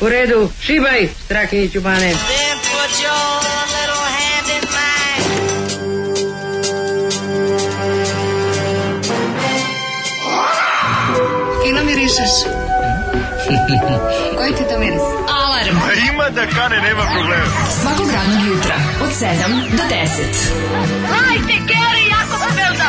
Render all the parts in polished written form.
U redu, šibaj, Strahinjiću Bane. Fino mirišeš. Koji ti to miris? Alarm. Ima da kane, nema problema. Svakog radnog jutra, od 7 do 10. Hajde, Geri, jako se velda.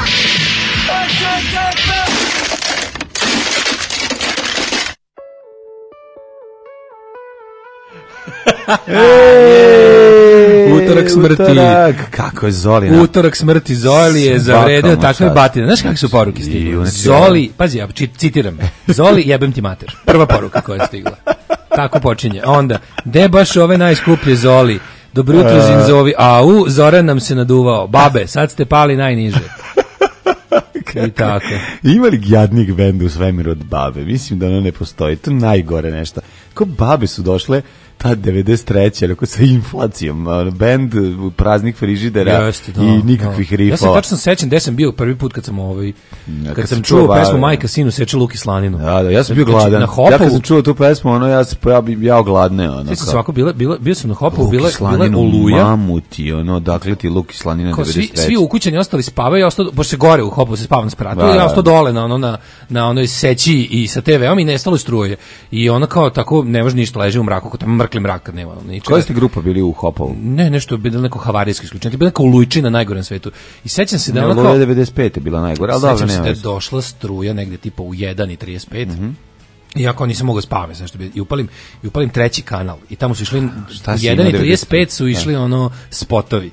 Utorak smrti. Kako je Zoli? Utorak smrti Zoli je zavredio takve batine. Znaš kakve su poruke stigle? Zoli, pazi, ja citiram. Zoli, jebem ti mater. Prva poruka koja je stigla. Tako počinje. Onda, de baš ove najskuplje Zoli. Dobro jutro, Zinzovi. Au, Zoran nam se naduvao. Babe, sad ste pali najniže. I tako. Ima li jadnik benda u svemiru od babe? Mislim da ono ne postoji. To je najgore nešto. Ko babe su došle ta 93. Rekao sa inflacijom. Bend, praznik frižidera i nikakvih rifova. Ja se tačno sećam gde sam bio prvi put kad sam kad sam čuo pesmu Majka sinu seče luk i slaninu. Da, ja sam bio gladan. Ja kad sam čuo tu pesmu, ja se jao gladne. Sjećam se ovako, bio sam na Hopovu, bila Oluja. Mamuti, dakle ti luk i slanina 93. Svi ukućani ostali spavaju, pošto se gore u Hopovu se spava na spratu, i ja ostao dole na onoj seći i sa TV-om i nestalo struje. I ona kao tako ne može ništa, leže u mraku, kao tamo mrkli mrak kad nema ničega. Koja ste grupa bili u Hopovu? Ne, nešto je bilo neko havarijsko isključenje. Bila neka Olujčina najgore na svetu. I sećam se da ona kao 95 je bila najgore, al dobro nema. Sećam se da je došla struja negde tipa u 1:35. Iako nisam mogao spavati, znači i upalim treći kanal i tamo su išli u 1:35 su išli spotovi.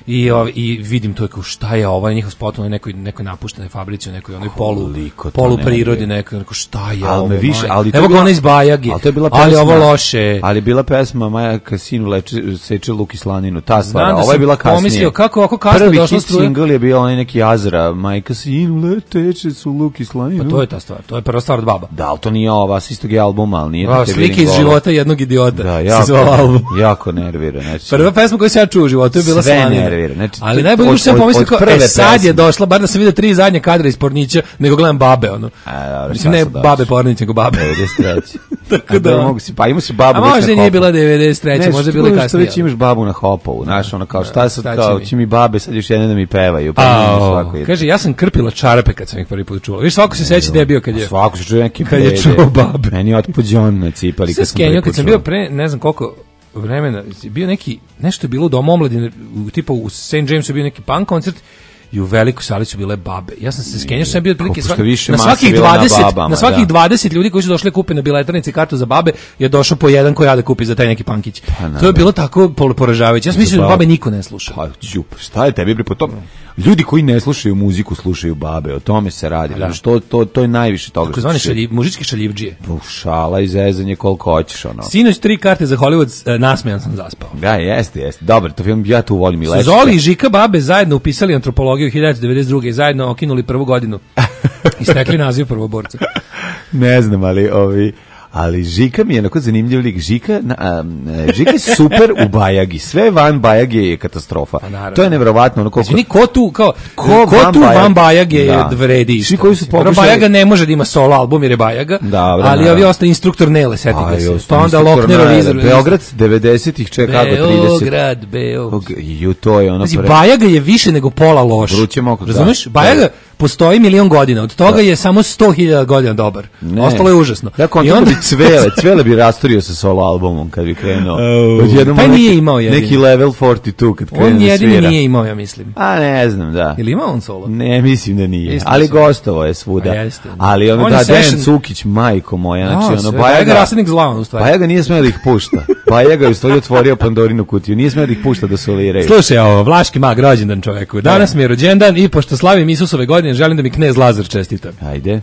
I vidim to kao šta je ovo, njihov spot na nekoj napuštenoj fabrici, u nekoj onoj polu prirodi, nekoj šta je ovo. Evo ga ona iz Bajage. Ali ovo loše. Ali bila pesma Maja Kasinu seče luk i slaninu, ta stvar. Ovo je bila kasnije. Pomislio kako ovako kasno došla struja. Prvi single je bio onaj neki Azra, Maja Kasinu leteče su luk i slaninu. Pa to je ta stvar, to je prva stvar od baba. Da, ali to nije ova, s istog je albuma, ali nije. Slike iz života jednog idiota. Da, jako nervira. Prva pesma koju sam ja čuo u životu je bila Slanina. Znači, ali najbolje što sam pomislio kao, sad je došla, bar da sam vidio 3 zadnje kadra iz Pornića, nego gledam babe, mislim, ne babe Pornić, nego babe. 93. Tako da mogu si, pa ima si babu. A možda nije bila 93, možda bila kasnije. Što već imaš babu na Hopovu, znaš, kao šta je sad, kao, će mi babe sad još jedne da mi pevaju. Kaže, ja sam krpila čarape kad sam ih prvi put čuo. Viš, svako se seća da je bio kad je... Svako se čuo neki kad je čuo babe. Meni je otpođon na cipali kad sam prvi put čuo. Kad sam bio pre, ne znam koliko vremena, bio neki, nešto je bilo u Domu omladine, tipa u St. Jamesu bio neki punk koncert i u velikoj sali su bile babe. Ja sam se skenjao, sam bio otprilike na svakih 20 ljudi koji su došli kupe na biletarnici kartu za babe, je došao po jedan koji ja da kupi za taj neki punkić. To je bilo tako poražavajuće. Ja sam mislio da babe niko ne sluša. Pa šta je tebi po tom? Ljudi koji ne slušaju muziku slušaju babe, o tome se radi. To je najviše toga. Tako zvani muzički šaljivdžije. Šala i zezanje koliko hoćeš. Sinoć 3 karte za Hollywood, nasmejan sam zaspao. Da, jeste. Dobar, to film, ja tu volim i Lešika. Zoli i Žika babe zajedno upisali antropologiju 1992. i zajedno okinuli prvu godinu i stekli naziv prvoborca. Ne znam, ali Žika mi je onako zanimljiv lik. Žika je super u Bajagi. Sve van Bajage je katastrofa. To je nevjerovatno. Ko tu van Bajage vredi isto. Bajaga ne može da ima solo album jer je Bajaga, ali ovi ostali instruktor Nele, setite se. Pa onda Lokner, Beograd 90-ih čeka do 30. Beograd. To je ono. Bajaga je više nego pola loš. Razumeš? Bajaga postoji 1.000.000 godina, od toga je samo 100.000 godina dobar. Ostalo je užasno. I onda Cvele bi rastorio sa solo albumom kad bi krenuo. Pa nije imao jedini. Neki level 42 kad krene da svira. On jedini nije imao, ja mislim. A ne znam, da. Ili imao on solo? Ne, mislim da nije. Ali gostovo je svuda. Ali Dejan Cukić, majko moja. Bajaga rasadnik zla, u stvari. Bajaga nije smeo da ih pušta. Bajaga je u stvari otvorio Pandorinu kutiju. Nije smeo da ih pušta da soliraju. Slušaj, ovo, Vlaški mag, rođendan čoveku. Danas mi je rođendan i pošto slavim Isusove godine, želim da mi knez Lazar čestita. Ajde.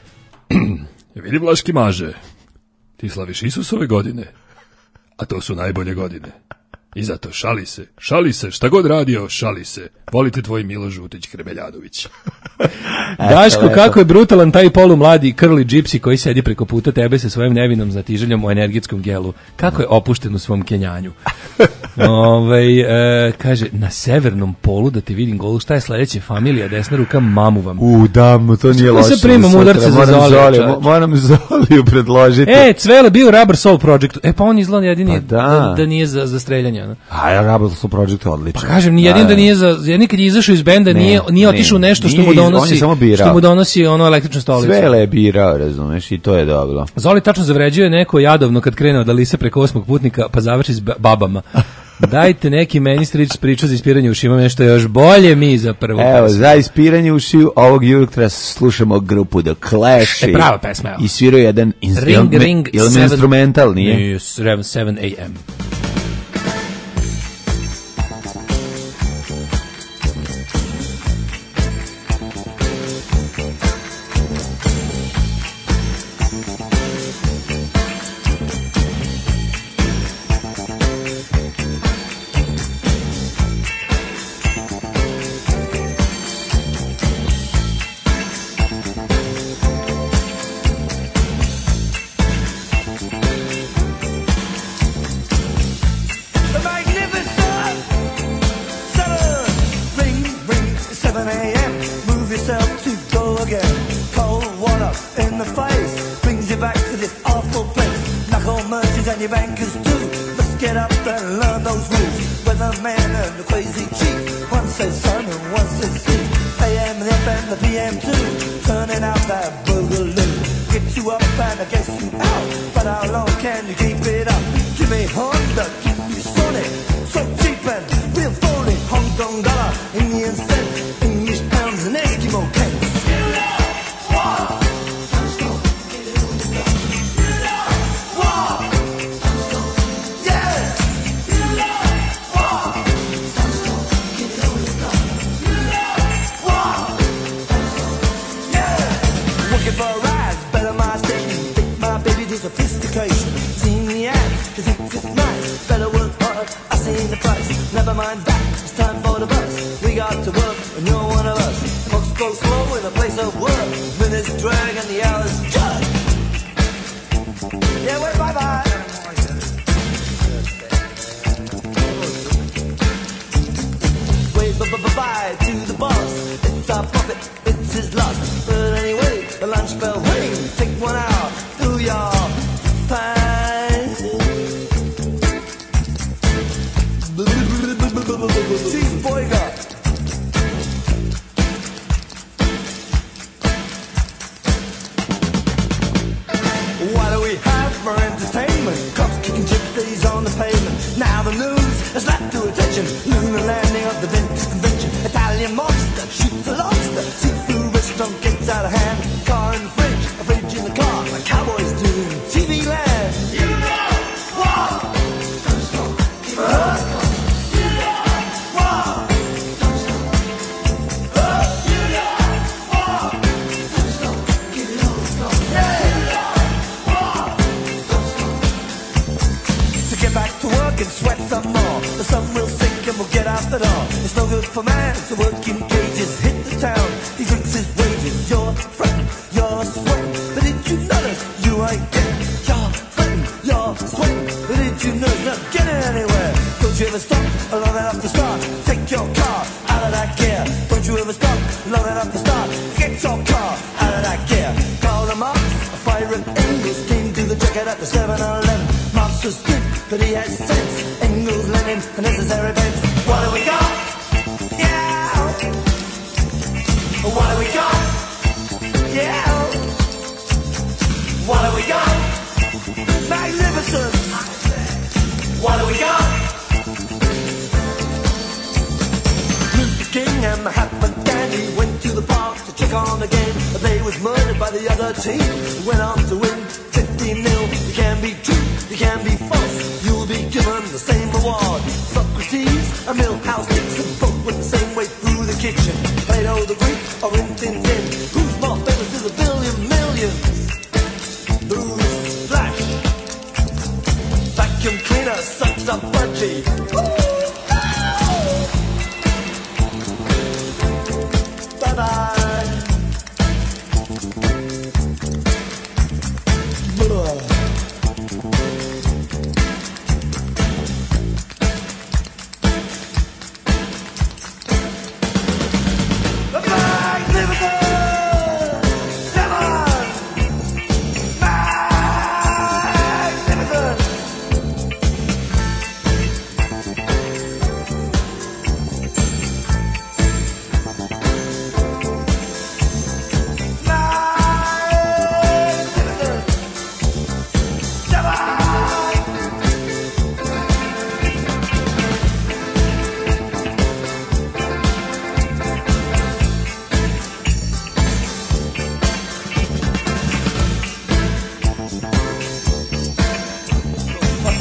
Vidi, Vlaški maže, ti slaviš Isusove godine, a to su najbolje godine. I zato šali se, šta god radio, šali se. Volite tvoj Milo Žutić Kremeljadović. Daško, kako je brutalan taj polumladi Curly Gypsy koji sedi preko puta tebe sa svojim nevinom znatiželjom u energetskom gelu. Kako je opušten u svom kenjanju. Kaže, na severnom polu da te vidim golu, šta je sledeće? Familija, desna ruka, mamu vam. Damo, to nije loše. Ko se primam udarca za Zoliju? Moram Zoliju predložiti. Cvele bio Rubber Soul Project. Pa on izgleda jedini da nije za streljanje. No? Rubber Soul Project je odličan. Pa kažem, jedini da nije za... Jedini kad je izašao iz benda, nije otišao nešto što mu donosi ono električnu stolicu. Svele je birao, razumeš, i to je dobro. Zoli tačno zavređuje neko jadovno kad krene da lise preko 8. putnika, pa završi s babama. Dajte neki meni strič priču za ispiranje uši, imam nešto još bolje mi za prvu pesmu. Evo, za ispiranje ušiju ovog jutra slušamo grupu The Clash. Prava pesma, evo. I sviraju jedan instrumental, nije? Nije, 7 a.m.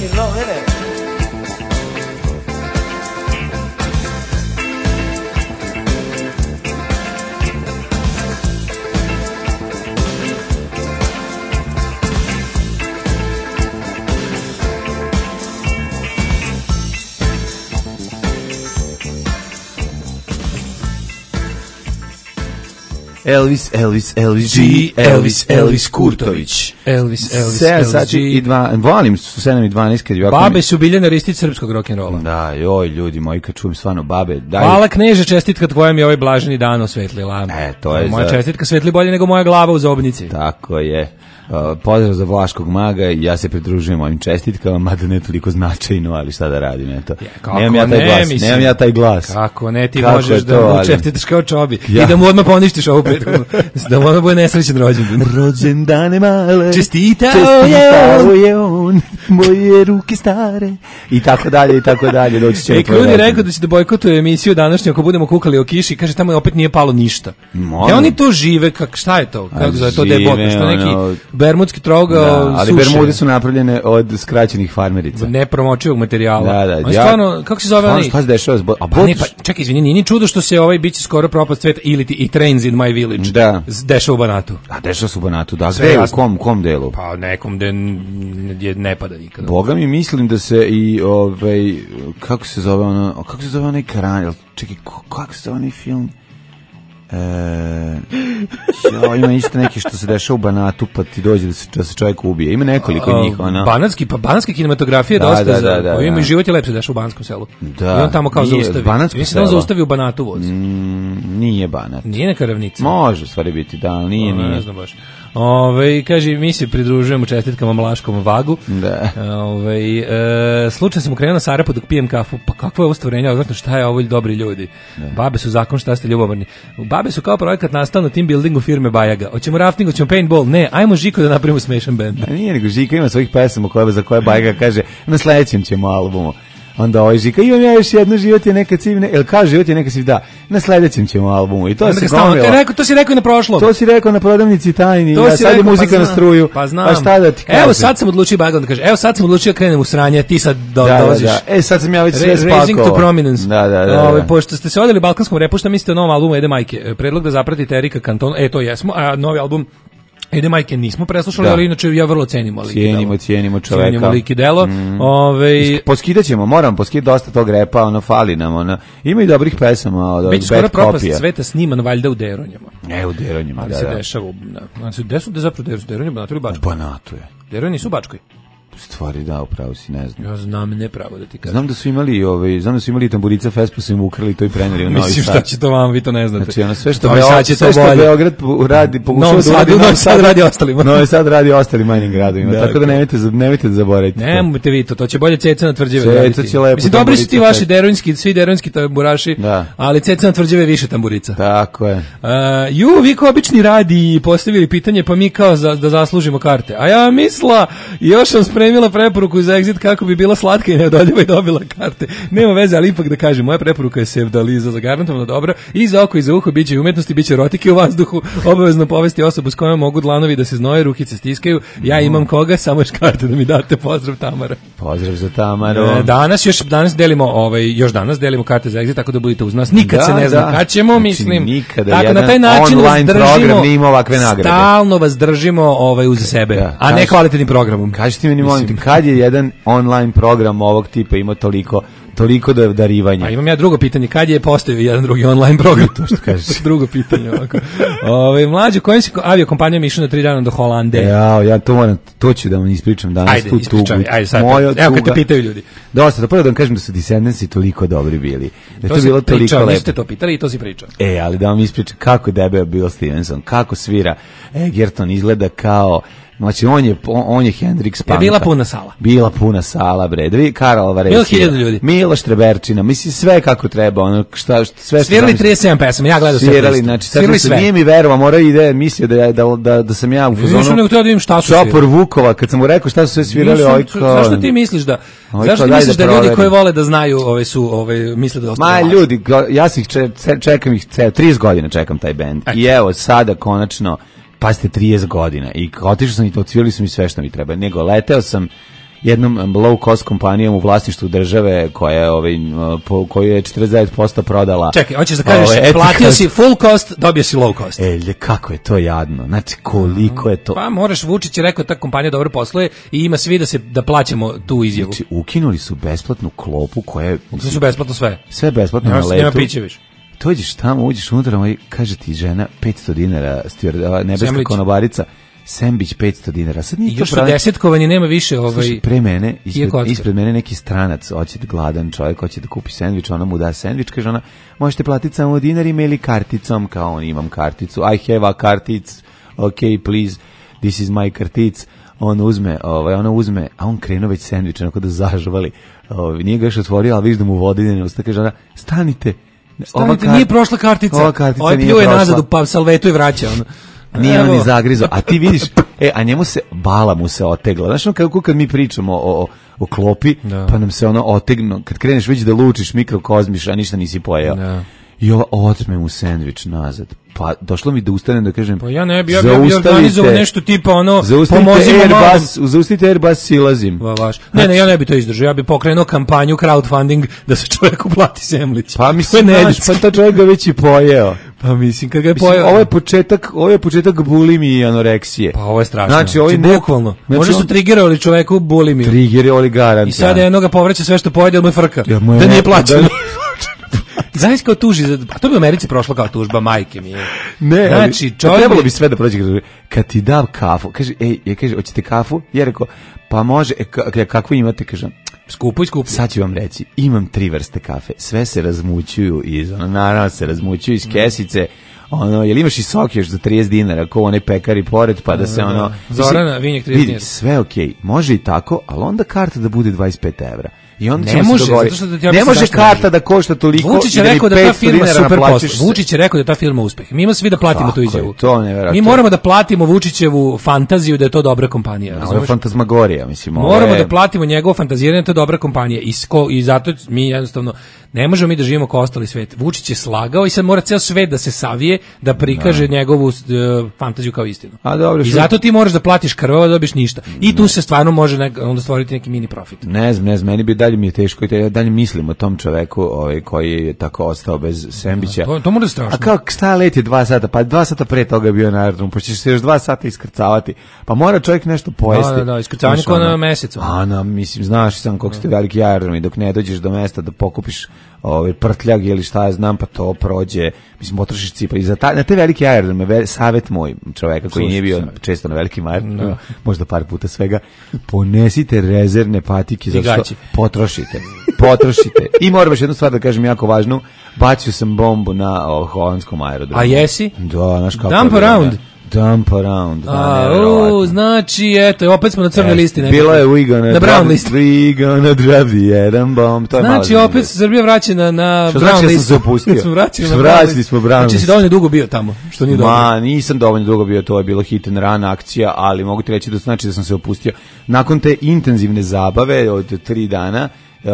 and roll, hit it. Elvis G, Elvis Kurtović. Elvis 7 sati i 2, volim su 7 i 12 kad je Babe su Biljana Ristić srpskog rock'n'rolla. Da, joj ljudi moji, kad čujem stvarno babe. Daj. Hvala kneže, čestitka tvoja mi ovaj blaženi dan osvetlila. To je moja čestitka svetli bolje nego moja glava u zobnici. Tako je. Pozdrav za Vlaškog maga, ja se pridružujem mojim čestitkama, mada ne toliko značajno, ali šta da radim, eto. Nemam ja taj glas. Kako ne, ti možeš da mu čestitaš kao Čobi i da mu odmah poništiš ovu prethodnu, da mu odmah bude nesrećen rođendan. Rođendane male, čestitao je on, moje ruke stare, i tako dalje, doći će. Kruni rekao da će da bojkotuje emisiju današnju ako budemo kukali o kiši, kaže tamo opet nije palo ništa. Gde oni to žive, šta je to? Kako zove to debotno, što neki bermudski trougao suše. Ali bermude su napravljene od skraćenih farmerica. Nepromočivog materijala. Da. Stvarno, kako se zove onaj? Šta se dešava? Čekaj, izvini, nije ni čudo što se biće skoro propast sveta ili i Trains in my village. Da. Dešava u Banatu. A dešava se u Banatu, da. Gde, u kom delu? Pa nekom gde ne pada nikada. Boga mi mislim da se i kako se zove onaj Karan, čekaj, kako se zove onaj film? Ima isto neki što se dešava u Banatu, pa ti dođe da se čovjek ubije. Ima nekoliko njih. Banatski kinematografija dosta ima i život je lepše dešava u Banskom selu. Da. I on tamo kao zaustavi. Mislim da on zaustavi u Banatu voz. Nije Banat. Nije neka ravnica. Može stvari biti, da, ali nije. Ne znam baš. Kaže, mi se pridružujemo čestitkama Mlaškom vagu. Da. Slučajno sam ukrenuo na Sarapu dok pijem kafu. Pa kakvo je ovo stvorenje? Odnosno, šta je ovo, dobri ljudi? Da. Babe su zakon, šta ste ljubomorni. Babe su kao projekat nastao na team buildingu firme Bajaga. Hoćemo rafting, hoćemo paintball? Ne, ajmo Žiko da napravimo smešan band. Nije, nego Žika ima svojih pesama za koje Bajaga kaže na sledećem ćemo albumu. Onda Žika, imam ja još jedno, život je neka civne, život je neka civne, da, na sledećem ćemo albumu. I to se gomila. To si rekao na prošlom. To si rekao na prodavnici tajni, sad je muzika na struju. Pa znam. Pa šta da ti kažem? Evo sad sam odlučio Bajaga da kaže, sad sam odlučio da krenem u sranje, ti sad dolaziš. Da. Sad sam ja već sve spakao. Raising to prominence. Da. Pošto ste se odeli balkanskom repu, šta mislite o novom albumu Ede Majke? Predlog da zapratite Erika Cantona, to jesmo, a novi album Ede Majke nismo preslušali, ali inače ja vrlo cenimo lik i delo. Cijenimo čoveka. Cenimo lik i delo. Poskidaćemo, moram poskidati dosta tog repa, fali nam, ima i dobrih pesama od Već skoro propast sveta sniman valjda u Deronjama. U Deronjama, da. Ali se dešava, gde su Deronje, Banatu ili Bačkoj? Banatu je. Deronje nisu u Bačkoj. Stvari da, upravo si, ne znam. Ja znam nepravo da ti kažem. Znam da su imali Tamburica Fest, pa su im ukrali to i preneli u Novi Sad. Mislim šta će to vam, vi to ne znate. Znači, sve što Beograd radi, pokušava da uradi, Novi Sad radi ostalima. Novi Sad radi ostalim manjim gradovima, tako da nemojte da zaboravite. Nemojte vi to će bolje Ceca na Tvrđave raditi. Ceca će lepo. Mislim, dobri su ti vaši svi deronjski tamburaši, ali Ceca na Tvrđave više tamburica. Tako je. Vi kao obični radi postavili pitanje, pa mi kao da zaslužimo karte. A ja mislila, još sam spremila preporuku za Exit kako bi bila slatka i neodoljiva i dobila karte. Nema veze, ali ipak da kažem, moja preporuka je sevdaliza, zagarantovano dobra, i za oko i za uho biće umetnosti, biće erotike u vazduhu, obavezno povesti osobu s kojom mogu dlanovi da se znoje, rukice stiskaju, ja imam koga, samo još karte da mi date, pozdrav Tamara. Pozdrav za Tamaru. Danas delimo karte za Exit, tako da budete uz nas, nikad se ne zna kad ćemo, mislim, tako na taj način vas držimo, stalno vas držimo uz sebe, a ne kvalitetnim programom. Kažete mi, molim te, kad je jedan online program ovog tipa ima toliko darivanja? A imam ja drugo pitanje, kad je postavio jedan drugi online program? To što kažeš. Drugo pitanje ovako. Mlađe, kojim si aviokompanijom išao na 3 dana do Holande? Ja to ću da vam ispričam danas. Ajde, ispričavaj, ajde sad. Evo kad te pitaju ljudi. Dosta, prvo da vam kažem da su Descendants toliko dobri bili. Da to je bilo toliko lepo. Niste to pitali i to si pričao. Ali da vam ispričam kako je debeo Bill Stevenson, kako svira Egerton, izgleda kao. Znači, on je Hendrix Panta. Bila puna sala. Bila puna sala, bre. Karl Alvarez. Bilo 1000 ljudi. Miloš Treberčina. Mislim, sve kako treba. Sve svirali 37 pesama, ja gledao sve. Svirali, znači, sve. Nije mi verovao, morao ide, mislio da sam ja u fazonu. Više nego treba da vidim šta su svirali. Čopor Vukova, kad sam mu rekao šta su sve svirali, zašto ti misliš da ljudi koji vole da znaju, misle da ostane? Ljudi, ja čekam ih 30 godina, čekam taj bend. I evo, sada konačno, pa ste 30 godina i otišao sam i odsvirali su mi sve što mi treba, nego leteo sam jednom low cost kompanijom u vlasništvu države koja je koju je 49% prodala. Čekaj, hoćeš da kažeš platio si full cost, dobio si low cost. Kako je to jadno. Znači koliko je to. Pa moraš, Vučić je rekao ta kompanija dobro posluje i ima svi da plaćamo tu izjavu. Znači ukinuli su besplatnu klopu koja je su besplatno sve. Sve besplatno na letu. Nema piće više. Dođeš tamo, uđeš unutra i kaže ti žena 500 dinara, nebeska konobarica, sendvič 500 dinara. Sad nije još to desetkovanje nema više. Slušaj, pre mene, ispred mene neki stranac, hoće gladan čovjek, hoće da kupi sendvič, ona mu da sendvič, kaže ona, možete platiti samo dinarima ili karticom, kao on, imam karticu, I have a kartic, ok, please, this is my kartic. Ona uzme, a on krenuo već sendvič, onako da zažvali. Nije ga još otvorio, ali viš da mu vodi ne usta, kaže ona, stanite, nije prošla kartica. Ova kartica nije prošla. Pljuje nazad u salvetu i vraća. Nije on ni zagrizo. A ti vidiš, a njemu se, bala mu se otegla. Znaš ono kako kad mi pričamo o klopi, pa nam se ono otegno, kad kreneš već da lučiš, mikrokozmiš, a ništa nisi pojeo. I ova otme mu sendvič nazad. Pa došlo mi da ustanem da kažem, pa ja ne bi organizovao nešto tipa zaustavite Airbus, silazim. Ne, ja ne bi to izdržao. Ja bi pokrenuo kampanju crowdfunding da se čovjeku plati semlić. Pa mislim, pa ta čovjek ga već i pojeo. Pa mislim, kad ga je pojeo. Ovo je početak bulimije i anoreksije. Pa ovo je strašno. Znači, bukvalno. Možda su triggerovali čoveku bulimiju. Triggerovali garant. I sada jednoga povraća sve što pojede, ali mu je frka. Da nije plaćeno. Zaista kao tuži, a to bi u Americi prošlo kao tužba, majke mi je. Ne, znači, trebalo bi sve da prođe. Kad ti dam kafu, kaže, hoćete kafu? Ja rekao, pa može, kakvu imate, kažem, skupo. Sad ću vam reći, imam 3 vrste kafe, sve se razmućuju naravno se razmućuju iz kesice, jel imaš i sok još za 30 dinara, ko onaj pekari pored, pa da se Zorana, vinjak 30 dinara. Sve okej, može i tako, ali onda karta da bude 25 evra. I onda ne može, ne može karta da košta toliko. Vučić je rekao da ta firma super posla. Vučić je rekao da ta firma uspeh. Mi imamo svi da platimo tu izjavu. Mi moramo da platimo Vučićevu fantaziju da je to dobra kompanija. Ovo je fantazmagorija, mislim. Moramo da platimo njegovo fantaziranje da je to dobra kompanija. I zato mi jednostavno ne možemo mi da živimo kao ostali svet. Vučić je slagao i sad mora ceo svet da se savije da prikaže njegovu fantaziju kao istinu. I zato ti moraš da platiš krvavo da dobiš ništa. I tu se stvarno može onda stvoriti neki mini profit. Ne znam, meni bi dalje mi je teško i dalje mislim o tom čoveku koji je tako ostao bez sendviča. To može strašno. A kao šta leti 2 sata, pa 2 sata pre toga je bio na aerodromu, pa ćeš se još 2 sata iskrcavati. Pa mora čovjek nešto pojesti. Da, iskrcavanje kao na mesecu. Mislim, znaš sam koliko ste veliki aerodrom i dok ne dođeš do mesta da pokupiš prtljag ili šta ja znam, pa to prođe, mislim, potrošiš cipar. I na te velike aerodrome, savjet moj čoveka koji nije bio često na velikim aerodromima, možda par puta svega, ponesite rezervne patike, zato što potrošite. I moram još jednu stvar da kažem jako važnu, bacio sam bombu na holandskom aerodromu. A jesi? Da, znaš kako. Dump around. Znači, eto, opet smo na crnoj listi. Bilo je na brown listi. We gonna drop the jedan bomb. Znači, opet se Srbija vraća na brown listu. Što znači da sam se opustio? Vratili smo brown listu. Znači, si dovoljno dugo bio tamo, što nije dobro. Nisam dovoljno dugo bio, to je bilo hit and run akcija, ali mogu ti reći da znači da sam se opustio. Nakon te intenzivne zabave od 3 dana,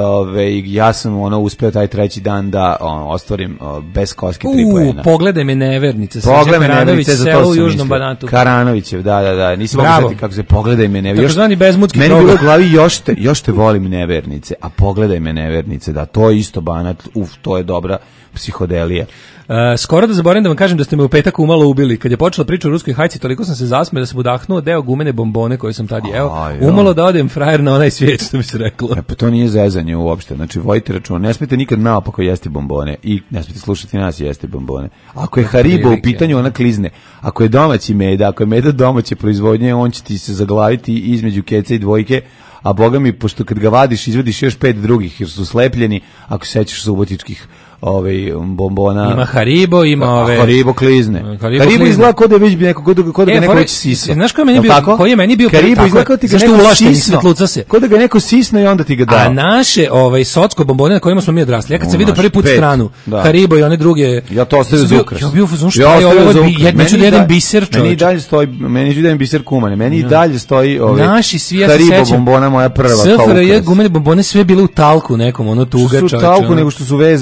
ja sam uspeo taj 3. dan da ostvarim bez koske 3 poena. Pogledaj me nevernice. Pogledaj me nevernice, za to u Južnom Banatu. Karanovićev, da. Nisam mogu znati kako se pogledaj me nevernice. Takozvani bezmutski program. Meni je bilo u glavi još te volim nevernice, a pogledaj me nevernice, da, to je isto Banat, to je dobra psihodelija. Skoro da zaboravim da vam kažem da ste me u petak umalo ubili. Kad je počela priča o ruskoj hajci, toliko sam se zasmeo da sam udahnuo deo gumene bombone koje sam tad jeo. Umalo da odem frajer na onaj svijet, što bi se reklo. Pa to nije zezanje uopšte. Znači, vojite račun, ne smijete nikad naopako jesti bombone i ne smijete slušati nas jesti bombone. Ako je Haribo u pitanju, ona klizne. Ako je domaći meda, ako je meda domaće proizvodnje, on će ti se zaglaviti između keca i dvojke. A boga mi, pošto kad ga vadiš, izvadiš još 5 drugih, jer su slepljeni, ako sećaš subotičkih bombona. Ima Haribo, ima Haribo klizne. Haribo izgleda kod da već ga neko već sisao. Znaš koji je meni bio Haribo izgleda kod da ga neko sisno. Kod da ga neko sisno i onda ti ga dao. A naše socko bombone na kojima smo mi odrasli. Ja kad sam vidio prvi put stranu, Haribo i one druge. Ja to ostavio za ukras. Ja bio fazon šta je ovo? Neću da jedem biser, čovječe. Meni i dalje stoji, meni ću da jedem biser kumane. Meni i dalje stoji naši svi, ja se Haribo sećam. bombona moja prva. SFRJ gumene bombone sve bile u talku nekom, tuga, čovječe. Su talku nego što su vezani jedna za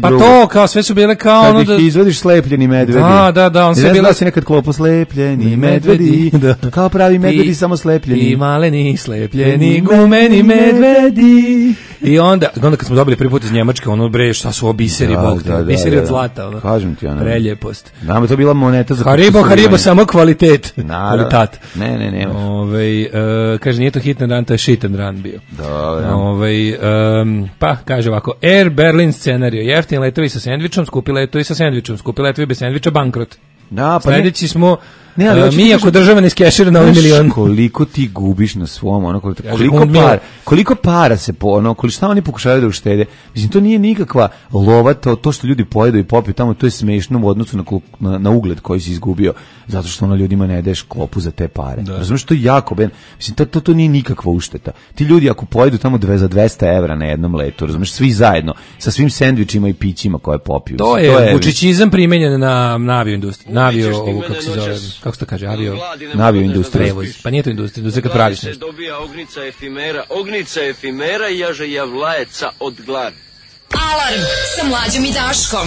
drugo. Pa to, kao sve su bile kao kad ono da... Kad ih izvodiš slepljeni medvedi. Da, on sve bila... si nekad klopo slepljeni medvedi, kao pravi medvedi, samo slepljeni. I maleni slepljeni gumeni medvedi. I onda kad smo dobili prvi put iz Njemačke, ono bre, šta su ovo biseri, bog te, biseri od zlata, ono. Kažem ti, ono. Preljepost. Nama to bila moneta za Haribo, samo kvalitet. Kvalitat. Ne. Kaže, nije to hit and run, to je shit and run bio. Dobro. Pa, kaže ovako, Air Berlin scenario, jeftini letovi sa sendvičom, skupi letovi sa sendvičom, skupi letovi bez sendviča, bankrot. Da, pa sledeći smo mi ako država ne skešira na ovaj milion. Koliko ti gubiš na svom, ono, koliko para se šta oni pokušavaju da uštede. Mislim, to nije nikakva lova, to što ljudi pojedu i popiju tamo, to je smešno u odnosu na ugled koji si izgubio, zato što ono ljudima ne daješ klopu za te pare. Razumiješ, to je jako ben. Mislim, to nije nikakva ušteta. Ti ljudi ako pojedu tamo za 200 evra na jednom letu, razumiješ, svi zajedno, sa svim sendvičima i pićima koje popiju. To je vučićizam primenjen na avio industriju. Na avio, ovo kako se zove, kako se to kaže, avio industrija. Pa nije to industrija kad praviš nešto. Dobija ognica efimera i jaže javlajeca od gladi. Alarm sa Mlađom i Daškom.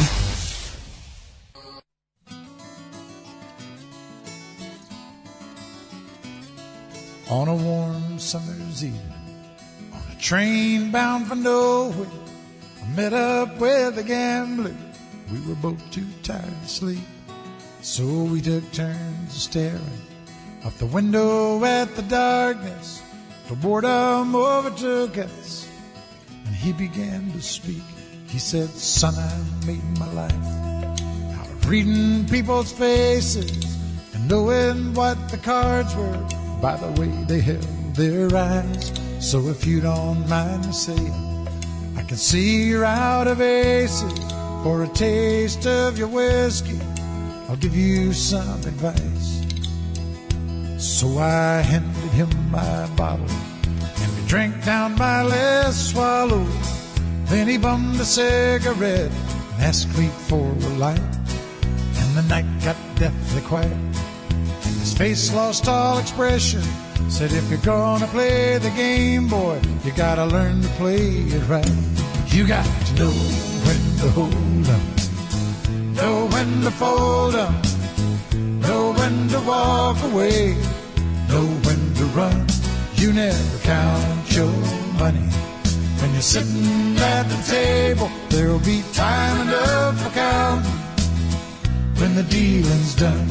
On a warm summer's evening, on a train bound for nowhere, I met up with a gambler. We were both too tired to sleep, so we took turns staring out the window at the darkness. The boredom overtook us, and he began to speak. He said, son, I made my life out of reading people's faces and knowing what the cards were by the way they held their eyes. So if you don't mind me saying, I can see you're out of aces. For a taste of your whiskey, I'll give you some advice. So I handed him my bottle, and we drank down my last swallow. Then he bummed a cigarette and asked me for a light. And the night got deathly quiet, and his face lost all expression. Said, if you're gonna play the game, boy, you gotta learn to play it right. You got to know when to hold up, know when to fold up, know when to walk away, know when to run. You never count your money when you're sitting at the table. There'll be time enough for counting when the dealing's done.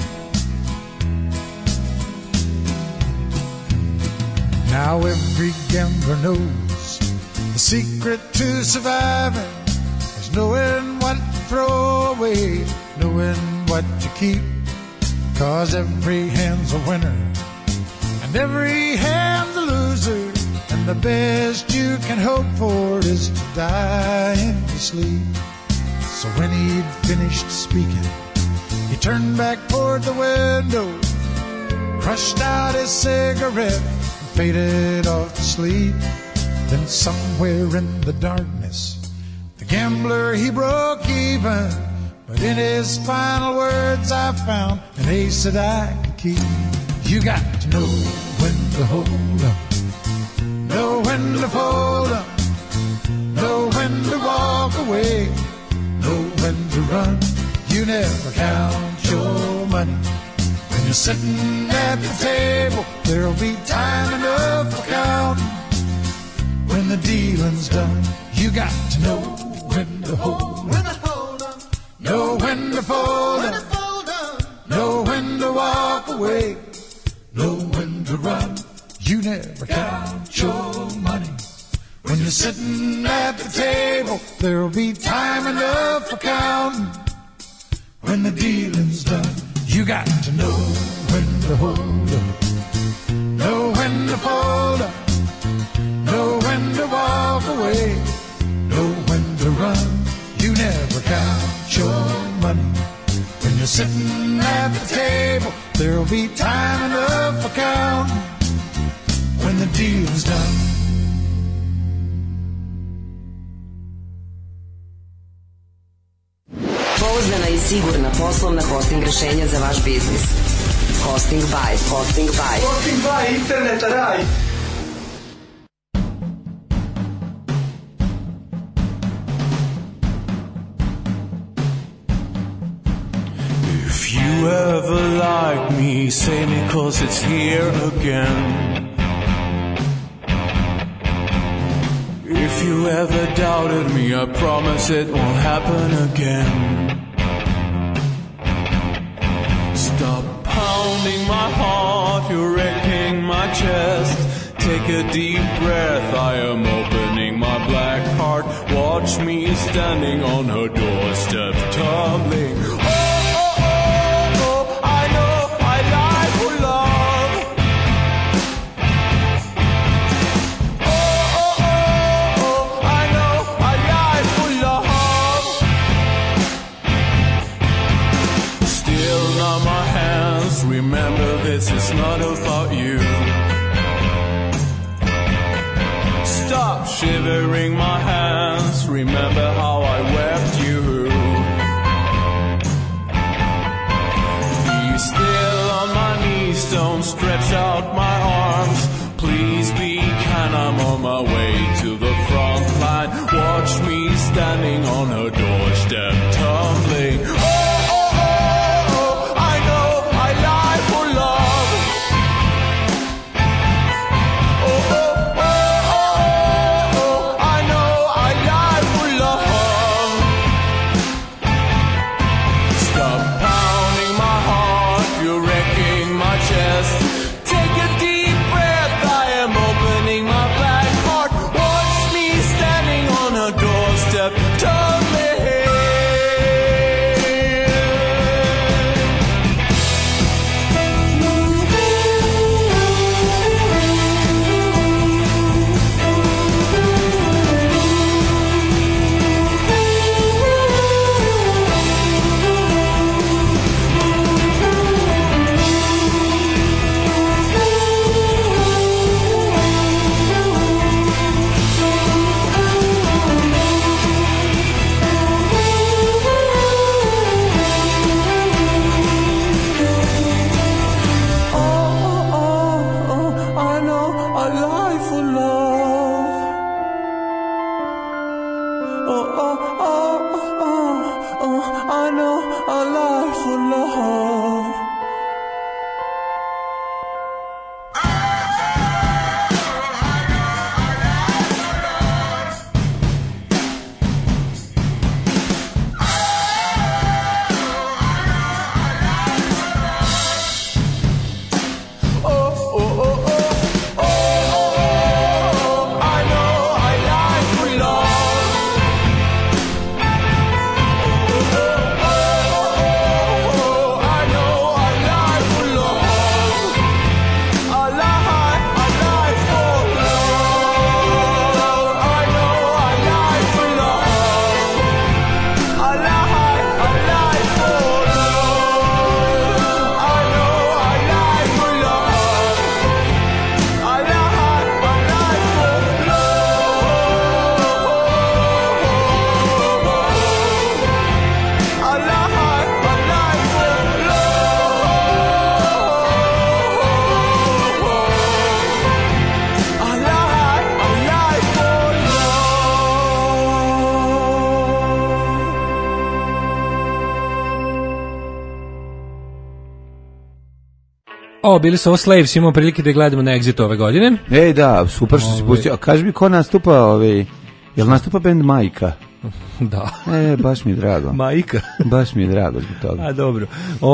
Now every gambler knows the secret to surviving is knowing what to throw away, knowing what to keep. 'Cause every hand's a winner and every hand's a loser, and the best you can hope for is to die in your sleep. So when he'd finished speaking, he turned back toward the window, crushed out his cigarette, and faded off to sleep. Then somewhere in the darkness, the gambler, he broke even. But in his final words I found an ace that I could keep. You got to know when to hold up, know when to fold up, know when to walk away, know when to run. You never count your money when you're sitting at the table. There'll be time enough for counting when the dealing's done. You got to know when to hold up, know when to fold up, know when to walk away, know when to run. You never count your money when you're sitting at the table. There'll be time enough for counting when the dealing's done. You got to know when to hold up, know when to fold up, know when to walk away, know when to run. You never count your money when you're sitting at the table. There'll be time enough for counting when the deal's done. Pouzdana i sigurna poslovna hosting rešenja za vaš biznis. Hosting by. Hosting by interneta raj. like me, save me 'cause it's here again. If you ever doubted me, I promise it won't happen again. Stop pounding my heart, you're wrecking my chest. Take a deep breath, I am opening my black heart. Watch me standing on her doorstep, tumbling. Oh, oh, oh, oh, I know I lie for love. Oh, oh, oh, oh, I know I lie for love. Still not my hands, remember this is not about you. Stop shivering my hands, remember how I wept you. Be still on my knees, don't stretch out my arms. Please be kind, I'm on my way to the front line. Watch me standing on her doorstep, tumbling. Oh, oh, oh, oh, I know I lie for love. Oh, oh. Bili su ovo Slaves, imamo prilike da gledamo na Exit ove godine. Ej, da, super što si pustio. A kaži mi ko nastupa, jel nastupa band Majka? Da. Baš mi je drago. Majka. Baš mi je drago zbog toga. A dobro.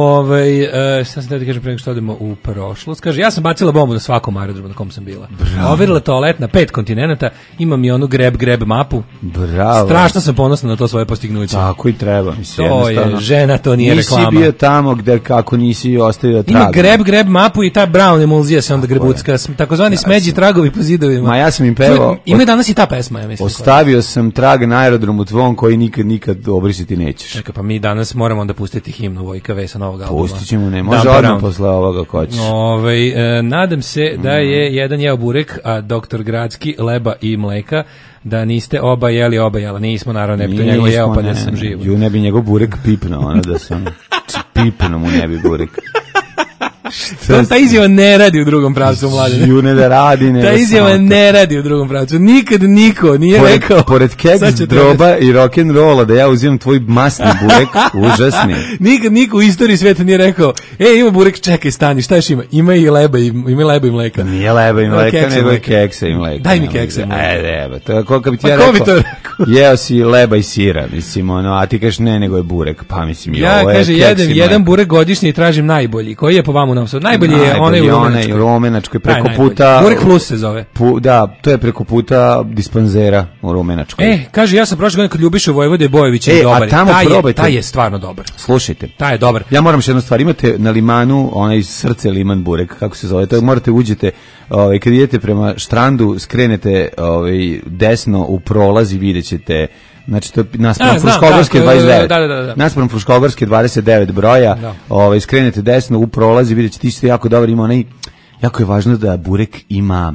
Šta sam da kažem pre nego što odemo u prošlost. Kaže, ja sam bacila bombu na svakom aerodromu na kom sam bila. Overila toalet na 5 kontinenata, imam i onu grab mapu. Bravo. Strašno sam ponosna na to svoje postignuće. Tako i treba. Mislim, to je žena, to nije reklama. Nisi bio tamo gde kako nisi ostavio trag. Ima grab mapu i ta brown emulzija se onda grebucka. Takozvani smeđi tragovi po zidovima. Ma ja sam im pevao. Ima danas i ta pesma, ja mislim. Ostavio sam trag na aerodromu tvom koji nikad obrisiti nećeš. Čekaj, pa mi danas moramo onda pustiti himnu Vojka V sa novog albuma. Pustit ćemo, ne može odmah posle ovoga ko ćeš. Nadam se da je jedan jeo burek, a doktor Gradski leba i mleka, da niste oba jela. Nismo, naravno, ne bi to njegov jeo, pa da sam živ. Ne bi njegov burek pipno, ono da sam pipno mu ne bi burek. Ta izjava ne radi u drugom pravcu, Mladene. June da radi, ne. Ta izjava ne radi u drugom pravcu. Nikad niko nije rekao. Pored keks, droba i rock'n'rolla da ja uzimam tvoj masni burek, užasni. Nikad niko u istoriji sveta nije rekao, ima burek, čekaj, stani, šta još ima? Ima i leba i mleka. Nije leba i mleka, nego je keksa i mleka. Daj mi keksa i mleka. To je kao kad bi ti ja rekao, jeo si leba i sira, mislim, a ti kažeš ne, nego je burek, pa mislim, ja, kaže, jedan burek godišnje i tražim najbolji. Koji je po vama u Novom? Najbolji je onaj u Rumenačkoj, preko puta. Burek Plus se zove. Da, to je preko puta dispanzera u Rumenačkoj. Kaže, ja sam prošle godine kod Ljubiše Vojvode Bojevića je dobar. A tamo probajte. Taj je stvarno dobar. Slušajte. Taj je dobar. Ja moram još jednu stvar, imate na limanu onaj srce liman burek, kako se zove, to morate uđete, kad idete prema Štrandu, skrenete desno u prolaz i vidjet ćete. Znači, to je naspram Fruškogorske 29. Da. Naspram Fruškogorske 29 broja, skrenete desno u prolazi, vidjet ćete isto jako dobro, ima onaj, jako je važno da burek ima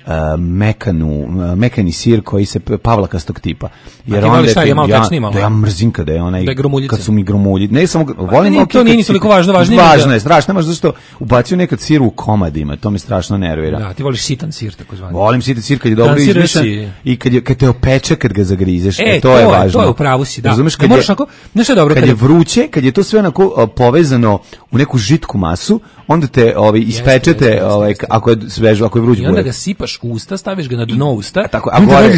mekani sir koji se pavlakastog tipa. Jer onda je malo tečniji malo. Da ja mrzim kada je onaj, kad su mi gromulji. Ne samo, volim to nije toliko važno, važno je, strašno, nemaš zašto ubacio nekad sir u komadima, to me strašno nervira. Da, ti voliš sitan sir, tako zvani. Volim sitan sir kad je dobro izmešan i kad te opeče kad ga zagrizeš, to je važno. To je u pravu si, da. Razumeš, kad je vruće, kad je to sve onako povezano u neku žitku masu, onda te ispečete, ako je svež, ako je vruć burek. I onda ga sipaš u usta, staviš ga na dno usta. Tako, a gore,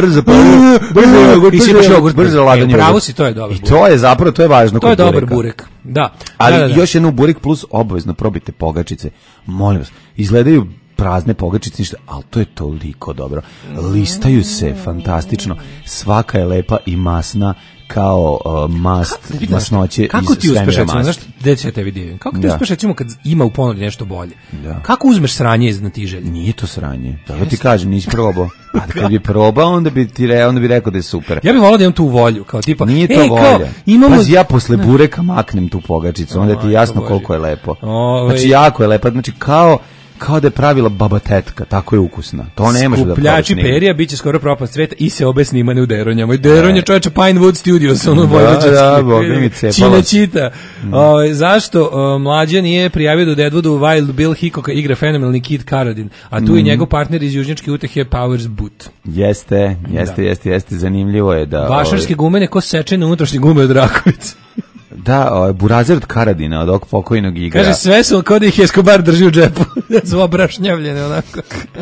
brzo ladanje. Pravo si, to je dobar burek. I to je zapravo, to je važno. To je dobar burek, da. Ali još jednu burek plus obavezno probite pogačice. Molim vas, izgledaju prazne pogačice, ništa, ali to je toliko dobro. Listaju se fantastično. Svaka je lepa i masna kao masnoće iz kako ti uspeš, recimo, znaš, gde će tebi divim? Kako ti uspeš, recimo, kad ima u ponudi nešto bolje? Da. Kako uzmeš sranje iz natiželja? Nije to sranje. Da ti kažem, nisi probao. A kad bi probao, onda bi rekao da je super. Ja bih volao da imam tu volju, kao tipa, nije to volja. Pazi, ja posle bureka maknem tu pogačicu, onda ti je jasno koliko je lepo. Znači, jako je lepo, znači kao da je pravila baba tetka, tako je ukusna. To ne može da probaš. Skupljači perija biće skoro propast sveta i se obe snimane u Deronjama. I Deronje, čoveče, Pinewood Studios, ono vojvođanski. Čita. Zašto mlađa nije prijavio do Deadwoodu Wild Bill Hickoka igra fenomenalni Kid Carradine, a tu i njegov partner iz južnjačke utehe Powers Boot. Jeste, zanimljivo je da... Vašarske gumene ko sečene unutrašnje gume od Rakovice. Da, Burazer od Karadina, od ovog pokojnog igra. Kaže, sve su kao da ih Escobar drži u džepu. Su obrašnjavljene onako.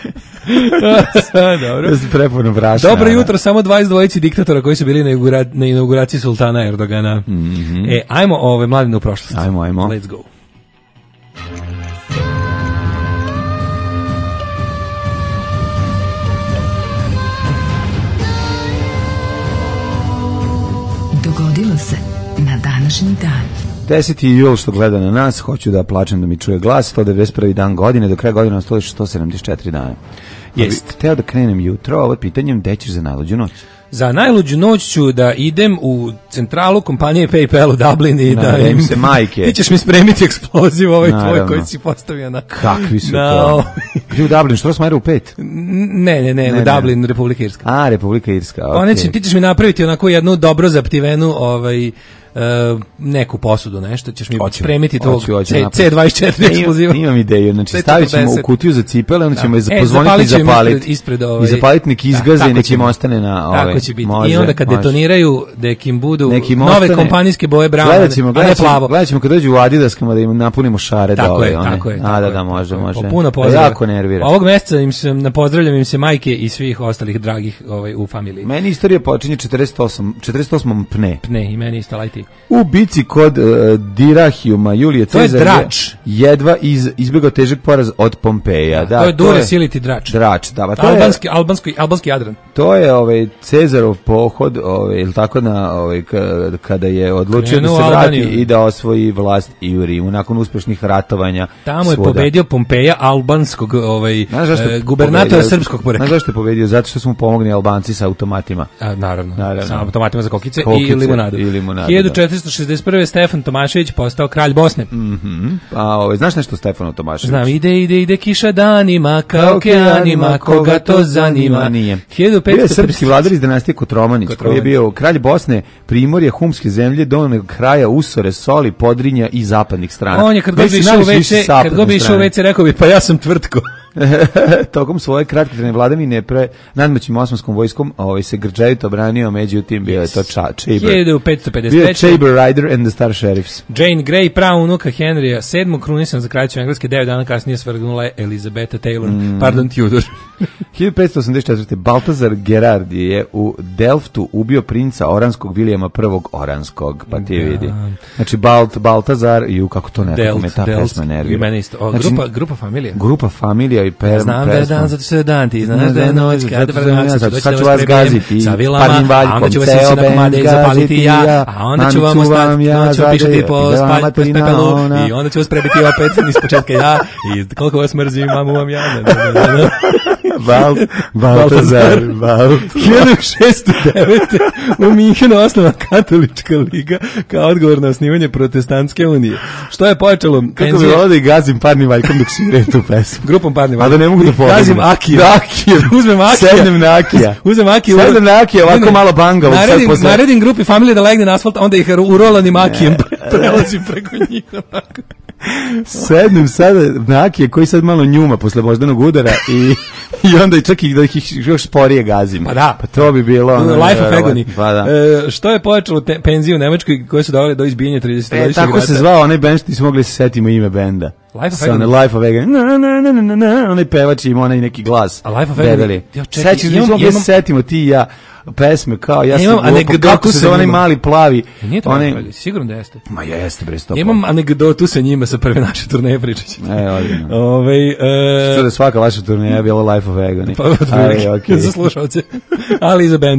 Dobro. Da su prepuno brašna. Dobro jutro, samo 22 diktatora koji su bili na inauguraciji sultana Erdogana. Ajmo mladine u prošlost. Ajmo. Let's go. Dogodilo se na današnji dan. 10. jul što gleda na nas, hoću da plačem da mi čuje glas, 191. dan godine, do kraja godine ostalo 174 dana. Jest. Hteo da krenem jutro, ovo pitanjem, gde ćeš za najluđu noć? Za najluđu noć ću da idem u centralu kompanije PayPal u Dublin i da im se majke. Ti ćeš mi spremiti eksploziv tvoj koji si postavio na... Kakvi su to? Gdje u Dublin, što Smajra u 5? Ne, u Dublin, Republika Irska. A, Republika Irska, okej. Ti ćeš mi napraviti onako jednu dobro zaptivenu neku posudu, nešto, ćeš mi spremiti to C24 eksploziva. Imam ideju, znači stavit ćemo u kutiju za cipele, onda ćemo je pozvoniti i zapaliti. I zapaliti neki izgaze i nekim ostane na ove. Tako će biti. I onda kad detoniraju, nekim budu nove kompanijske boje brane, a ne plavo. Gledat ćemo kad dođu u Adidaskama da im napunimo šare dole. Tako je. Da, može. Puno pozdrava. Jako nervira. Ovog mjeseca pozdravljam im se majke i svih ostalih dragih u familiji. Meni istorija počinje 48. Pne, i meni isto lajti. U bici kod Dirahijuma Julije Cezar Drač. Jedva izbjegao težak poraz od Pompeja. Da, to je Dure Siliti Drač. Da, albanski Jadran. To je Cezarov pohod, ili tako kada je odlučio da se vrati i da osvoji vlast i u Rimu nakon uspješnih ratovanja. Tamo je pobedio Pompeja, albanskog gubernatora srpskog porekla. Znaš zašto je pobedio? Zato što su mu pomogli Albanci sa automatima. Naravno. Sa automatima za kokice i limonadu. 1461. Stefan Tomašević postao kralj Bosne. Znaš nešto o Stefanu Tomaševiću? Znam, ide kiša danima, kao okeanima, koga to zanima. Nije. 1550. Bio je srpski vladar iz dinastije Kotromanić, koji je bio kralj Bosne, Primorje, Humske zemlje, donjeg kraja, Usore, Soli, Podrinja i zapadnih strana. On je kad god bi išao u WC, rekao bi, pa ja sam tvrtko. Tokom svoje kratkotrajne vladavine nadmoćnim osmanskom vojskom se grđevito branio, međutim bio je to Chaber. 1555. Bio je Chaber Rider and the Star Sheriffs. Jane Grey, prava unuka Henrya VII, krunisan za kraljicu Engleske, 9 dana kasnije svrgnula je Elizabeta Taylor, pardon, Tudor. 1584. Baltazar Gerard je u Delftu ubio princa Oranskog Vilijama I Oranskog, pa ti vidi. Znači Baltazar i kako to nekako me ta pesma nervira. Grupa familija. Grupa familija i znam da je dan, zato što je dan, ti znaš da je noć, kada sad ću vas gaziti, parnim valjkom, onda ću vas ići na komade i zapaliti ja, a onda ću vam ostati, onda ću vam pišati po pepelu, i onda ću vas prebiti opet iz početka ja, i koliko vas mrzim, mamu vam ja. Baltazar. 1609. u Minhenu osnovna katolička liga kao odgovor na osnivanje protestantske unije. Što je počelo? Kako bi volao da i gazim parnim valjkom dok sviraju tu pesmu? Grupom parnim valjkom. A da ne mogu da povedem. Gazim Akija. Uzmem Akija. Sednem na Akija. Sednem na Akija, ovako malo bangavo. Naredim grupi familije da legne na asfalt, onda ih urolanim Akijem prelazim preko njih. Sednem sada na Akije koji sad malo njuma posle moždanog udara i onda čak i da ih još sporije gazim. Pa da. Pa to bi bilo... Life of agony. Pa da. Što je počelo penziju u Nemačkoj koje su doveli do izbijenja 30-godišnjeg rata? Tako se zvao onaj band što nismo mogli se setimo ime benda. Life of agony. Onaj pevač ima onaj neki glas. A Life of agony? Sećamo se setimo ti i ja pesme kao ja sam kako se onaj mali plavi. Nije to onaj, sigurno da jeste. Ma jeste bre 100%. Imam anegdotu sa njima sa prve naše turneje pričaći. Odlično. Što da svaka vaša turneja bila Life of Agony. Pa za slušalce, ali i za band.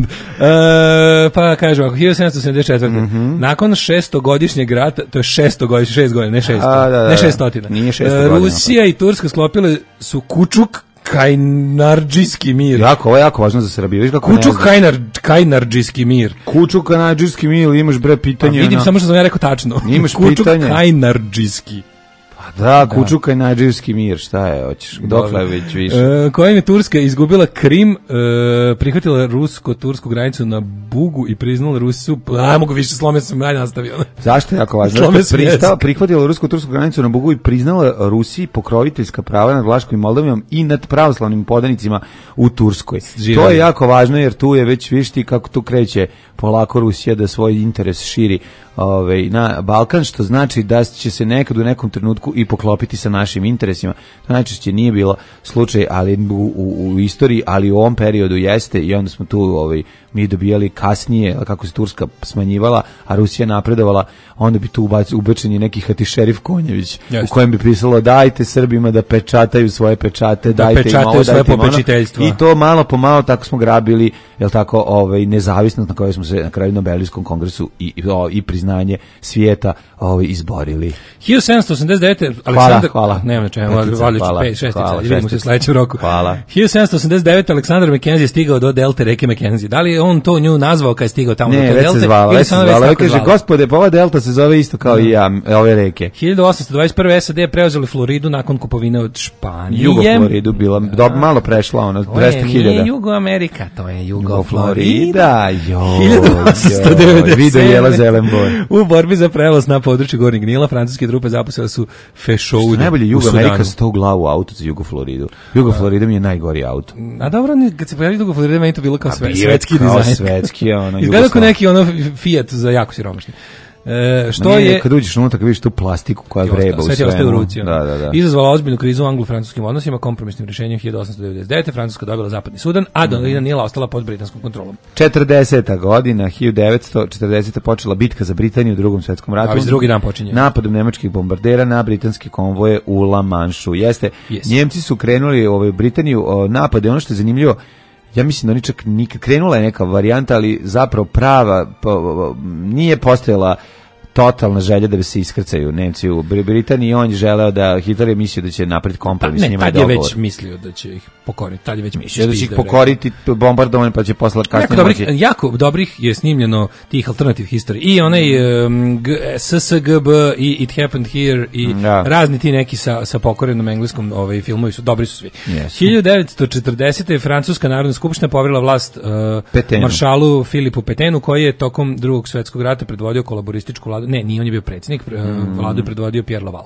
Pa kažem ako 1774. Nakon 600-godišnjeg rata, to je 600-godišnjeg, 6 godina, ne 600. Ne 600. Nije 600 godina. Rusija i Turska sklopile su Kučuk Kajnardžijski mir. Ovo je jako važno za Srbiju. Kučuk Kajnardžijski mir. Kučuk Kajnardžijski mir, imaš bre pitanje. Vidim samo što sam ja rekao tačno. Imaš Kučuk pitanje. Kajnardžijski. Da, Kučuk Kajnardžijski mir, šta je, hoćeš, dokle već više. Kojim je Turska izgubila Krim, prihvatila rusko-tursku granicu na Bugu i priznala Rusiju, mogu više slome sam dalje nastavio. Zašto je jako važno? Prihvatila rusko-tursku granicu na Bugu i priznala Rusiji pokroviteljska prava nad Vlaškom i Moldavijom i nad pravoslavnim podanicima u Turskoj. To je jako važno jer tu je već višti kako tu kreće polako Rusija da svoj interes širi na Balkan, što znači da će se nekad u nekom trenutku i poklopiti sa našim interesima. To najčešće nije bilo slučaj, ali u istoriji, ali u ovom periodu jeste i onda smo tu mi dobijali kasnije, kako se Turska smanjivala, a Rusija napredovala, onda bi tu ubačen je neki Hatišerif Konjević, u kojem bi pisalo dajte Srbima da pečataju svoje pečate, dajte im ovo, dajte im ono. I to malo po malo tako smo grabili, jel tako, nezavisnost na kojoj smo se na kraju Nobelovskom kongresu i priznanje svijeta izborili. 1789. Hvala. Nema na čemu, vidimo se u sledećem roku. Hvala. 1789. Aleksandar Mackenzie je stigao do delte reke Mackenzie. Da li je on to nju nazvao kad je stigao tamo do te delte? Ne, već se zvala. Kaže, gospode, pa ova delta se zove isto kao i ja, ove reke. 1821. SAD je preuzeli Floridu nakon kupovine od Španije. Jugo Floridu bila, malo prešla, 200.000. Nije Jugo Amerika, to je Jugo Florida. 1897. Video jela zelen boj. U borbi za prevoz na području Gornjeg Nila francuske trupe zaposele su fešoude. Najbolje Jugo Amerika sa to u glavu auto za Jugo Floridu. Jugo Florida mi je najgori auto. A dobro, kad se pojavio Jugo Florida, meni to bilo kao svetski dizajn. Svetski, izgleda kao neki Fiat za jako siromašni. Što je kad uđeš unutra vidiš tu plastiku koja vreba u svemu. Sve ostaje u ruci. Da. Izazvala ozbiljnu krizu u anglo-francuskim odnosima, kompromisnim rješenjem 1899. Francuska dobila zapadni Sudan, a Dolina Nila ostala pod britanskom kontrolom. 40. godina, 1940. počela bitka za Britaniju u Drugom svjetskom ratu. A već drugi dan počinje. Napadom nemačkih bombardera na britanske konvoje u La Manšu. Njemci su krenuli u Britaniju napade, ono što je zanimljivo, ja mislim da oni čak nikad krenula je neka varijanta, ali zapravo prava nije postojala totalna želja da bi se iskrcaju Nemci u Britaniji. On je želeo da Hitler je mislio da će napraviti kompromis s njima. Tad je već mislio da će ih pokoriti. Tad je već mislio da će ih pokoriti bombardovanje, pa će posle kasnije jako dobrih je snimljeno tih alternative history. I onaj SSGB i It Happened Here i razni ti neki sa pokorenom engleskom filmovi su dobri su svi. 1940. Francuska narodna skupština poverila vlast maršalu Filipu Petenu, koji je tokom Drugog svjetskog rata predvodio kolaborističku vladu. Ne, nije on je bio predsjednik, vladu je predvodio Pierre Laval.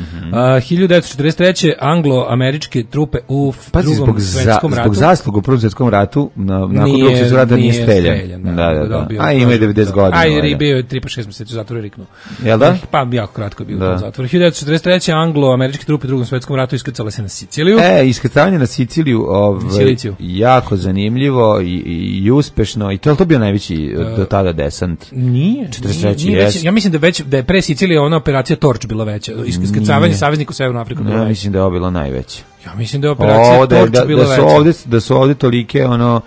1943. anglo-američke trupe u Drugom svjetskom ratu. Zbog zasluga u Prvom svjetskom ratu, nakon Drugog svjetskog rata nije streljan. Da. A ima je 90 godina. A i bio je 3-6 mjeseci u zatvoru riknuo. Jel da? Pa jako kratko je bio u zatvoru. 1943. anglo-američke trupe u Drugom svjetskom ratu iskrcale se na Siciliju. Iskrcavanje na Siciliju, jako zanimljivo i uspešno. I to je to bio najveći do tada desant? Nije. 43. Ja mislim da je pre Sicilije ona operacija Torch bila veća. Iskrcavanje saveznika u Severnu Afriku bila veća. Mislim da je ovo bilo najveće. Ja mislim da je operacija Torch bila veća. Da su ovdje tolike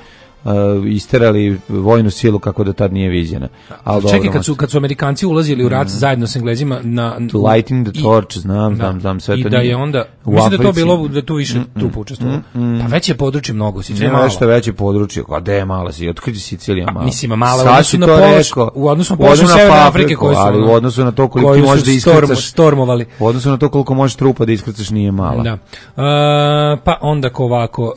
isterali vojnu silu kako do tad nije viđena. Čekaj, kad su Amerikanci ulazili u rat zajedno s Englezima to lighting the torch, znam sve to. I da je onda, mislim da to bilo da tu više trupa učestvovalo. Pa veće područje mnogo, Sicilija je mala. Nešto veće područje, a gde je mala si, otkud je Sicilija mala? Mislim, mala u odnosu na u odnosu na položaj Severne Afrike koji su, ali u odnosu na to koliko ti možeš da iskrcaš, stormovali. U odnosu na to koliko možeš trupa da iskrcaš nije mala. Da. Pa onda ovako,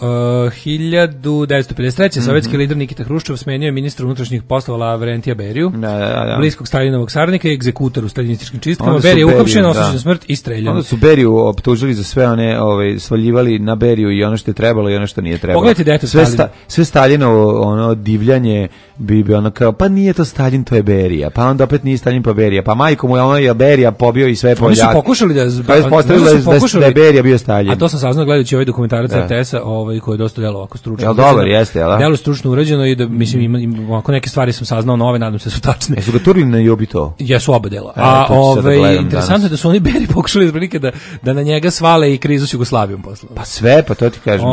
1953. Sovjetski lider Nikita Hruščov smenio je ministra unutrašnjih poslova Lavrentija Beriju, bliskog Stalinovog saradnika i egzekutor u staljinističkim čistkama. Berija je uhapšen, osuđen smrt i streljan. Onda su Beriju optužili za sve one, svaljivali na Beriju i ono što je trebalo i ono što nije trebalo. Pogledajte da je to Stalin. Sve Staljinovo divljanje bi ono kao, pa nije to Stalin, to je Berija. Pa onda opet nije Stalin, pa Berija. Pa majko mu je ono je Berija pobio i sve Poljake. Oni su pokušali da je Berija bio Stalin. A to sam saznao gledajući ovaj dokumentarac RTS-a, koji je dosta delo ovako stručno. Jel dobar, jeste, jel da? Delo stručno urađeno i da, mislim, ima ovako neke stvari sam saznao nove, nadam se su tačne. Jesu ga turili na Jobito? Jesu oba dela. Interesantno je da su oni Beri pokušali izbrilike da na njega svale i krizu s Jugoslavijom posle. Pa sve, pa to ti kažem.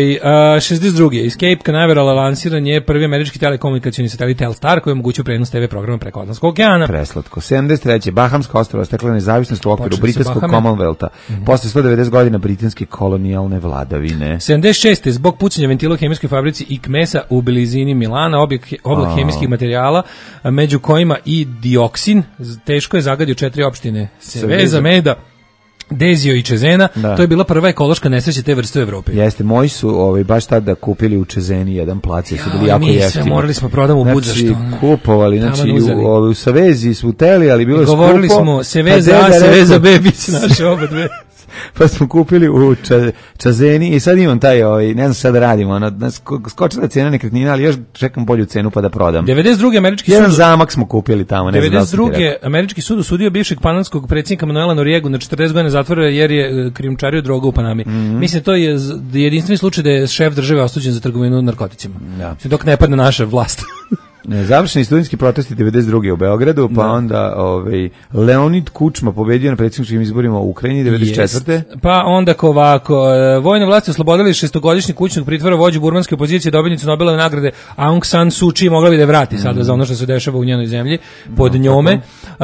62. Escape Canaveral lansiran je prvi američki telekomunikacioni satelit Telstar koji omogućuje prenos TV programa preko Atlantskog okeana. Preslatko. 73. Bahamska ostrva stekla nezavisnost u okviru britanskog Commonwealtha. Posle 190 godina britanske kolonijalne vladavine. 76. Zbog pucanja ventila u hemijskoj fabrici Ikmesa u blizini Milana, oblak hemijskih materijala, među kojima i dioksin, teško je zagadio 4 opštine Seveza, Meda, Dezio i Čezena. To je bila prva ekološka nesreća te vrste u Evropi. Jeste, moji su baš tada kupili u Čezeni jedan plac, su bili jako jeftini. Morali smo prodamo u bud za što. Kupovali, u Savezi su uteli, ali bilo je skupo. Govorili smo Seveza A, Seveza B, bit će naše oba dve. Pa smo kupili u Čazeni i sad imam taj, ne znam šta da radimo, skočila cena nekretnina, ali još čekam bolju cenu pa da prodam. 92. američki jedan zamak smo kupili tamo. 92. američki sud osudio bivšeg panamskog predsjednika Manuela Noriegu na 40 godina zatvora jer je krijumčario drogu u Panami. Mislim, to je jedinstveni slučaj da je šef države osuđen za trgovinu narkoticima. Dok ne padne naša vlast. Završeni studentski protesti 92. u Beogradu, pa onda Leonid Kučma pobedio na predsjedničkim izborima u Ukrajini 94. Pa onda ovako, vojne vlasti oslobodili 6-godišnjeg kućnog pritvora vođu burmanske opozicije, dobitnicu Nobelove nagrade Aung San Suu Kyi, mogla bi da je vrati sada za ono što se dešava u njenoj zemlji pod njome.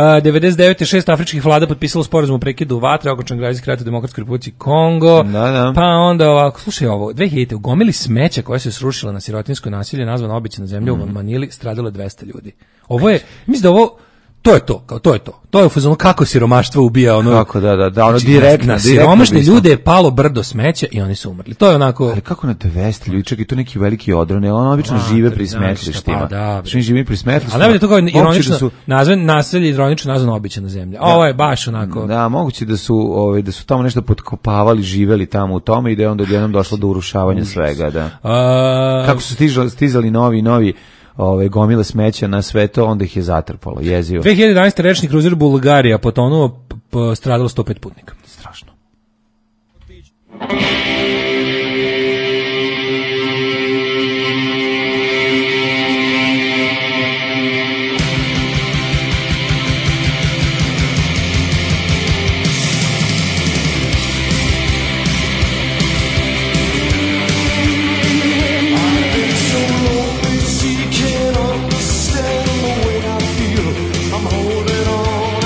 99. 6 afričkih vlada potpisalo sporazum o prekidu vatre, okončan građanski rat u Demokratskoj Republici Kongo. Pa onda ovako, slušaj ovo, 2000. u gomili smeća koja se srušila na sirotinjsko nasilje, nazvana Obećana zemlja u Manili, stradalo 200 ljudi. Ovo je, mislim da ovo, to je to. To je u fazonu kako siromaštvo ubija ono. Kako ono direktno. Na siromašne ljude je palo brdo smeća i oni su umrli. To je onako. Ali kako na 200 ljudi, čak i to neki veliki odron, on obično žive pri smetlištima. Što živi pri smetlištima. A najbolje to kao ironično nazvan naselje, ironično nazvano Obećana zemlja. Ovo je baš onako. Da, moguće da su tamo nešto potkopavali, živeli tamo u tome i da je onda odjednom došlo do urušavanja svega, da. Kako su stizali novi gomile smeća na sve to, onda ih je zatrpalo, jezivo. 2011. rečni kruzer Bulgarija potonuo, stradalo 105 putnika. Strašno. I'm holding on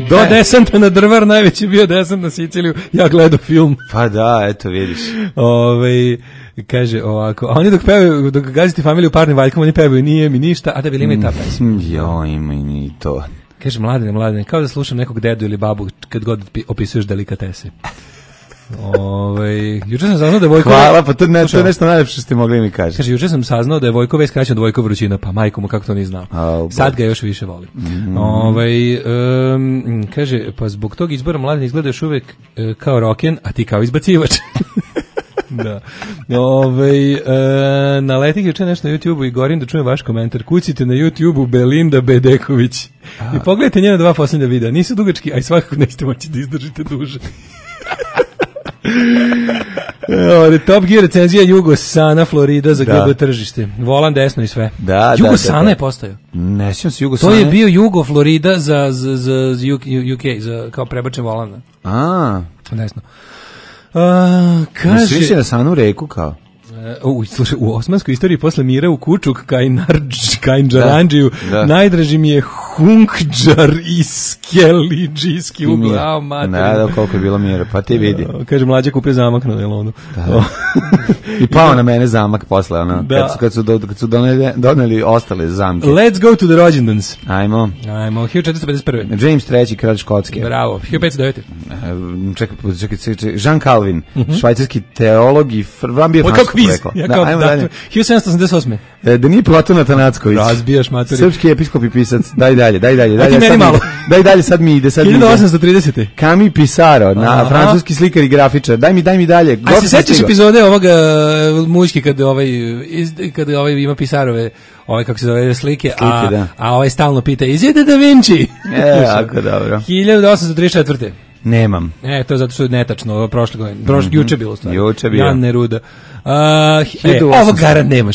Do desanta na Drvar, najveći bio desant na Siciliju, ja gledao film. Pa da, eto vidiš. Kaže ovako, a oni dok gazite familiju parnim valjkama, oni pevaju nije mi ništa, a da bi li ima i ta pesma. Jo, ima i ni to. Kaže, mladine, kao da slušam nekog dedu ili babu kad god opisuješ delikatese. Juče sam saznao da je Vojko... Hvala, pa to je nešto najlepše što ste mogli mi kažete. Kaže, juče sam saznao da je Vojko već skraćen od Vojko Vrućina, pa majko mu kako to nije znao. Sad ga još više volim. Kaže, pa zbog tog izbora Mladen izgleda još uvek kao roken, a ti kao izbacivač. Da. Na letih juče nešto na YouTube-u i gorim da čujem vaš komentar. Kucite na YouTube-u Belinda Bedeković. I pogledajte njena 2 posljednja videa. Nisu dugački, a i svakako nećete moći da izdržite duže. Top Gear recenzija Jugosana Florida za GB tržište. Volan desno i sve. Jugosana je postao. Ne sjećam se Jugosana. To je bio Jugo Florida za UK, za kao prebačen volan. Desno. Kaže se na Sanu reku kao. Slušaj, u osmanskoj istoriji posle mira u Kučuk Kainđarandžiju najdraži mi je Hunkđar i Skelidžijski ugao mater. Ne da koliko je bilo mira, pa ti vidi. Kaže, mlađa kupio zamak na Delonu. I pao na mene zamak posle, kad su doneli ostale zamke. Let's go to the rođendans. Ajmo. 1451. James III, kralj Škotske. Bravo, 1509. Čekaj, Jean Calvin, švajcarski teolog i bio francuski rekao. 1788. Da nije Platon Atanacković. Razbijaš materi. Srpski episkop i pisac. Daj dalje. A ti meni malo. Daj dalje, sad mi ide. 1830. Camille Pissarro, francuski slikar i grafičar. Daj mi dalje. A se sećaš epizode ovoga muški kad ima Pissarrove kako se zove slike, a ovaj stalno pita, is it Da Vinci? Jako dobro. 1834. Nemam. To je zato što je netačno, prošle godine. Juče bilo stvarno. Juče bilo. Jan Neruda. Ovo garant nemaš.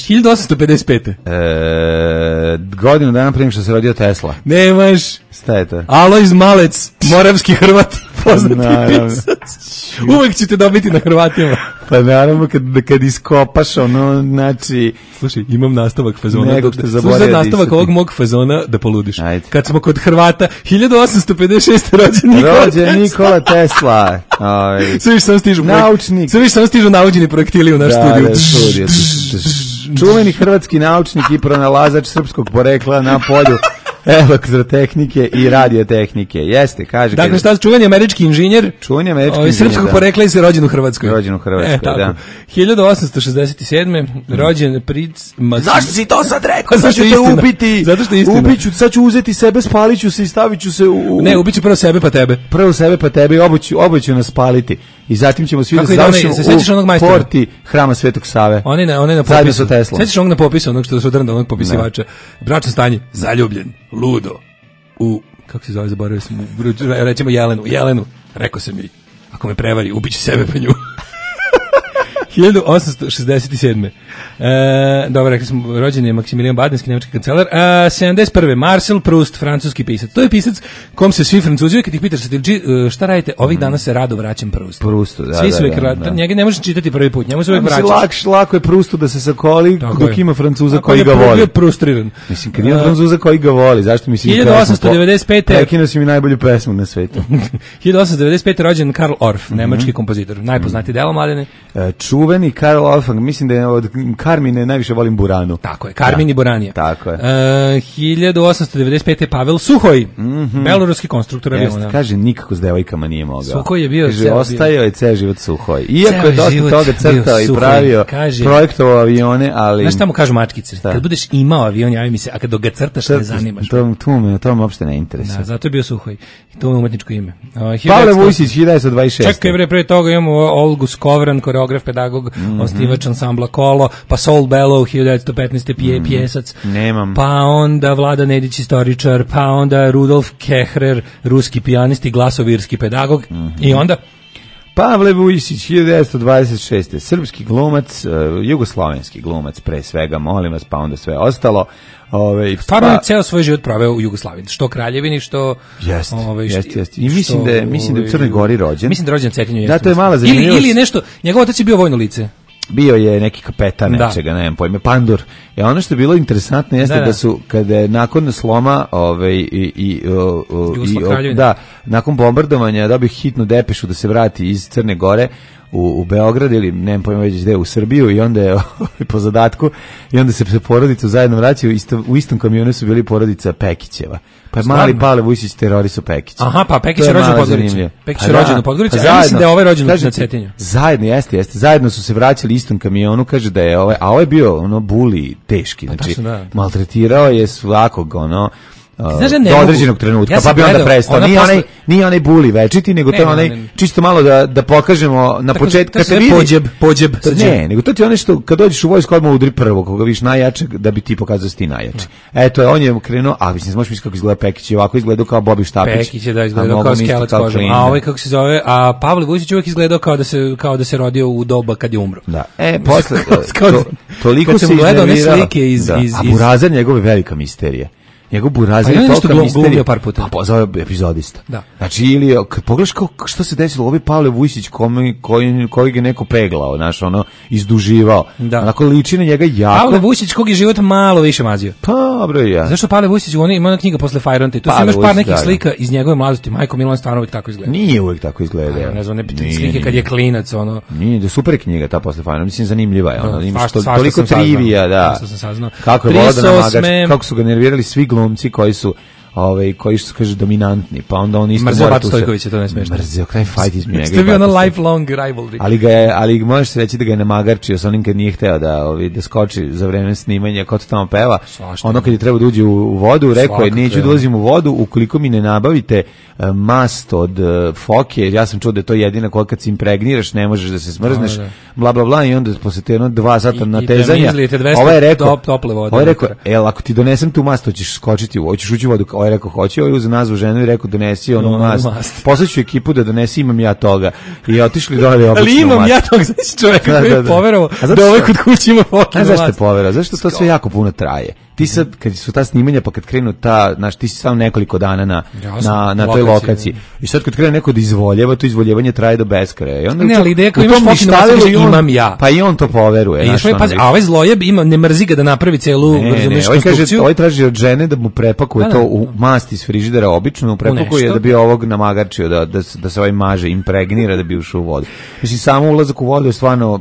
1855. Godinu dana prije što se rodio Tesla. Nemaš. Šta je to? Alojz Malec, moravski Hrvat, poznati pisac. Uvek ćete dobiti na Hrvatima. Pa naravno kad iskopaš znači... Slušaj, imam nastavak fazona. Slušaj, nastavak ovog mog fazona da poludiš. Ajde. Kad smo kod Hrvata, 1856. rođen Nikola Tesla. Sve više samo stižu naučeni projektili u naš studiju. Čuveni hrvatski naučnik i pronalazač srpskog porekla na polju elektrotehnike i radiotehnike. Jeste, kaže. Dakle, šta čuveni američki inženjer? Čuveni američki inženjer. Srpskog porekla i se rođen u Hrvatskoj. Rođen u Hrvatskoj, da. 1867. rođen princ Zašto si to sad rekao? Zašto ću te ubiti? Zato što je istina. Ubiću, sad ću uzeti sebe, spalit ću se i stavit ću se u... Ne, ubiću prvo sebe pa tebe. Prvo sebe pa tebe i oboje ću nas spaliti. I zatim ćemo svi da završimo u porti Hrama Svetog Save. On je na popisu. Sećaš onog na popisu, onog što su drnda, onog popisivača. Bračno stanje, zaljubljen, ludo, kako se zove, zaboravio sam, recimo Jelenu, rekao sam joj, ako me prevari, ubiću sebe pa nju. 1867. Dobro, rekli smo, rođen je Maksimilijan Badenski, nemački kancelar. 71. Marcel Proust, francuski pisac. To je pisac kom se svi Francuzi, kad ih pitaš šta radite, ovih dana se rado vraćam Proustu. Proustu, da. Svi su njega ne možeš čitati prvi put, njemu se uvijek vraćaš. Lako je Proustu da se sakoli dok ima Francuza koji ga voli. Proustriran. Mislim, kad ima Francuza koji ga voli, zašto mislim 1895. Prekinuo si mi najbolju pesmu na svetu. 1895. rođen Karl Orff, nemački kompozitor. Najpoznatiji delo, Mladene. Čuveni Karl Orff, mislim da je od Karmine najviše volim Buranu. Tako je, Karmin i Buranija. Tako je. 1895. Pavel Suhoj, beloruski konstruktor aviona. Kaže, nikako s devojkama nije mogao. Suhoj je bio... Kaže, ostajao je ceo život Suhoj. Iako je dosta toga crtao i pravio, projektovao avione, ali... Znaš šta mu kažu mačkice? Kad budeš imao avion, javi mi se, a kad ga crtaš, ne zanimaš. To me uopšte ne interesuje. Da, zato je bio Suhoj. I to je umetničko ime. Pavle Vujsić, 1926. Čekaj, pre toga imamo Olgu Skovran, koreograf, pedagog, osnivač ansambla Kolo, pa Saul Bellow, 1915. Pjesac. Nemam. Pa onda Vlada Nedić, istoričar, pa onda Rudolf Kehrer, ruski pijanist i glasovirski pedagog. I onda... Pavle Vujsić, 1926. Srpski glumac, jugoslovenski glumac pre svega, molim vas, pa onda sve ostalo. Stvarno je ceo svoj život proveo u Jugoslaviji, što Kraljevini, što... Jeste. I mislim da je u Crnoj Gori rođen. Mislim da je rođen Cetinju. Da, to je mala zanimljivost. Ili nešto, njegov otac je bio vojno lice. bio je neki kapetan nečega, ne znam pojme, Pandur. Ono što je bilo interesantno jeste da su, kada je nakon sloma nakon bombardovanja dobio hitnu depešu da se vrati iz Crne Gore u Beograd ili ne znam pojma već gde, u Srbiju, i onda je po zadatku, i onda se porodica zajedno vraćaju, u istom kamionu su bili porodica Pekićeva. Pa je mali Pavle Vujsić terorisao Pekića. Aha, pa Pekić je rođen u Podgorici. Pekić je rođen u Podgorici, a mislim da je ovaj rođen na Cetinju. Zajedno, jeste. Zajedno su se vraćali istom kamionu, kaže da je ovaj, a ovaj bio buli teški, znači maltretirao je svakog do određenog trenutka, pa bi onda prestao. Nije onaj buli večiti, nego to je onaj čisto malo da pokažemo na početku. To je pođeb. Ne, nego to ti je ono što kad dođeš u vojsku odmah udri prvo, koga viš najjačeg, da bi ti pokazao da si ti najjači. Eto, on je krenuo, a mislim, možeš misliti kako izgleda Pekić, ovako izgledao kao Bobi Štapić. Pekić je izgledao kao skelet kožom, a ovaj kako se zove, a Pavle Vujsić uvijek izgledao kao da se rodio u doba kad je umro. Da, posle, toliko se iznervirao. A Burazan njegove velika misterija. Njegov Burazir je toliko misterija par puta. Pa zove epizodista. Da. Znači, ili, kad pogledaš što se desilo, ovaj Pavle Vujsić koji ga neko peglao, izduživao. Da. Onako liči na njega jako. Pavle Vujsić kog je život malo više mazio. Pa, dobro ja. Zašto Pavle Vujsić, ima ona knjiga posle Fajronte, tu imaš par nekih slika iz njegove mladosti, Majko Milan stvarno uvijek tako izgleda. Nije uvijek tako izgleda. Ne znam, slike kad je klinac, Nije, da super knjiga ta posle Fajronte, mislim zanimljiva je. Imaš toliko trivija, da. Kako je Voda Namagač, kako su ga nervirali svi glumci koji su kaže dominantni, pa onda on isto mrzeo Batu Stojkovića, to ne smiješno. Mrzeo, kraj fight između njega. To je bio ono lifelong rivalry. Ali možeš se reći da ga je namagarčio sa onim kad nije hteo da skoči za vreme snimanja, ko to tamo peva. Ono kad je trebao da uđe u vodu, rekao je, neću da ulazim u vodu ukoliko mi ne nabavite mast od foke, ja sam čuo da je to jedina koja kad se impregniraš ne možeš da se smrzneš, bla bla bla, i onda posle jedno 2 sata natezanja ovaj je rekao, ako ti donesem tu mast, hoćeš skočiti, hoćeš ući u vodu. Ovaj rekao hoće, ovaj uz nazvu ženu i rekao donesi onu mast. Poslaću ekipu da donesi, imam ja toga. I otišli dole obično mast. Ali imam ja toga, znači čovjek koji je poverovao da ovaj kod kuće ima fokinu mast. Zašto je poverovao? Zašto to sve jako puno traje? Ti sad, kad su ta snimanja, pa kad krenu ti si samo nekoliko dana na toj lokaciji. I sad kad krene neko da izvoljeva, to izvoljevanje traje do beskraja. Ne, ali ideja kao imaš fokinu mast, imam ja. Pa i on to poveruje. A ovaj zlojeb ne mrzi ga da napravi celu konstrukciju. Ovaj traži od žene da mu prepakuje to u mast iz frižidera, obično prepakuje da bi ovog namagarčio, da se ovaj maže, impregnira da bi ušao u vodu. Mislim, samo ulazak u vodu je stvarno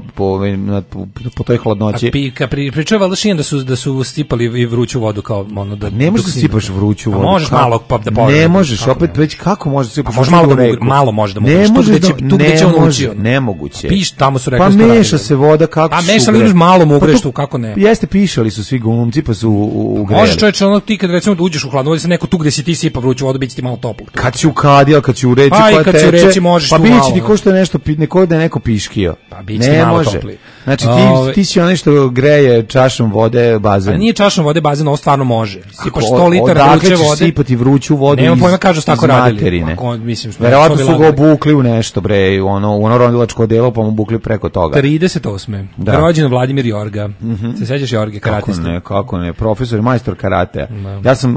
po toj hladnoći. A pričao je valjda Šijan da su stipali i vruću vodu kao ono da... Ne možeš da sipaš vruću vodu. A možeš malo pa da površi. Ne možeš, opet reći kako možeš da sipaš. Možeš malo može da mu tu gde će on učio. Nemoguće. Piš, tamo su rekli. Pa meša se voda kako su. Pa meša li malo mu ugreš tu kako ne. Jeste, pišali su svi glumci pa su ugreli. Može čoveče, ono ti kad recimo uđeš u hladnu vodu, neko tu gde si ti sipa vruću vodu, biće ti malo toplo. Kad si ukadija, kad si u reci koja teče, pa biće ti ko što je nešto, da je neko piškio. Pa biće ti malo topli. Znači ti si onaj što greje čašom vode bazen. A nije čašom vode bazen, ovo stvarno može. Sipaš 100 litara vruće vode. Sipati vruću vodu. Nema pojma kažu tako radili. Verovatno su ga obukli u nešto, bre, u ono ronilačko delo, pa mu obukli preko toga. 38. Rođen Vladimir Jorga. Se sećaš Jorge, karatista? Kako ne, profesor i majstor karatea. Ja sam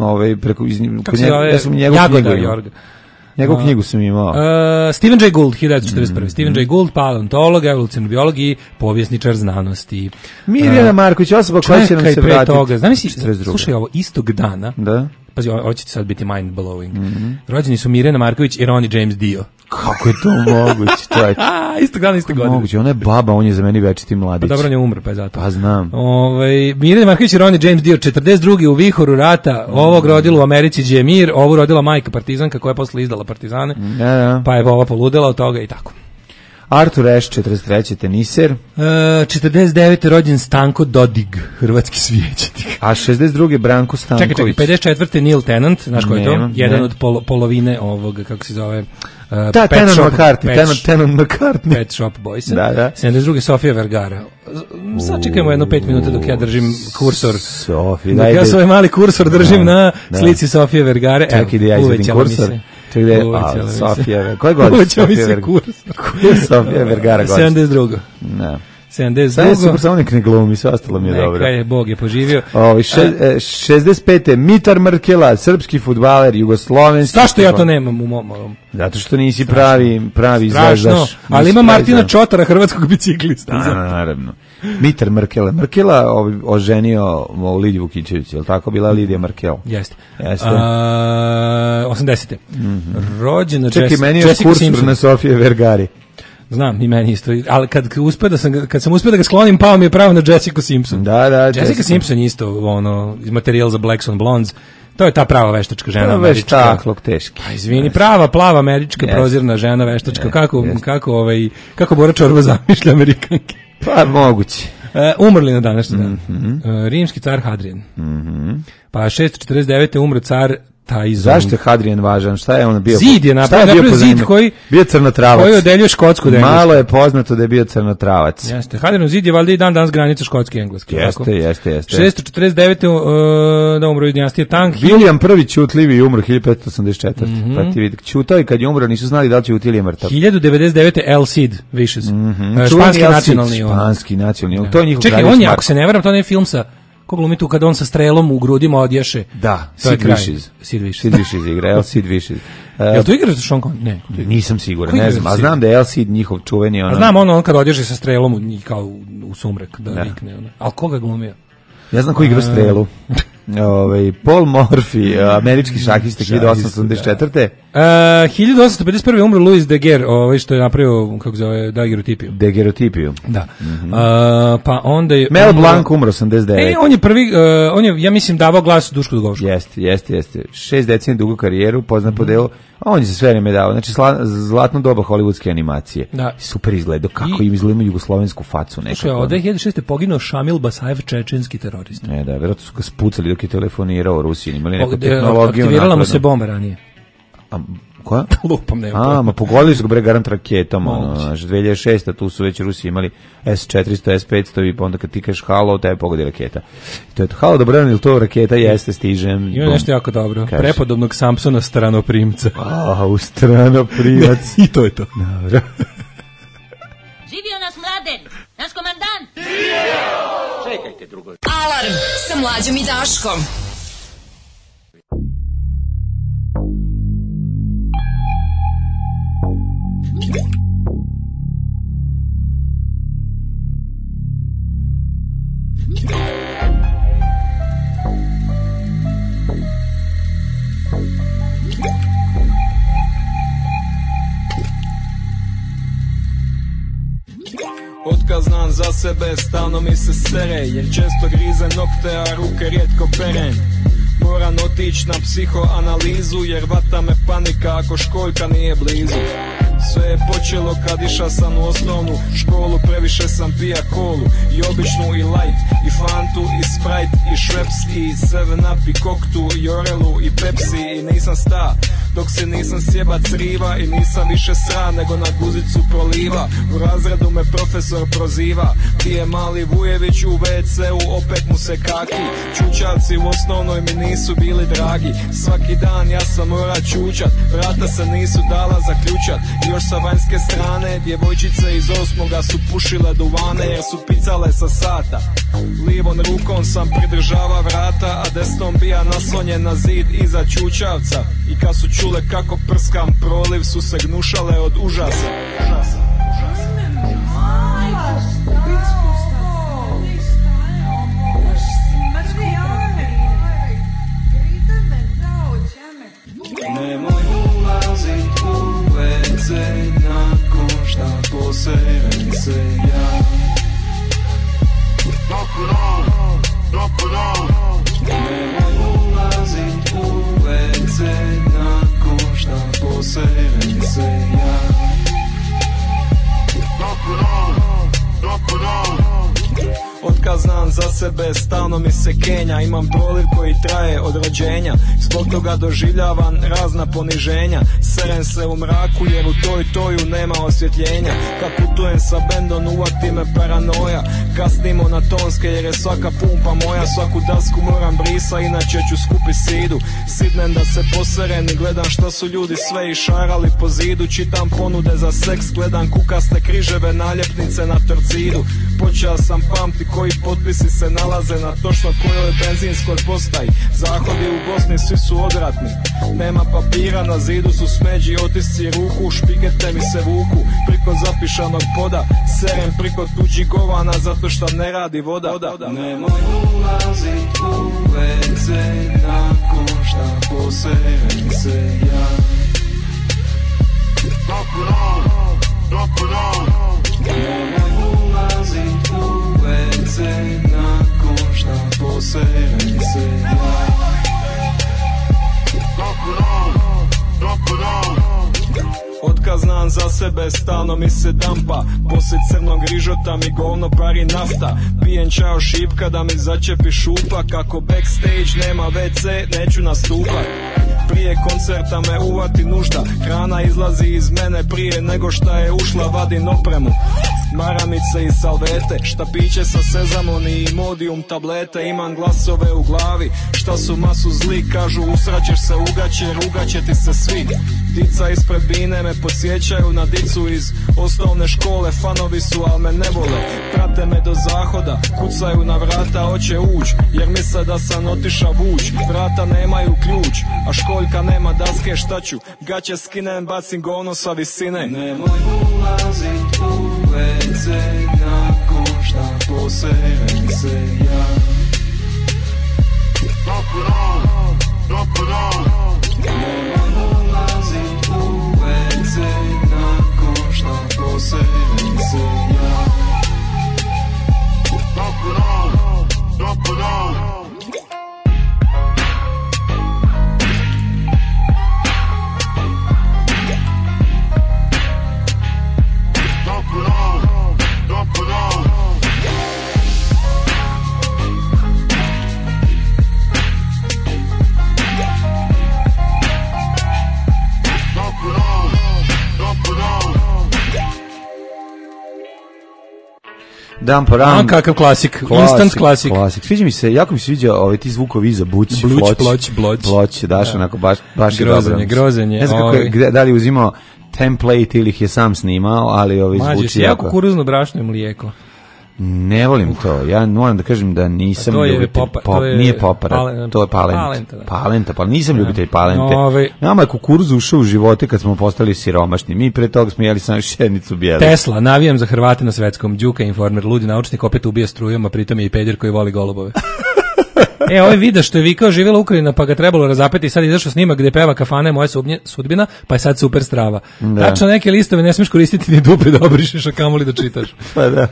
njegovu knjigu sam imao. Stephen Jay Gould, 1941. Stephen Jay Gould, paleontolog, evolucionar biolog i povjesničar znanosti. Mirjana Marković, osoba koja će nam se vratiti. Znam si, slušaj ovo, istog dana, pazi, ovo će ti sad biti mind blowing. Rođeni su Mirjana Marković i Ronnie James Dio. Kako je to moguće? Istog dana, istog godine. Moguće, ona je baba, on je za meni večiti mladić. Pa dobro, on je umro, pa je zato. Pa znam. Mirjana Marković i Ronnie James Dio, 42. u vihoru rata, ovog rodila u Americi Džemir, ovu rodila majka partizanka koja je posle izdala partizane, pa je ova poludela od toga i tako. Artur Ashe, 43. teniser. 49. rođen Stanko Dodig, hrvatski svijećenik. A 62. Branko Stanković. Čekaj, 54. Neil Tennant, znaš ko je to? Jedan od polovine ovog, kako se zove... Tennant McCartney. Pet Shop Boys. Da. 72. Sofia Vergara. Sad čekajmo jedno 5 minuta dok ja držim kursor. Dok ja svoj mali kursor držim na slici Sofije Vergare. Čekaj da ja izvedim kursor. Sofija, koje godine Sofija Vergara? Sofija Vergara. 72. 72. Sve je super, samo nek ne glumi, sve ostalo mi je dobro. Neka je, Bog je poživio. 65. Mitar Mrkela, srpski fudbaler, jugoslovenski. Zašto ja to nemam u mom? Zato što nisi pravi izveždaš. Ali ima Martina Čotara, hrvatskog biciklista. Naravno. Mitar Mrkela. Mrkela oženio Lidiju Vukićević, je li tako bila Lidija Mrkel? Jeste. 80. Rođena Jessica Simpson. Na Sofije Vergari. Znam, i meni isto. Ali kad sam uspio da ga sklonim, pao mi je pravo na Jessica Simpson. Da. Jessica Simpson isto, iz materijal za Blacks on Blondes. To je ta prava veštačka žena. To veštaklog teški. Izvini, prava, plava, američka, prozirna žena, veštačka. Kako Bora Čorba zamišlja Amerikanke? Pa, moguće. Umrli na današnji dan. Rimski car Hadrian. Pa 649. umro car Tajzon. Zašto je Hadrian važan? Šta je on bio? Zid je napravio zid koji bio crnotravac. Koji odeljuje Škotsku od Engleske. Malo je poznato da je bio crnotravac. Jeste. Hadrianov zid je valjda i dan danas granica Škotske i Engleske. Jeste. 649. da umro iz dinastije Tang. William I Ćutljivi umro 1584. Pa ti vidi, ćutao i kad je umro nisu znali da li će Ćuti ili je mrtav. 1099. El Cid Vicious. Španski nacionalni. To je njihov Čekaj, on je, ako se ne varam, to ne je film sa ko glumi tu kad on sa strelom u grudima odješe. Da, Sid Vicious igra, El Cid Vicious. Jel to igra za Sean Connery? Ne. Nisam siguran, ne znam. A znam da je El Cid njihov čuveni. A znam on kad odješe sa strelom kao u sumrak da vikne. Ali koga glumio? Ja znam ko igra strelu. Paul Morphy, američki šahista 1884. 1851. umro Louis Daguerre, što je napravio, kako zove, daguerreotipiju. Da. Pa onda je Mel Blanc umro 89. On je prvi, ja mislim davao glas Dušku Dugovšku. Jeste. 6 decenija dugu karijeru, poznat po delu, a on je se sve vreme dao. Znači, zlatno doba hollywoodske animacije. Da. Super izgledao, kako im izgledamo jugoslovensku facu nekako. Od 2006. poginuo Šamil Basajev, čečenski terorist. Da, vjerojatno su ga spucali dok je telefonirao u Rusiji, imali neku tehnologiju. Aktivirala mu se bomba ranije. Koja? Lupam, nema. Ma pogodili su ga garant raketom, 2006. tu su već Rusi imali S-400, S-500 i pa onda kad ti kažeš halo, tebe pogodi raketa. To je to, halo, dobro, ili to raketa, jeste, stižem. Ima nešto jako dobro. Prepodobnog Samsona stranoprimca. U stranoprimac. I to je to. Dobro. Živio nas Mladen, naš komandant. Čekajte drugo. Alarm sa Mlađom i Daškom. Otkad znam za sebe, stalno mi se sere, jer često grize nokte, a ruke rijetko perem. Moram otići na psihoanalizu, jer vata me panika ako školjka nije blizu. Sve je počelo kad iša sam u osnovnu školu, previše sam pija kolu, i običnu i light, i fantu, i sprite, i šveps, i 7up, i koktu, i orelu, i pepsi, i nisam sta, dok se nisam sjeba criva, i nisam više sra, nego na guzicu proliva. U razredu me profesor proziva, pije mali Vujević u WC-u, opet mu se kaki. Čučavci u osnovnoj mi nisu bili dragi, svaki dan ja sam mora čučat, vrata se nisu dala zaključat. Još sa vanjske strane djevojčice iz osmoga su pušile duvane, jer su picale sa sata. Livom rukom sam pridržava vrata, a desnom bija naslonjen na zid iza čučavca. I kad su čule kako prskam proliv, su se gnušale od užasa. Nemoj ulazit u WC nakon šta poserem se ja. Nemoj ulazit u WC nakon šta poserem se ja. Otkad znam za sebe, stalno mi se kenja, imam proliv koji traje od rođenja, zbog toga doživljavam razna poniženja, serem se u mraku jer u toju nema osvjetljenja, kad putujem sa bendom uvati me paranoja, kasnimo na tonske jer je svaka pumpa moja, svaku dasku moram brisa, inače ću skupi sidu, sidnem da se poserem i gledam što su ljudi sve išarali po zidu, čitam ponude za seks, gledam kukaste križeve naljepnice na torcidu, počeo sam pamti koji potpisi se nalaze na točno kojoj benzinskoj postaji. Zahodi u Bosni svi su odvratni, nema papira, na zidu su smeđi, otisci ruku, špigete mi se vuku priko zapišanog poda, serem priko tuđih govana zato što ne radi voda. Nemoj ulazit u WC nakon šta poserem se ja. Nemoj ulazit u WC nakon šta poserem se ja. Otkaz znam za sebe, stalno mi se dampa, poslije crnog rižota mi govno pari nafta. Pijem čao šipka da mi začepi šupa, kako backstage nema WC neću nastupat. Prije koncerta me uvati nužda, hrana izlazi iz mene prije nego šta je ušla, vadim opremu, maramice i salvete, štapiće sa sezamon i modijum tablete. Imam glasove u glavi, šta su masu zli, kažu usraćeš se ugaće, rugaće ti se svi. Dica ispred bine me podsjećaju na dicu iz osnovne škole, fanovi su al me ne vole, prate me do zahoda, kucaju na vrata, hoće uć, jer misle da sam otiša vuć. Vrata nemaju ključ, a školjka nema daske, šta ću, gaće skinem, bacim govno sa visine. Nemoj ulazit u WC nakon šta poserem se ja. Nemoj ulazit u WC nakon šta poserem se ja. Dan po ran. Kakav klasik, instant klasik. Sviđa mi se, jako mi se sviđa ti zvukovi iza buć, ploč, daš onako baš grozenje. Ne znam kako, da li uzimao template ili ih je sam snimao, ali zvuči jako. Jako kukuruzno brašno i mlijeko. Ne volim to, ja moram da kažem da nisam ljubitelj, nije popara, to je palenta, pa nisam ljubitelj palente. Nama je kukuruz ušao u živote kad smo postali siromašni, mi pre toga smo jeli samo šenicu bijelu. Tesla, navijam za Hrvate na svetskom, Đuka informer, ludi naučnik, opet ubija strujom, a pritom je i peder koji voli golubove. Ovaj video što je vikao živjela Ukrajina pa ga trebalo razapeti i sad izašao snimak gde peva kafana je moja sudbina, pa je sad super strava. Tačno neke listove ne smiješ koristiti ni dupe da obrišeš, a kamoli da čitaš. Pa da.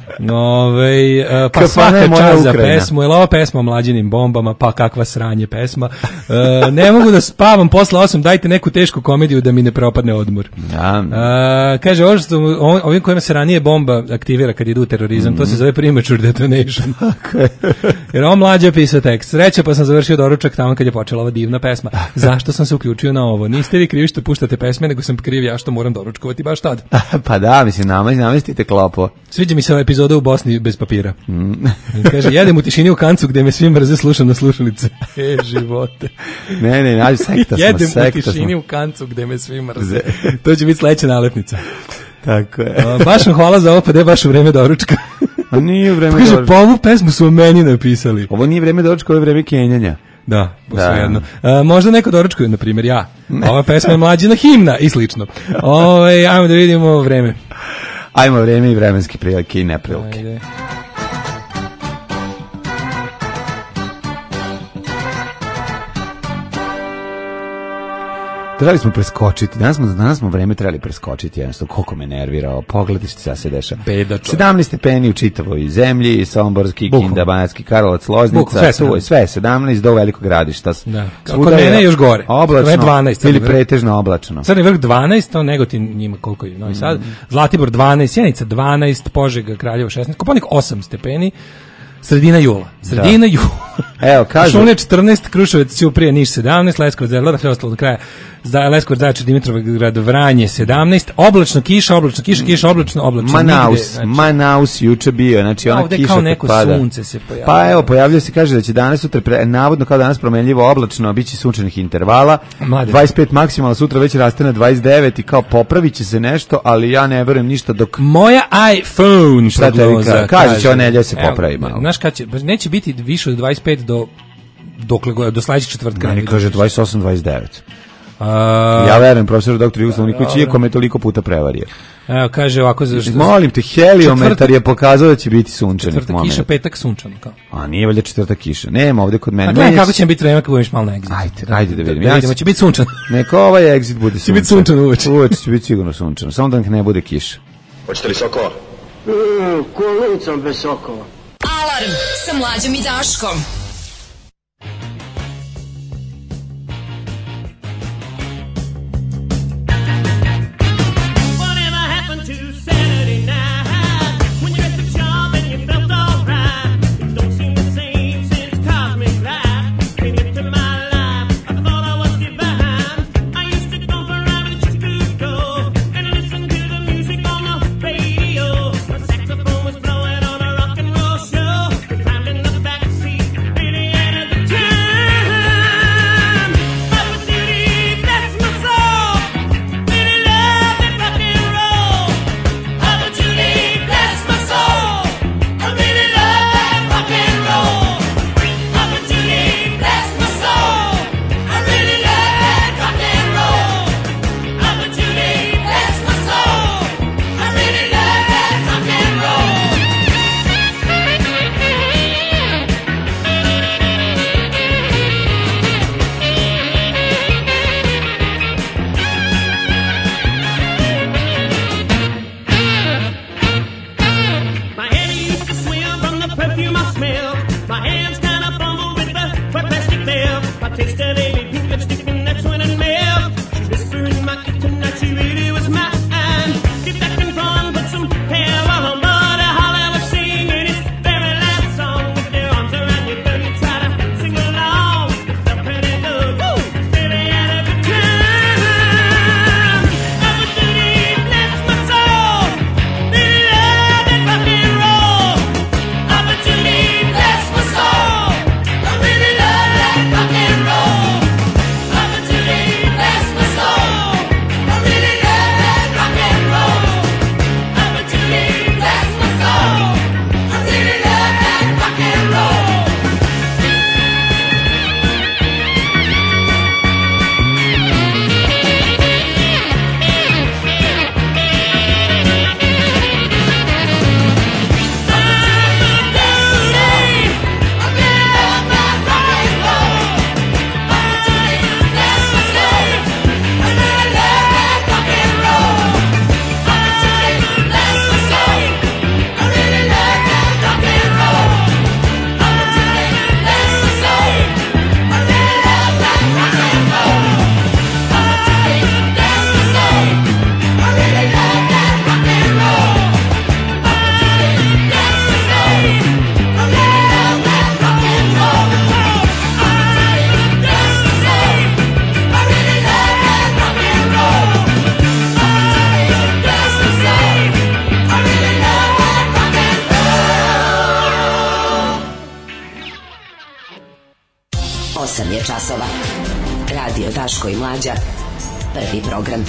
Pa svaka čast za pesmu, je li ova pesma o mlađinim bombama, pa kakva sranje pesma. Ne mogu da spavam posle 8, dajte neku tešku komediju da mi ne propadne odmor. Kaže, ovim kojima se ranije bomba aktivira kad idu u terorizam, to se zove premature detonation. Jer on mlađa pisao tekst. Sreća, pa sam završio doručak tamo kad je počela ova divna pesma. Zašto sam se uključio na ovo? Niste vi krivi što puštate pesme, nego sam kriv ja što moram doručkovati baš tad. Pa da, mislim, namestite klopo. Sviđa mi se ova epizoda u Bosni bez papira. Kaže, jedem u tišini u kancu gde me svi mrze, slušam na slušalice. Živote. Ne, nađu sekta smo. Jedem u tišini u kancu gde me svi mrze. To će biti sledeća nalepnica. Tako je. Baš vam hvala za ovo, pa da je baš u vreme doručka. A nije vreme doručka. Kaže, pa ovu pesmu su meni napisali. Ovo nije vreme doručka, ovo je vreme kenjanja. Da, posvejedno. Možda neko doručkuje, na primjer ja. Ova pesma je mlađina himna i slično. Ajmo da vidimo vreme. Ajmo vreme i vremenske prilike i neprilike. Ajde. Trebali smo preskočiti, danas smo vreme trebali preskočiti, jednostavno, koliko me nervirao, pogledaj što se dešava. 17 stepeni u čitavoj zemlji, Somborski, Kinda, Banatski Karlovac, Loznica, sve 17 do Velikog Gradišta. Da. Kod mene je još gore. Oblačno 12, ili pretežno oblačno. Crni vrh 12, Negotin njima koliko je, Novi Sad, Zlatibor 12, Sjenica 12, Požega, Kraljevo 16, Kopaonik 8 stepeni, Sredina jula. Evo, kažu. Šumenje 14, Kruševac, Ćuprija, Niš 17, Leskovac, Zaječar, sve ostalo do kraja. Leskovac, Zaječar, Dimitrovgrad, Vranje 17, oblačno, kiša, oblačno. Manaus juče bio, znači ona ovde kiša kao neko pada. sunce se pojavlja. Pa evo, pojavljuje se, kaže da će danas, sutra, navodno kao danas promenljivo oblačno, a bit će sunčanih intervala, 25 maksimalno, sutra već raste na 29 i kao popravit će se nešto, ali ja ne verujem ništa dok... Moja iPhone prognoza kaže će ova nedelja se popravi malo. Znaš kad će, neće biti više od 25 do sledećeg četvrtka. Meni kaže 28-29. Ja verujem profesoru doktoru Jugoslavu Nikoliću, iako me toliko puta prevario. Evo, kaže ovako... Molim te, heliometar je pokazao da će biti sunčanih. Četvrtak kiša, petak sunčano. Kao. A nije valjda četvrtak kiša. Nema ovde kod mene. A gledaj kako će biti vreme kad budeš malo na exit. Ajde da vidim. Da vidimo, će biti sunčano. Neka ovaj exit bude sunčan. Će biti sunčano uveče. Uveče će biti sigurno sunčano. Samo da ne bude kiša. Hoćete li sokova? Kolicom bez sokova. Alarm sa Mlađom i Daškom. časova. Radio Daško i Mlađa. Prvi program.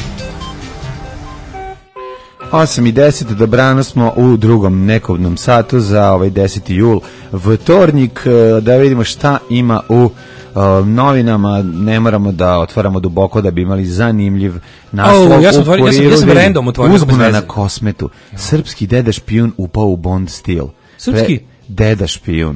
8:10, dobrano smo u drugom nekovnom satu za ovaj 10. jul vtornik, da vidimo šta ima u novinama. Ne moramo da otvaramo duboko da bi imali zanimljiv naslov. Ja sam random otvorio. Uzbuna na Kosmetu. Srpski deda špijun upao u Bond stil. Srpski? Deda špijun.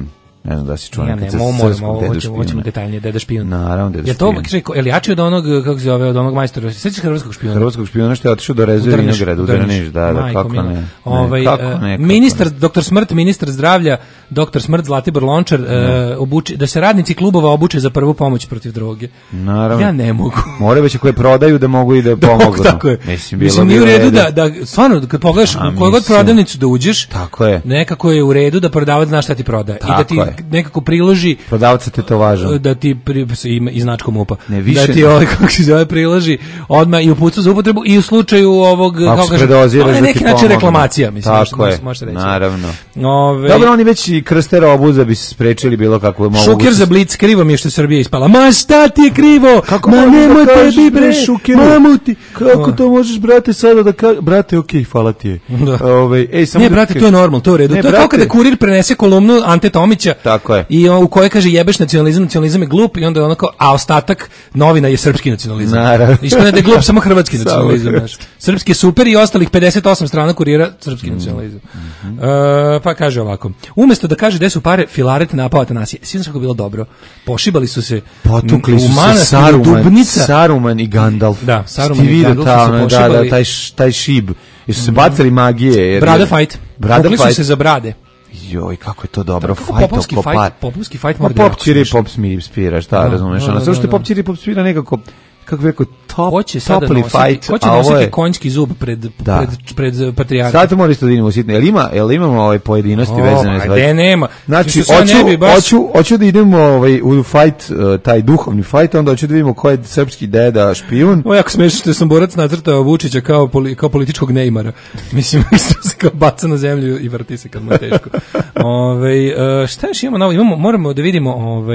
Ne znam da si čuo nekad za srpskog Dedu špijuna. Hoćemo detaljnije, Deda špijun. Naravno, Deda špijun. Je li jači od onog, kako se zove, od onog majstora? Sećaš hrvatskog špijuna? Hrvatskog špijuna što je otišao do Rezu Vinograda, u Drniš, da, kako ne. Ministar, doktor Smrt, ministar zdravlja, doktor Smrt Zlatibor Lončar, da se radnici klubova obuče za prvu pomoć protiv droge. Naravno. Ja ne mogu. More već koje prodaju da mogu i da pomogu. Tako je. Mislim, nije u redu da stvarno, kad pogledaš u koju god prodavnicu da uđeš, tako je. Nekako je u redu da prodavac zna šta ti prodaje. I da ti nekako priloži prodavac sa tetovažom. Da ti i značkom MUP-a. Da ti kako se zove priloži odmah i uputstvo za upotrebu i u slučaju ovog kako kaže, neki način reklamacija, mislim. Tako je, može reći. naravno. Dobro, oni već i krste robu da bi se sprečili bilo kako mogu. Šuker za Blic, krivo mi je što Srbija ispala. Ma šta ti je krivo? Kako nemoj tebi bre Šukeru? Mamuti. Kako to možeš, brate, sada da kažeš? Brate, okej, hvala ti je. Ne, brate, to je normalno, to je u redu. To je kao kada Kurir prenese kolumnu Ante Tomića. Tako je. I u kojoj kaže jebeš nacionalizam je glup i onda je onako, a ostatak novina je srpski nacionalizam. Ispada da je glup samo hrvatski nacionalizam. Srpski je super i ostalih 58 strana Kurira srpski nacionalizam. Pa kaže ovako. Umesto da kaže gde su pare, Filaret napao Atanasije. Svi kako bilo dobro. Pošibali su se. Potukli su se Saruman i Gandalf. Da, Saruman i Gandalf su se pošibali. Taj šib. Jesu se bacali magije. Brada fight. Pokli su se za brade. Joj, kako je to dobro. Popovski fight mora da je. Pop Čiri Pop spira, šta razumeš? Samo što je Pop Čiri Pop spira nekako, kako bi rekao, topli fight. Hoće nositi konjski zub pred patrijarhom. Sad to mora isto da idemo sitno. Jel imamo ove pojedinosti vezane? Ajde, nema. Znači, hoću da idemo u fight, taj duhovni fight, onda hoću da vidimo ko je srpski deda špijun. Ovo jako smiješno što sam Borac nacrtao Vučića kao političkog Neymara. Mislim, isto se kao baca na zemlju i vrti se kad mu je teško. Šta još imamo novo? Moramo da vidimo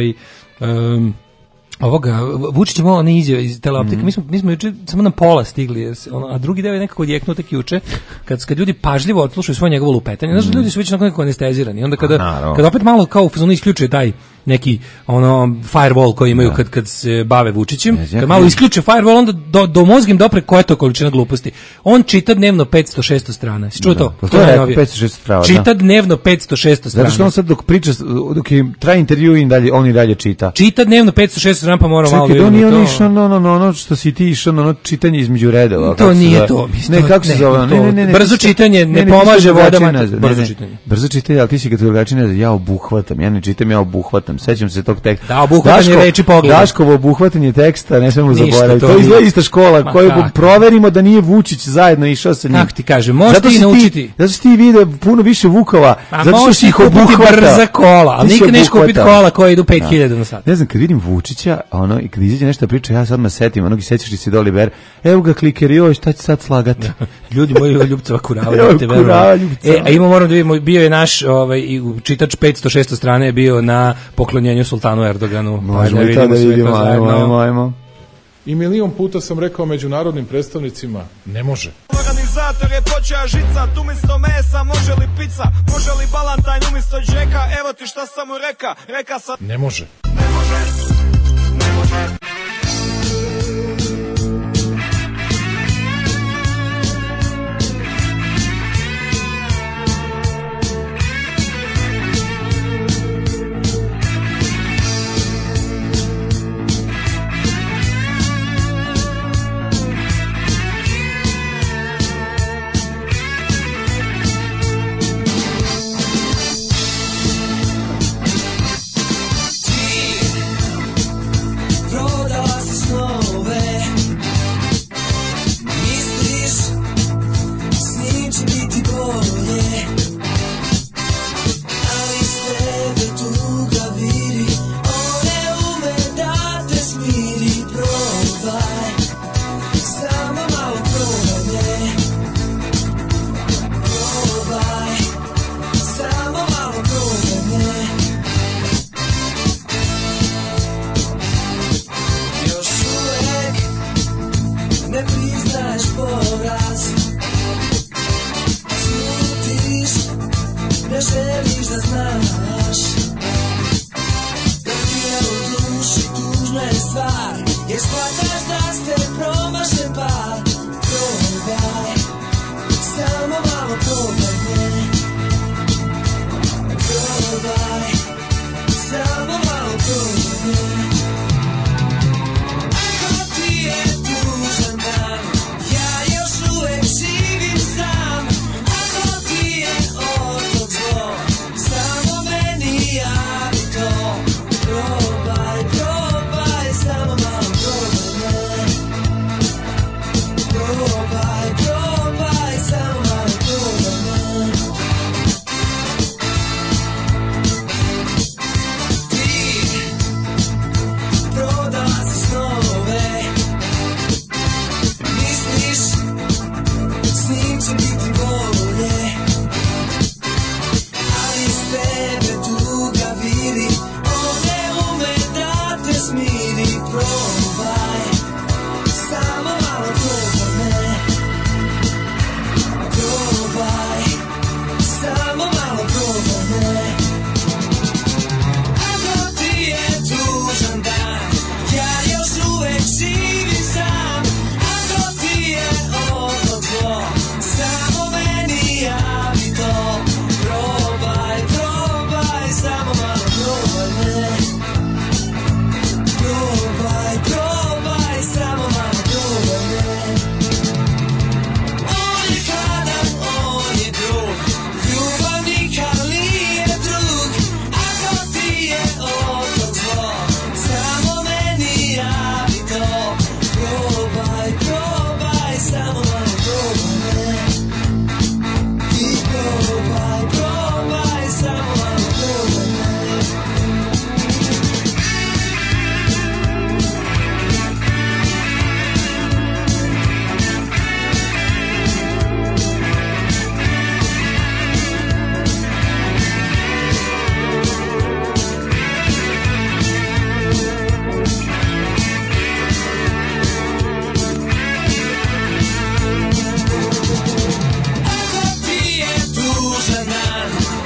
ovoga, Vučić je malo ne izjave iz teleoptika. Mi smo juče samo na pola stigli, a drugi deo je nekako odjeknuo tek juče, kad ljudi pažljivo odslušaju svoje njegovo lupetanje. Znaš, ljudi su već nekako anestezirani. Onda kada opet malo kao u fazonu isključuje taj neki firewall koji imaju kad se bave Vučićem, kad malo isključe firewall, onda do mozga im dopre koja je to količina gluposti. On čita dnevno 500-600 strana. Si čuo to? To je 500-600 strana. Čita dnevno 500-600 strana. Zato što on sad dok priča, dok im traje intervju, on i dalje čita. Čita dnevno 500-600 strana, pa mora malo da vidimo to. Čekaj, on nije išao što si ti išao na čitanje između redova. To nije to. Ne, kako se zove? Brzo čitanje ne pomaže vodama. Brzo čitanje, ali ti si kad drugačije ne znam, ja obuhvatam. Ja ne čitam, ja obuhvatam. Sećam se tog teksta. Da, obuhvatanje reči pogleda. Daškovo obuhvatanje teksta, ne smemo zaboraviti. To izgleda ista škola koju proverimo da nije Vučić zajedno išao sa njim. Kako ti kažem, možete i naučiti. Zato što ti vide puno više Vukova, zato što si ih obuhvata. Brza kola, ali nikad neš kupiti kola koje idu 5000 na sat. Ne znam, kad vidim Vučića, i kad izađe nešto priča, ja sad me setim, onog i sećaš li si do Oliver, evo ga kliker, joj, šta će sad slagati? Ljudi moji, Ljubcova Kurava. A imamo, moram da vidimo, bio je naš čitač 500-600 strane je bio na poklonjenju sultanu Erdoganu. Možemo i to da vidimo, ajmo. I milion puta sam rekao međunarodnim predstavnicima, ne može. Organizator je počeo žicat, umjesto mesa može li pizza, može li balantajn umjesto džeka, evo ti šta sam mu reka sam... Ne može.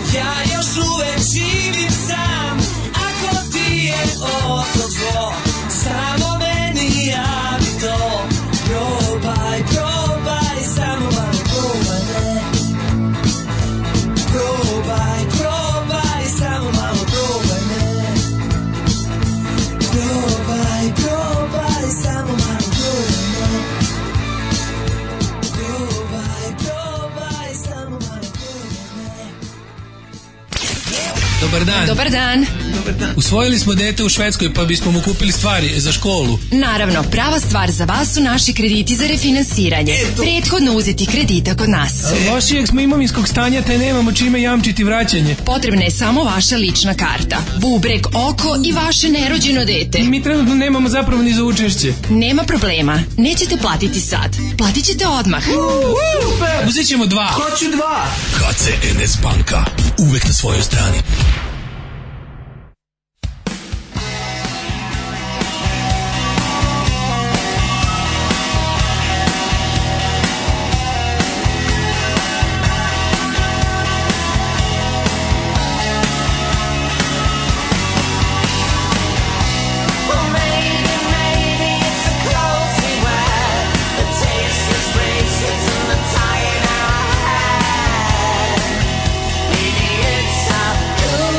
Ja još uvek živim sam, ako ti je otok zlo, samo meni javi to. Probaj, probaj, samo malo probaj me. Probaj, probaj, samo malo probaj me. Probaj, probaj, samo malo probaj me. Probaj, probaj, samo malo probaj me. Dobar dan. Dobar dan. Usvojili smo dete u Švedskoj pa bismo mu kupili stvari za školu. Naravno, prava stvar za vas su naši krediti za refinansiranje. Prethodno uzeti kredita kod nas. Lošijeg smo imovinskog stanja te nemamo čime jamčiti vraćanje. Potrebna je samo vaša lična karta, bubreg, oko i vaše nerođeno dete. Mi trenutno nemamo zapravo ni za učešće. Nema problema, nećete platiti sad. Platit ćete odmah. Uzet ćemo 2. Hoću 2. HCNS banka, uvek na svojoj strani. Maybe it's a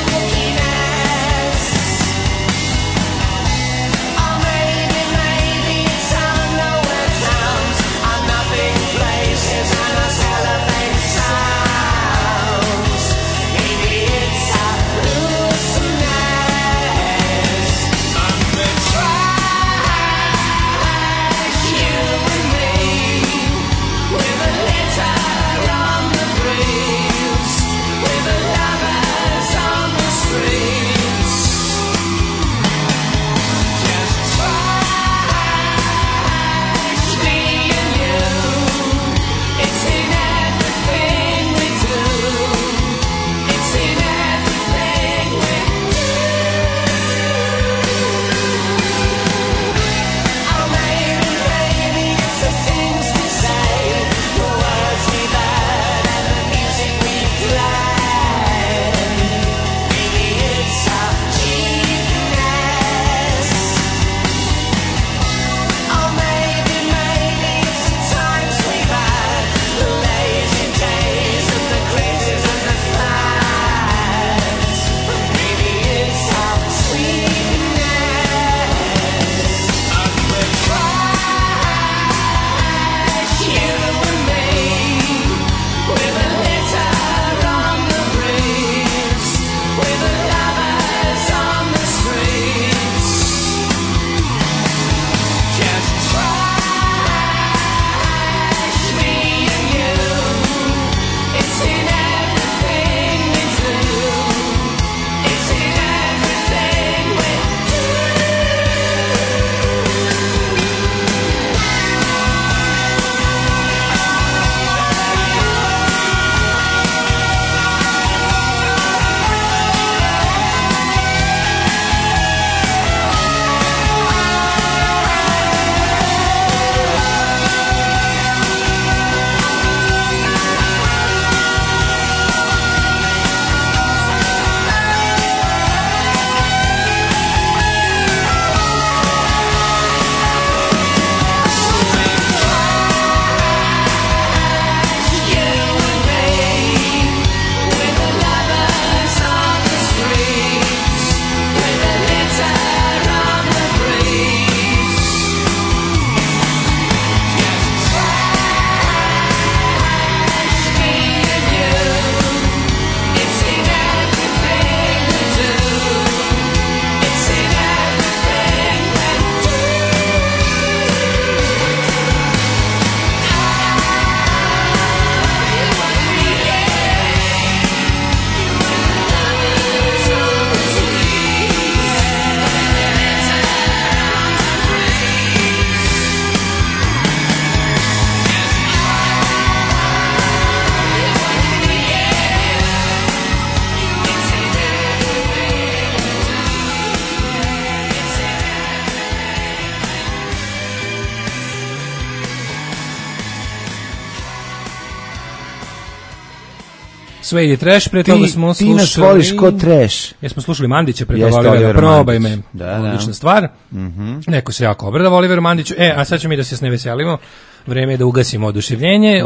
Suede Trash, pre toga smo slušali... Ti nas voliš ko trash. Jesmo slušali Mandića, pre toga Olivera, probaj me. Odlična stvar. Neko se jako obradava Oliveru Mandiću. A sad ćemo mi da se s ne veselimo. Vreme je da ugasimo oduševljenje.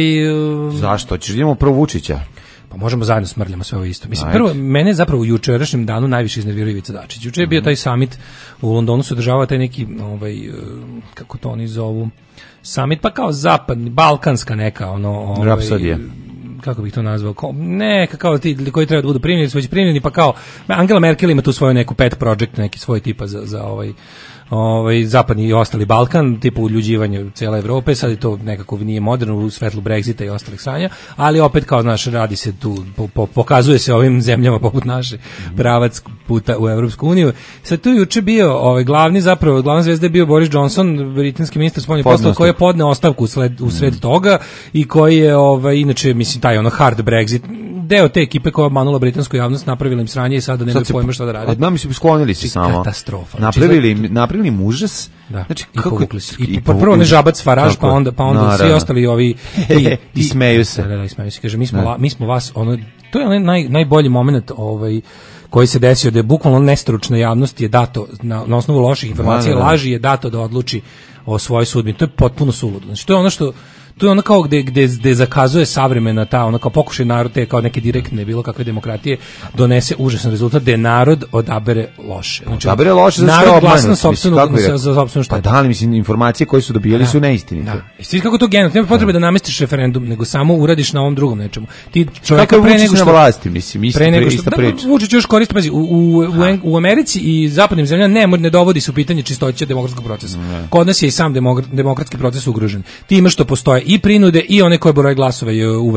Zašto? Hoćeš idemo prvo Vučića? Pa možemo zajedno smrljamo sve ovo isto. Mislim, prvo, mene zapravo u jučerašnjem danu najviše iznervirao Ivica Dačić. Juče je bio taj summit u Londonu, se održavao taj neki, kako to oni zovu, summit, pa kao zapadni, balkanska neka, Rapsodija. Kako bih to nazvao, kao ti koji treba da budu primljeni, su već primljeni, pa kao, Angela Merkel ima tu svoju neku pet project, neki svoj tipa za zapadni i ostali Balkan, tipa uljuđivanje cijele Evrope, sad je to nekako nije moderno u svetlu Brexita i ostalih sranja, ali opet kao znaš, radi se tu, pokazuje se ovim zemljama poput naše pravac puta u Evropsku uniju. Sad tu juče bio glavna zvezda je bio Boris Johnson, britanski ministar spoljnih poslova, koji je podneo ostavku usred toga i koji je inače mislim taj hard Brexit, deo te ekipe koja obmanula britansku javnost, napravila im sranje i sada nemaju pojma šta da rade. Odmah mi se sklonili se samo. Katastrofa. Napravili im užas. Da. Znači kako i prvo ne žabac Faraž, pa onda svi ostali ovi i smeju se. Da, smeju se. Kaže mi smo vas to je onaj najbolji momenat koji se desio, da je bukvalno nestručna javnost je dato na osnovu loših informacija, laži je dato da odluči o svojoj sudbini. To je potpuno suludo. Znači to je ono kao gde zakazuje savremena ta kao pokušaj narod te kao neke direktne bilo kakve demokratije donese užasan rezultat gde narod odabere loše. Znači odabere loše narod glasa na sopstvenu štetu. Pa da li mislim informacije koje su dobijali su neistinite. Da. I svi kako to generalno nema potrebe da namestiš referendum, nego samo uradiš na ovom drugom nečemu. Ti čovjeka pre nego što na vlasti mislim ista priča. Vučić još koristi, pazi, u Americi i zapadnim zemljama ne dovodi se u pitanje čistoća demokratskog procesa. Kod nas je i sam demokratski proces ugrožen. Time što postoje i prinude i one koje broje glasove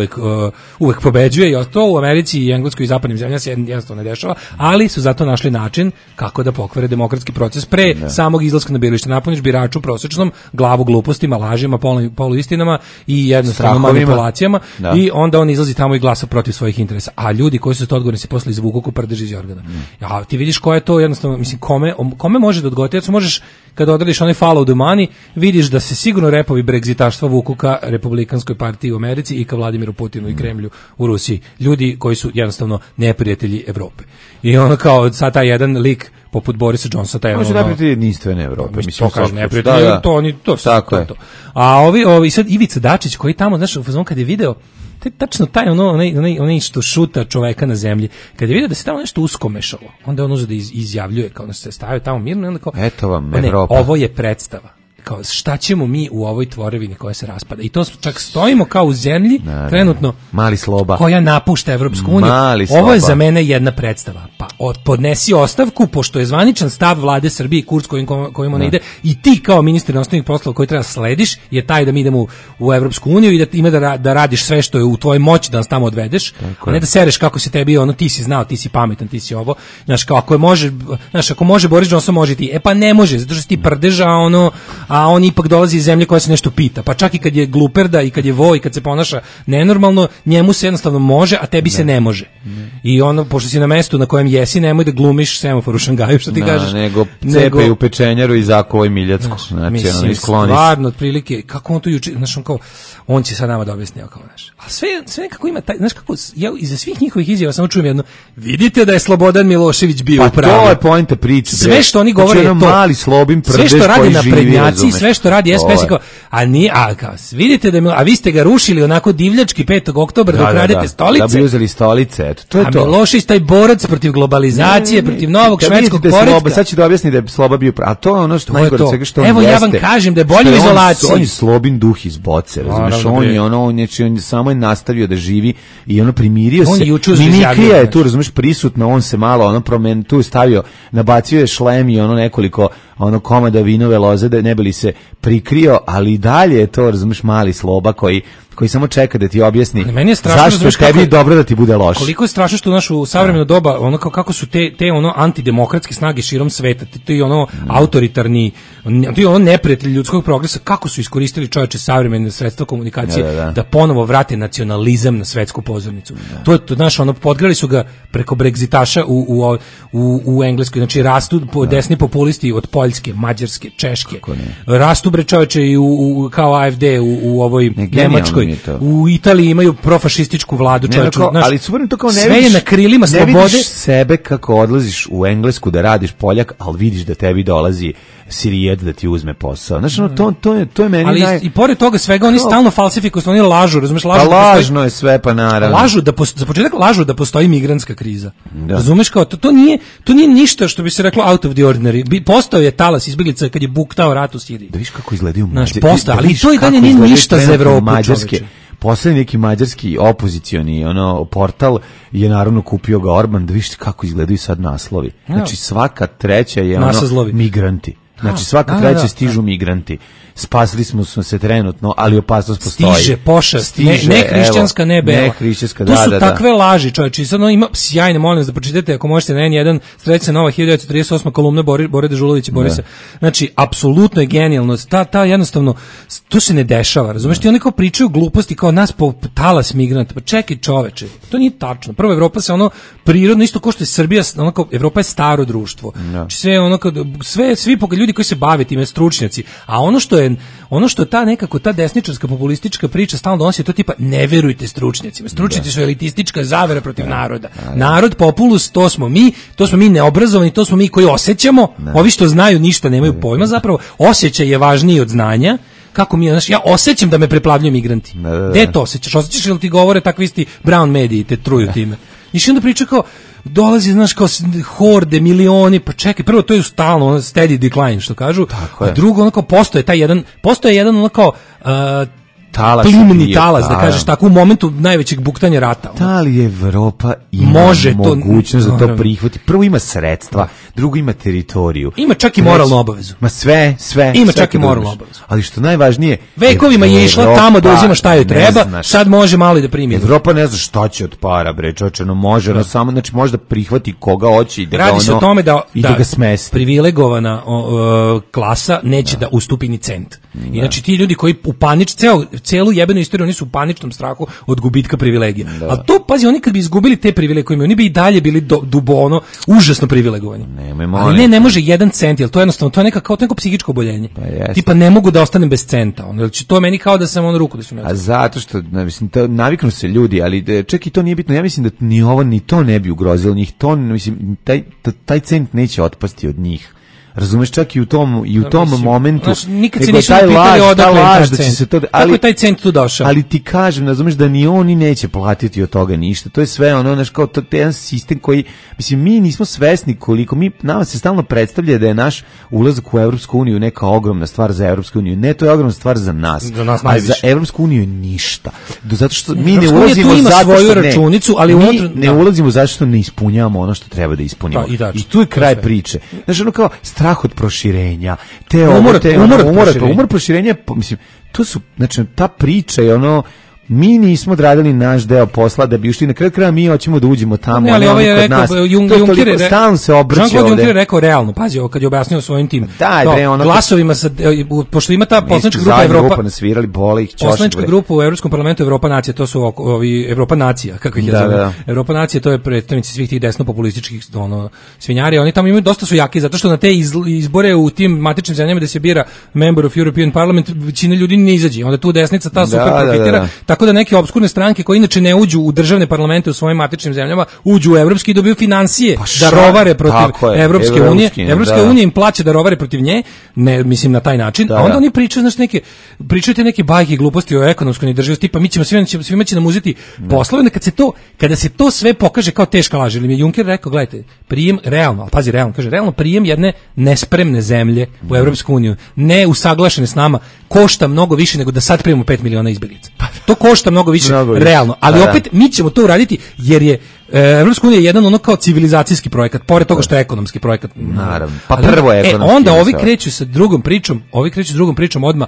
uvek pobeđuje i to u Americi i Engleskoj i zapadnim zemljama se jednostavno ne dešava, ali su zato našli način kako da pokvare demokratski proces pre samog izlaska na biralište. Napuniš biraču prosječnom glavu glupostima, lažima, poluistinama i jednostavno manipulacijama i onda on izlazi tamo i glasa protiv svojih interesa. A ljudi koji su to odgovorni se posle izvuku ko prdež iz jorgana. Ja, ti vidiš ko je to jednostavno, mislim, kome može da odgovori? Ja možeš, kada odradiš onaj follow the money, vidiš da se sigurno repovi bregzitaštva vuku ka Republikanskoj partiji u Americi i ka Vladimiru Putinu i Kremlju u Rusiji. Ljudi koji su jednostavno neprijatelji Evrope. I ono kao sad taj jedan lik poput Borisa Johnsona, taj može neprijatelji jedinstvene Evrope. Mislim, to kaže neprijatelji, to tako je. A ovi sad Ivica Dačić koji tamo, znaš, u fazonu kad je video tačno taj onaj što šuta čoveka na zemlji, kad je vidio da se tamo nešto uskomešalo, onda on uzeo da izjavljuje, kao da se stavio tamo mirno i onda kao, eto vam Evropa. Ovo je predstava. Kao, šta ćemo mi u ovoj tvorevini koja se raspada? I to čak stojimo kao u zemlji, trenutno, mali sloba, koja napušta Evropsku uniju. Ovo je za mene jedna predstava. Pa podnesi ostavku, pošto je zvaničan stav vlade Srbije i kurs kojim ona ide, i ti kao ministar inostranih poslova koji treba slediš, je taj da mi idemo u Evropsku uniju i da ima da radiš sve što je u tvojoj moći da nas tamo odvedeš, a ne da sereš kako se tebi, ti si znao, ti si pametan, ti si ovo. Znaš, kao ako može Boris Johnson, može ti. Pa ne može, zato što si ti prdeža, a on ipak dolazi iz zemlje koja se nešto pita. Pa čak i kad je gluperda i kad je vo i kad se ponaša nenormalno, njemu se jednostavno može, a tebi se ne može. I pošto si na mestu na kojem jesi, nemoj da glumiš semafor u Šangaju, što ti kažeš. Nego cepaj u pečenjaru i zakovoj Miljacku. Znači, mislim, stvarno, otprilike, kako on to juče, znaš, on će sad nama da objasni, kao, znaš. A sve nekako ima taj, znaš kako, ja iza svih njihovih izjava samo čujem jedno, vidite da je Slobodan Milošević bio u pravu. Pa to je poenta priče. Sve što oni govore je to. Mali slobim prdež koji živi. Sve što radi naprednjaci, sve što radi SPS, kao, vidite da a vi ste ga rušili onako divljački 5. oktobra da kradete stolice. Da bi uzeli stolice, eto, to je to. A Milošević, taj borac protiv globalizacije, protiv novog švedskog poretka. Sad će da objasni da je Sloba bio prav. A to je ono što najgore svega što on jeste. Evo ja vam kažem da je bolje u izolaciji. On je Slobin duh iz boce, razumiješ? On samo je nastavio da živi i primirio se. Mimikrija je tu, razumiješ, prisutna, on se malo tu je stavio, nabacio je šlem i nekoliko komada vinove loze da ne bi li se prikrio, ali i dalje je to, razumiješ, mali Sloba koji samo čeka da ti objasni zašto je tebi dobro da ti bude loše. Koliko je strašno što u našu savremeno doba, kako su te antidemokratske snage širom sveta, ti autoritarni, ti neprijatelji ljudskog progresa, kako su iskoristili čoveče savremene sredstva komunikacije da ponovo vrate nacionalizam na svetsku pozornicu. To je, znaš, podgrali su ga preko Brexitaša u Engleskoj, znači rastu desni populisti od Poljske, Mađarske, Češke, rastu bre čoveče i kao AfD u ovoj Nemačkoj, Nemačkoj, u Italiji imaju profašističku vladu, čovječe. Ali super to kao ne sve je na krilima slobode. Ne vidiš sebe kako odlaziš u Englesku da radiš Poljak, ali vidiš da tebi dolazi Sirijec da ti uzme posao. Znači, to je meni ali i pored toga svega oni stalno falsifikuju, oni lažu, razumeš, lažno je sve, pa naravno. Za početak lažu da postoji migrantska kriza. Da. Razumeš, kao to nije ništa što bi se reklo out of the ordinary. Postao je talas izbeglica kad je buktao rat u Siriji. Da viš kako izgledaju Mađarski. Ali to i dalje nije ništa za Evropu, čoveče. Poslednji neki mađarski opozicioni portal je naravno kupio ga Orban, da viš kako izgledaju sad naslovi. Znači svaka treća je migranti. Znači svaka treća stižu migranti. Spasili smo se trenutno, ali opasnost postoji. Stiže pošast, ne hrišćanska, ne bela. Ne hrišćanska, to su takve laži, čovječe. Sad ima sjajne, molim vas da pročitate, ako možete na N1, Srećna nova 1938. kolumna Bore Dežulovića Borisa. Znači, apsolutno je genijalno. Ta jednostavno, to se ne dešava, razumeš? Ti oni kao pričaju gluposti, kao nas po talas migranta. Pa čekaj, čoveče, to nije tačno. Prvo, Evropa se prirodno, isto kao što je Srbija, Evropa je staro društvo. Znači, svi ljudi koji se bave time, stručnjaci, a ono što ta desničarska populistička priča stalno donosi, to tipa ne verujte stručnjacima. Stručnjaci su elitistička zavera protiv naroda. Narod populus, to smo mi neobrazovani, to smo mi koji osjećamo. Ovi što znaju ništa nemaju pojma, zapravo osjećaj je važniji od znanja. Kako mi, ja osjećam da me preplavljuju migranti. Gde to osjećaš? Osjećaš ili ti govore takvi isti brown mediji te truju time? I onda priča kao dolazi, znaš, kao horde, milioni, pa čekaj, prvo to je stalno, steady decline, što kažu, a drugo, kao postoje jedan, kao, plimni talas, da kažeš tako, u momentu najvećeg buktanja rata. Da li Evropa ima mogućnost da to prihvati? Prvo ima sredstva, drugo ima teritoriju. Ima čak i moralnu obavezu. Ma sve. Ima čak i moralnu obavezu. Ali što najvažnije, vekovima je išla tamo da uzima šta joj treba, sad može malo i da primi. Evropa ne zna šta će od para, bre, čoveče, može, samo, znači može da prihvati koga hoće i da radi se o tome da ga smesti. Privilegovana klasa neće da ustupi ni cent. I znači ti ljudi koji u celu jebenu istoriju, oni su u paničnom strahu od gubitka privilegija. A to, pazi, oni kad bi izgubili te privilegije koje imaju, oni bi i dalje bili dubono, užasno privilegovani. Ali ne može 1 cent, jer to je jednostavno, to je neko psihičko oboljenje. Tipa ne mogu da ostanem bez centa. To je meni kao da sam ruku da su me. A zato što, mislim, naviknu se ljudi, ali čak i to nije bitno. Ja mislim da ni ovo, ni to ne bi ugrozilo njih. To, mislim, taj cent neće otpasti od njih. Razumeš, čak i u tom momentu. Nikad se nisu pitali odakle taj cent. Kako je taj cent tu došao? Ali ti kažem, razumeš, da ni oni neće platiti od toga ništa. To je sve znaš, kao jedan sistem koji, mislim, mi nismo svesni koliko, nama se stalno predstavlja da je naš ulazak u Evropsku uniju neka ogromna stvar za Evropsku uniju. Ne, to je ogromna stvar za nas. A za Evropsku uniju je ništa. Zato što mi ne ulazimo zato što računicu, ali ne ulazimo zato što ne ispunjavamo ono što treba da ispunimo. I tu je kraj priče. Znaš, ono kao strah od proširenja, umor proširenja, mislim, to su, znači, ta priča je mi nismo odradili naš deo posla da bi ušli na kraju kraja, mi hoćemo da uđemo tamo. Ne, ali ovaj je rekao, Juncker je Jean-Claude rekao realno, pazi, kad je objasnio svojim tim. Glasovima, pošto ima ta poslanička grupa Evropa, nasvirali boli ih poslanička grupa u Evropskom parlamentu Evropa nacija, to su ovi Evropa nacija, kako ih je zove. Evropa nacija, to je predstavnici svih tih desno-populističkih svinjari, oni tamo imaju, dosta su jaki, zato što na te izbore u tim matičnim zemljama da se bira member of European Parliament, većina ljudi ne izađe, onda tu desnica ta super profitira. Tako da neke obskurne stranke koje inače ne uđu u državne parlamente u svojim matičnim zemljama, uđu u evropski i dobiju financije da rovare protiv Evropske unije. Evropska unija im plaća da rovare protiv nje, ne mislim na taj način, a onda oni pričaju, znači, pričaju neke bajke i gluposti o ekonomskoj neodrživosti, tipa mi ćemo svima će nam uzeti poslove, kada se to sve pokaže kao teška laž. Ili mi je Juncker rekao, gledajte, prijem realno, pazi realno, kaže realno prijem jedne nespremne zemlje u Evropsku uniju, ne usaglašene s nama, košta mnogo više nego da sad primimo 5 miliona izbeglica. To košta mnogo više, realno, ali opet mi ćemo to uraditi jer je Evropska unija jedan kao civilizacijski projekat, pored toga što je ekonomski projekat. Naravno. Pa prvo je ekonomski. Onda ovi kreću sa drugom pričom, odmah.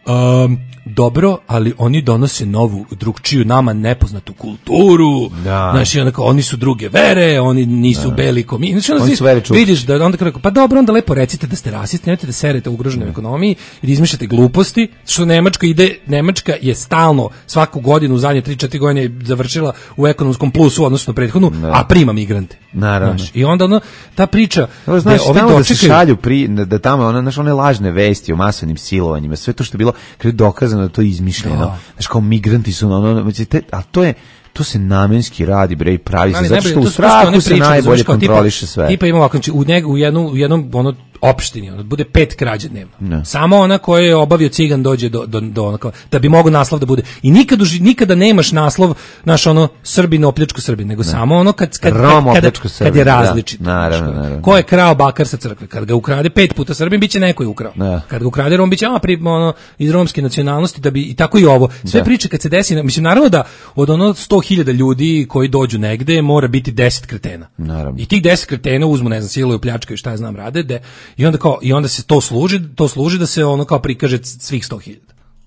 Dobro, ali oni donose novu, drugčiju, nama nepoznatu kulturu. Znači, oni su druge vere, oni nisu beli ko mi. Znači, oni su vere čupić. Vidiš da onda kako, pa dobro, onda lepo recite da ste rasisti, nemojte da serete u ugroženoj ekonomiji i da izmišljate gluposti, što Nemačka je stalno svaku godinu u zadnje 3-4 godine završila u ekonomskom plusu, odnosno prethodnu, a prima migrante. Naravno. I onda ta priča, znači, tamo da se šalju da tamo one lažne vesti o masovnim silovanjima, sve to što je bilo, kad je dokazano da to je izmišljeno. Znaš, kao migranti su a to se namenski radi, bre, i pravi se, zato što u strahu se najbolje kontroliše sve. Tipa ima ovako, u jednom opštini, bude 5 krađe dnevno. Samo ona koja je obavio cigan dođe do onako, da bi mogao naslov da bude. I nikada nemaš naslov, naš ono, Srbin opljačku Srbin, nego samo ono kad je različito. Naravno. Ko je krao bakar sa crkve? Kad ga ukrade 5 puta Srbin, biće neko je ukrao. Kad ga ukrade Rom, biće iz romske nacionalnosti, da bi, i tako i ovo. Sve priče kad se desi, mislim, naravno da od ono 100.000 ljudi koji dođu negde, mora biti 10 kretena. Naravno. I tih 10 kretena uzmu, ne znam, siluju, pljačkaju, šta ja znam, rade, i onda se to služi da se ono kao prikaže svih 100.000.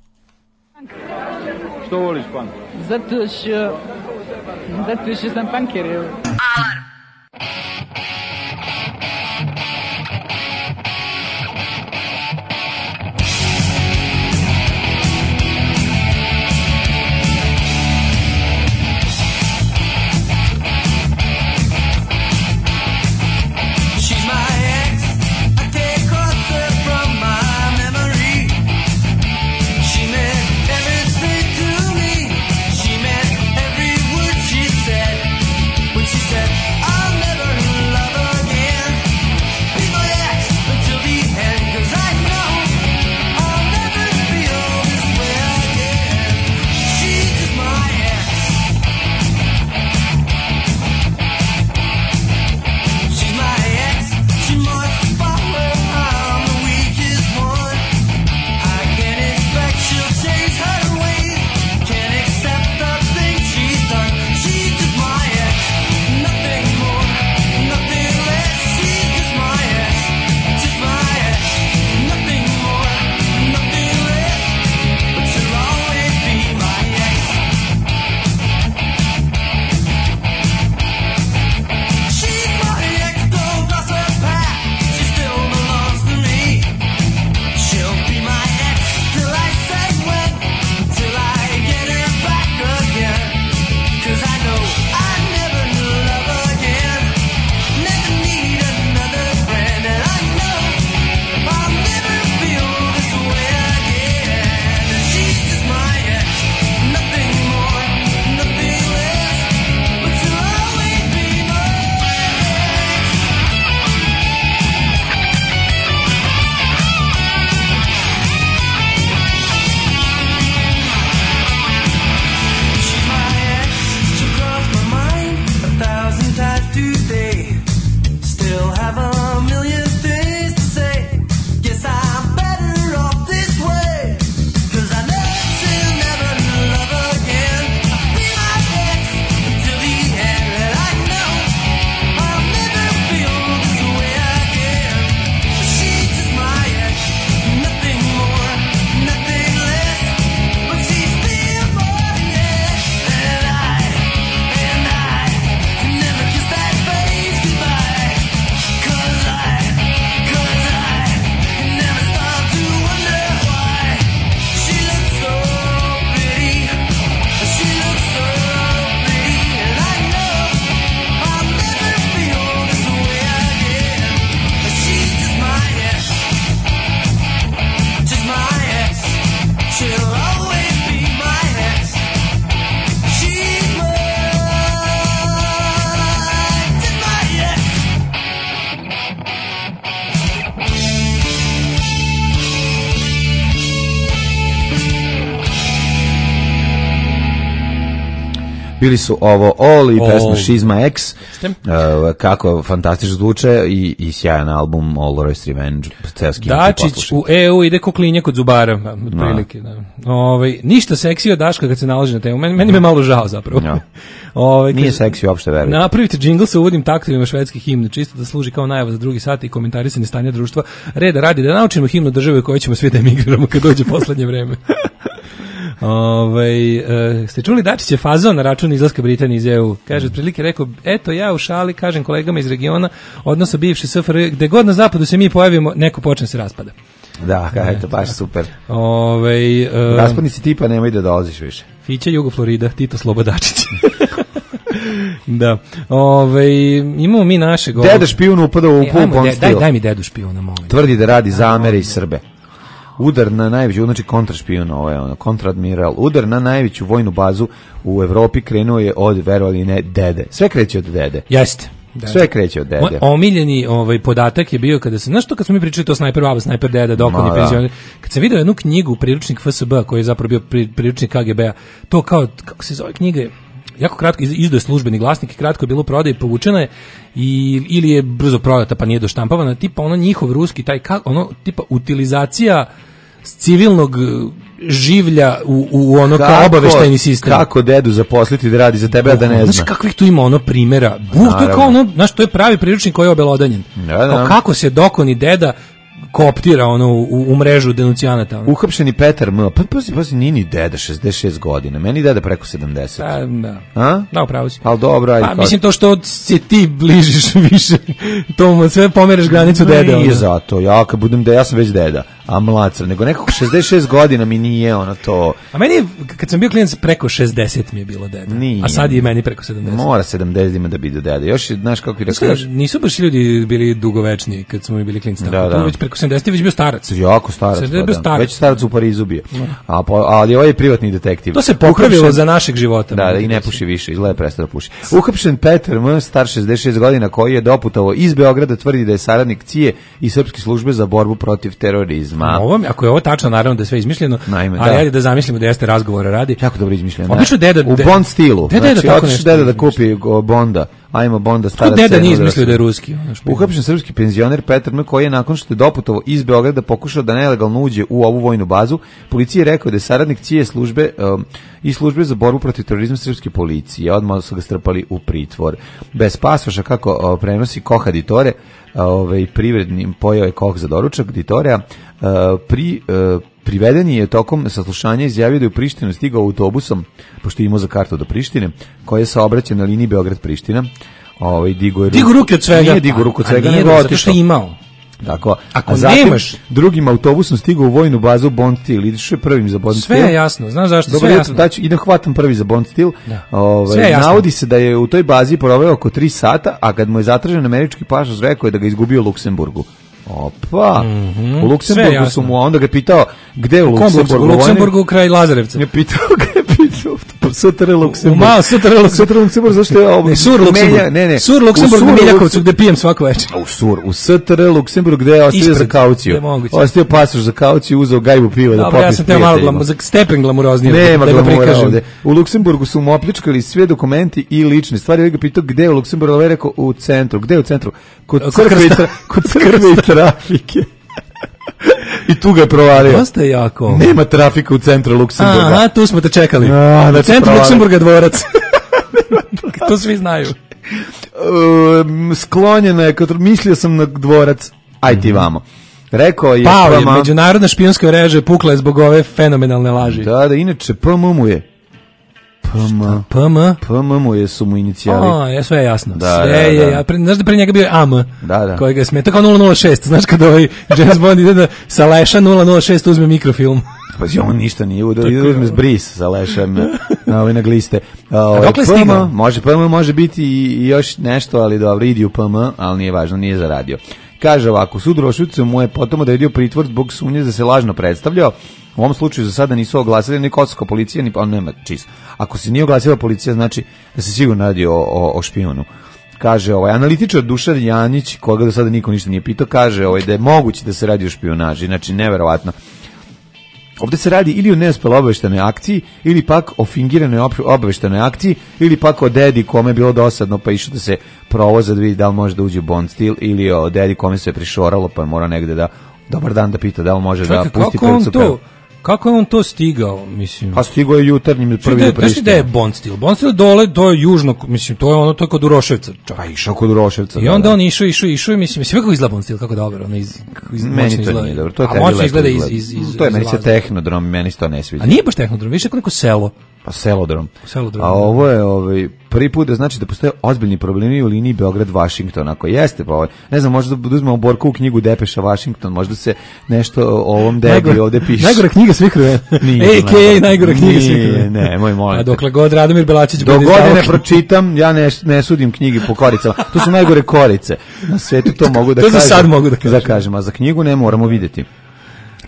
Što voliš punk? Zato što sam punker. Alarm. Bili su ovo All i pesma Šizma X, kako fantastično zvuče i sjajan album All Roy's Revenge. Dačić u EU ide ko klinje kod zubara, otprilike. Da. Ništa seksi od Daška kad se nalazi na temu, meni me malo žao zapravo. Nije seksi uopšte, verujte. Napravite džingl sa uvodnim taktovima švedskih himna, čisto da služi kao najava za drugi sat i komentarisanje stanja društva. Reda radi da naučimo himnu države u kojoj ćemo svi da emigriramo kad dođe poslednje vreme. Ste čuli Dačić je fazon na račun izlaska Britanije iz EU. Kaže, otprilike rekao, eto ja u šali kažem kolegama iz regiona, odnosno bivši SFRJ, gde god na zapadu se mi pojavimo, neko počne se raspada. Da, eto, baš super. Raspadnici tipa nemoj da dolaziš više. Fića Jugo Florida, Tito Slobo Dačić. Da. Imamo mi našeg... Deda špijun upada u pun stil. Daj mi dedu špijuna, molim. Tvrdi da radi za Amere i Srbe. udar na najveću, znači kontrašpijun, kontradmiral, udar na najveću vojnu bazu u Evropi krenuo je od, verovali ne, dede. Sve kreće od dede. Jeste. Sve kreće od dede. Moj omiljeni podatak je bio kada se, znaš to kad smo mi pričali to snajper baba, snajper deda, dokoni penzioner, kad sam video jednu knjigu, priručnik FSB, koji je zapravo bio priručnik KGB-a, to kao, kako se zove knjiga, jako kratko izdao službeni glasnik i kratko je bilo prodaje, povučena je ili je brzo prodata pa nije doštampavana, tipa ono njihov ruski, taj tipa utilizacija civilnog življa u ono kao obaveštajni sistem. Kako dedu zaposliti da radi za tebe, a da ne zna. Znaš kakvih tu ima primjera? To je kao ono, znaš, to je pravi priručnik koji je obelodanjen. Kako se dokoni deda kooptira u mrežu denuncijanata. Uhapšeni Petar M. Pazi, nije ni deda 66 godina. Meni deda preko 70. Da, upravo si. Ali dobro, ajde. Mislim to što se ti bližiš više, to sve pomereš granicu dede. Nije zato, ja sam već deda, a mlaca, nego nekako 66 godina mi nije ono to. A meni, kad sam bio klinac, preko 60 mi je bilo deda. Nije. A sad je meni preko 70. Mora 70 ima da bi do deda. Još, znaš kako je rekao. Nisu baš ljudi bili dugovečni kad smo mi bili klinci. Da. Već preko 70 već bio starac. Jako starac. Već starac u Parizu bio. Ali ovaj je privatni detektiv. To se popravilo za našeg života. Da, i ne puši više, izgleda prestao da puši. Uhapšen Petar M, star 66 godina, koji je doputovao iz Beograda, tvrdi da je saradnik CIA i srpske službe za borbu protiv terorizma. Ako je ovo tačno, naravno da je sve izmišljeno, ali ajde da zamislimo da jeste razgovora radi. Jako dobro izmišljeno. Obično deda u Bond stilu. Znači, hoćeš deda da kupi Bonda. Ajmo Bonda starac. Deda nije izmislio da je ruski. Uhapšen srpski penzioner Petar M, koji je nakon što je doputovao iz Beograda pokušao da nelegalno uđe u ovu vojnu bazu. Policija je rekao da je saradnik CIA službe i službe za borbu protiv terorizma srpske policije. Odmah su ga strpali u pritvor. Bez pasoša, kako prenosi Koha Ditore, privredni pojao je Koh za doručak Ditorea, priveden je tokom saslušanja izjavio da je u Prištinu stigao autobusom, pošto je imao za kartu do Prištine, koja je saobraćaj na liniji Beograd-Priština. Digu ruke od svega. Nije digu ruke od svega, nego otišao. Što je imao. Tako, ako nemaš drugim autobusom stigao u vojnu bazu Bond Steel, ideš prvim za Bond Steel. Sve je jasno, znaš zašto? Dobro, idem hvatam prvi za Bond Steel. Navodi se da je u toj bazi proveo oko 3 sata, a kad mu je zatražen američki pasoš, rekao je da ga izgubio u Luksemburgu. Opa, u Luksemburgu su mu, onda ga pitao gde je u Luksemburgu? U Luksemburgu kraj Lazarevca. Je pitao STR Luksemburg. STR Luksemburg, zašto je ovo? Sur Luksemburg. Sur Luksemburg na Miljakovcu gde pijem svako večer. U STR Luksemburg gde je ostavio za kauciju. Ostavio pasoš za kauciju, uzeo gajbu piva da popije. Ja sam teo malo stepen glamuroznije. Nema glamura ovde. U Luksemburgu su mu opljačkali sve dokumenti i lične stvari. Ja ga pitao gde je u Luksemburgu, ovaj rekao u centru. Gde je u centru? Kod crkve i trafike. I tu ga je provalio. Dosta je jako. Nema trafika u centru Luksemburga. Aha, tu smo te čekali. U centru Luksemburga dvorac. To svi znaju. Sklonjeno je, mislio sam na dvorac. Aj ti vamo. Rekao je Pao je, međunarodna špijunska mreža pukla je zbog ove fenomenalne laži. Da, inače PM mu je. PM mu je su mu inicijali. Sve je jasno. Sve je. Znaš da pre njega bio AM, koji ga smeta kao 006. Znaš kada James Bond ide da sa leša 006 uzme mikrofilm. Pa on ništa nije uzme zbris sa lešem na gliste. A dokle stigao? Može biti i još nešto, ali dobro, idi u PM, ali nije važno, nije zaradio. Kaže ovako, sud u Rošvicu mu je potom odredio pritvor zbog sumnje da se lažno predstavljao. U ovom slučaju za sada nisu oglasili ni kosovska policija, ni nema čisto. Ako se nije oglasila policija, znači da se sigurno radi o špijunu. Kaže analitičar Dušan Janić, koga do sada niko ništa nije pitao, kaže da je moguće da se radi o špijunaži, znači neverovatno. Ovdje se radi ili o neuspeloj obaveštenoj akciji, ili pak o fingiranoj obaveštenoj akciji, ili pak o dedi kome je bilo dosadno pa išao da se provoza da vidi da li može da uđe u Bond Steel, ili o dedi kome se prišoralo pa mora negde da dobar dan da pita da li može da pusti pred Kako je on to stigao, mislim? Pa stigao je jutarnjim prvi do Prištine. Da je Bond Steel? Bond Steel dole, to je južno, mislim, to je kod Uroševca. Pa išao kod Uroševca. I onda on išao, mislim, sve kako izgleda Bond Steel, kako dobro, meni to nije dobro, to je moćno izgleda iz to je meni se tehnodrom, meni to ne sviđa. A nije baš tehnodrom, više neko selo. Pa selodrom. A ovo je prvi put da znači da postoje ozbiljni problemi u liniji Beograd-Washington. Ako jeste, pa ne znam, možda da uzmemo Borkovu knjigu Depeša Washington, možda se nešto o ovom debi ovde piše. Najgora knjiga svih vremena. A.k.a. najgora knjiga svih vremena. Ne, moj molim. A dokle god Radomir Belačić bude stavio. Dok god ne pročitam, ja ne sudim knjigi po koricama. To su najgore korice. Na svetu to mogu da kažem. To za sad mogu da kažem. A za knjigu ne moramo vidjeti.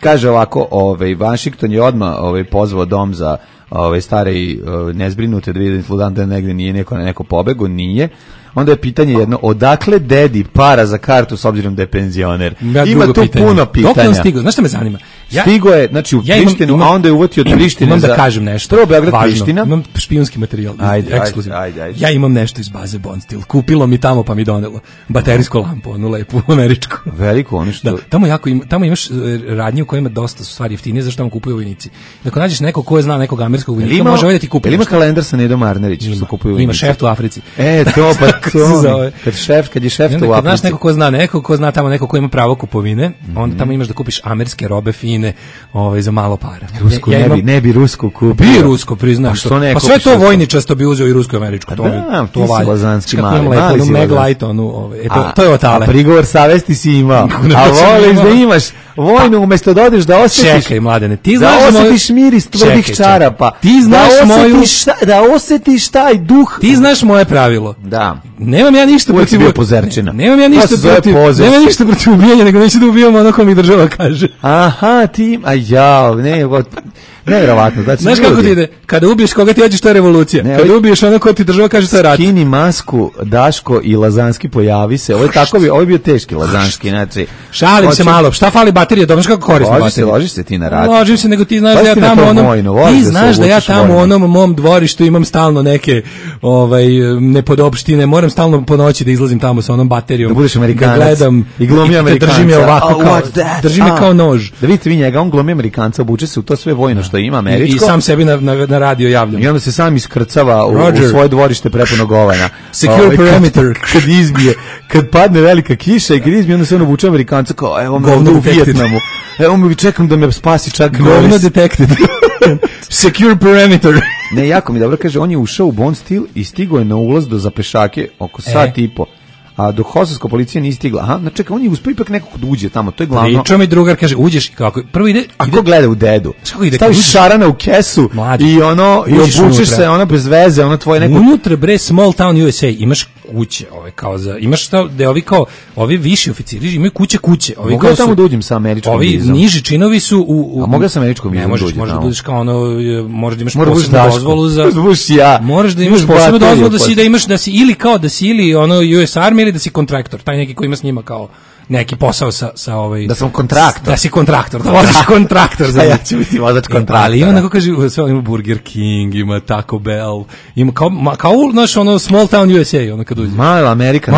Kaže ovako, Washington je odmah pozvao dom za stare i nezbrinute, da vidi da negde nije neko pobego, nije. Onda je pitanje jedno, odakle dedi para za kartu s obzirom da je penzioner? Ima tu puno pitanja. Dok je on stigao? Znaš šta me zanima? Stigo je, znači u Prištinu, a onda je uvatio od Prištine imam da kažem nešto. Prvo Beograd, Priština. Imam špijunski materijal. Ajde. Ja imam nešto iz baze Bond Steel. Kupilo mi tamo pa mi donelo baterijsku lampu, onu lepu američku. Veliko, ono što... Da, tamo imaš radnje u kojima dosta su stvari jeftinije, zašto tamo kupuju vojnici. Ako nađeš nekog ko zna nekog američkog vojnika, može ovdje ti kupi. Ima kalendar sa Nedom Arnerić što kupuju vojnici. Ima šef u Africi. To pa kad je šef to u Africi. Znaš neko ko zna tamo neko ko ima pravo kupovine, onda tamo imaš da kupiš amerske robe fine, za malo para. Rusku ne bi rusku kupio. Bi rusko, priznaš. Pa sve to vojničasto bi uzeo i rusko i američko. To valja. Lazanski mali Meglight, to je otale. A prigovor savesti si imao. A voliš da imaš vojnu umesto da odeš da osjetiš. Čekaj, Mladene, ti znaš da osjetiš miris tvrdih čarapa. Ti znaš da osjetiš taj duh. Ti znaš moje pravilo. Da. Nemam ja ništa protiv pozerčina. Nemam ja ništa protiv ubijanja, nego neću da ubijamo ono ko mi država kaže. Aha, nevjerovatno. Znaš kako ti ide? Kada ubiješ koga ti hoćeš, to je revolucija. Kada ubiješ ono ko ti država kaže, to je rat. Skini masku, Daško i Lazanski pojavi se. Ovo je bio teški Lazanski. Znači, šalim se malo. Šta fali baterije? Dobro, kako korisno baterije? Ložiš se ti na rat. Ložim se, nego ti znaš da ja tamo u onom mom dvorištu imam stalno neke nepodopštine. Moram stalno po noći da izlazim tamo sa onom baterijom. Da budeš Amerikanac. Da gledam i glumi Amerikanca. Drži me ovako drži me kao nož. Da vidite vi njega, on glumi Amerikanca, obuče se u to sve vojno što ima američko. I sam sebi na radio javljam. I onda se sam iskrcava u svoje dvorište prepuno govana. Secure perimeter. Kad padne velika kiša i kad izbije, onda se on obuče Amerikanca kao, evo me u Vijetnamu. Evo me čekam da me spasi čak. Govno detected. Secure perimeter. Ne, jako mi dobro kaže, on je ušao u Bond Steel i stigao je na ulaz do za pešake oko sat i po. A dok hostelska policija nije stigla. Aha, čekaj, on je uspio ipak nekako da uđe tamo, to je glavno. Pričao mi drugar, kaže, uđeš i kako, prvo ide... Ako gleda u dedu, staviš šarana u kesu i obučeš se, bez veze, tvoje neko... Unutra, bre, small town USA, imaš kuće, imaš šta, ovi viši oficiri imaju kuće. Mogu ja tamo da uđem sa američkom vizom? Ovi niži činovi su A mogu ja sa američkom vizom da uđem tamo? Možeš da budeš kao možeš da imaš posebnu dozvolu za... Možeš da imaš posebnu dozvolu da si ili kao da si ili US Army ili da si kontraktor, taj neki koji ima s njima kao neki posao sa da sam kontraktor. Da si kontraktor, da voziš kontraktor. Ja ću biti vozač kontraktora. Ali ima neko kaže, sve ima Burger King, ima Taco Bell, ima kao small town USA, kad uđe. Mala Amerika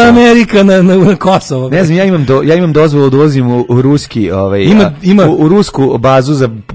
na Kosovo. Ne znam, ja imam dozvolu da ulazim u ruski, u rusku bazu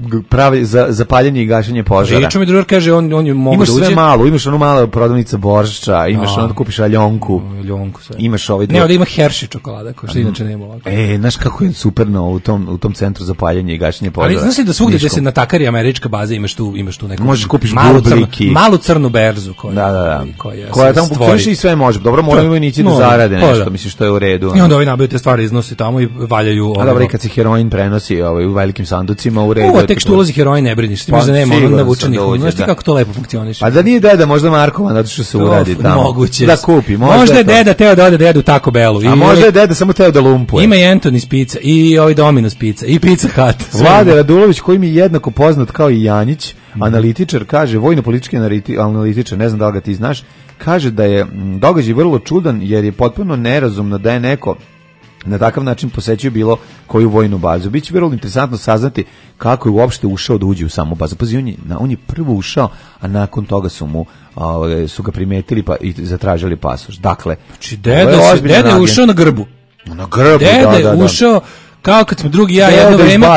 za paljenje i gašenje požara. Pričao mi drugar, kaže, on je mogu da uđe. Imaš sve malo, imaš malo prodavnica boršča, imaš da kupiš aljonku. Imaš ne, ovdje ima Hershey čokolada, koja što inače nema ovako. Znaš kako je superno u tom centru za paljenje i gašenje požara. Ali znaš li da svugdje gdje se natakari američka baza imaš tu neku možeš kupiš malu crnu berzu koja tamo funkcioniše i sve može. Dobro, moraju vojnici da zarade nešto, misliš što je u redu. I onda ovi nabiju te stvari, iznose tamo i valjaju. A dobro, kad se heroin prenosi u velikim sanducima u redu. Tek što ulazi heroin ne briniš, ti misliš da nema navučenih. Znaš ti kako to lepo funkcioniše. A da nije deda možda Markovan, zato što se uradi tamo. Moguće. Da kupi. Možda je deda teo da ode da jedu Taco Bellu. A možda je deda samo teo da lumpuje. Ima i Anthony's pizza i Domino's pizza i Pizza Hut. Vlade Radulović, koji mi je jednako poznat kao i Janjić, analitičar, kaže, vojno-politički analitičar, ne znam da li ga ti znaš, kaže da je događaj vrlo čudan jer je potpuno nerazumno da je neko na takav način posećuje bilo koju vojnu bazu. Biće vrlo interesantno saznati kako je uopšte ušao da uđe u samu bazu. Pazi, on je prvo ušao, a nakon toga su ga primetili i zatražili pasoš. Dakle, znači, deda je ušao na grbu. Na grbu, deda je ušao kao kad smo drugi ja jedno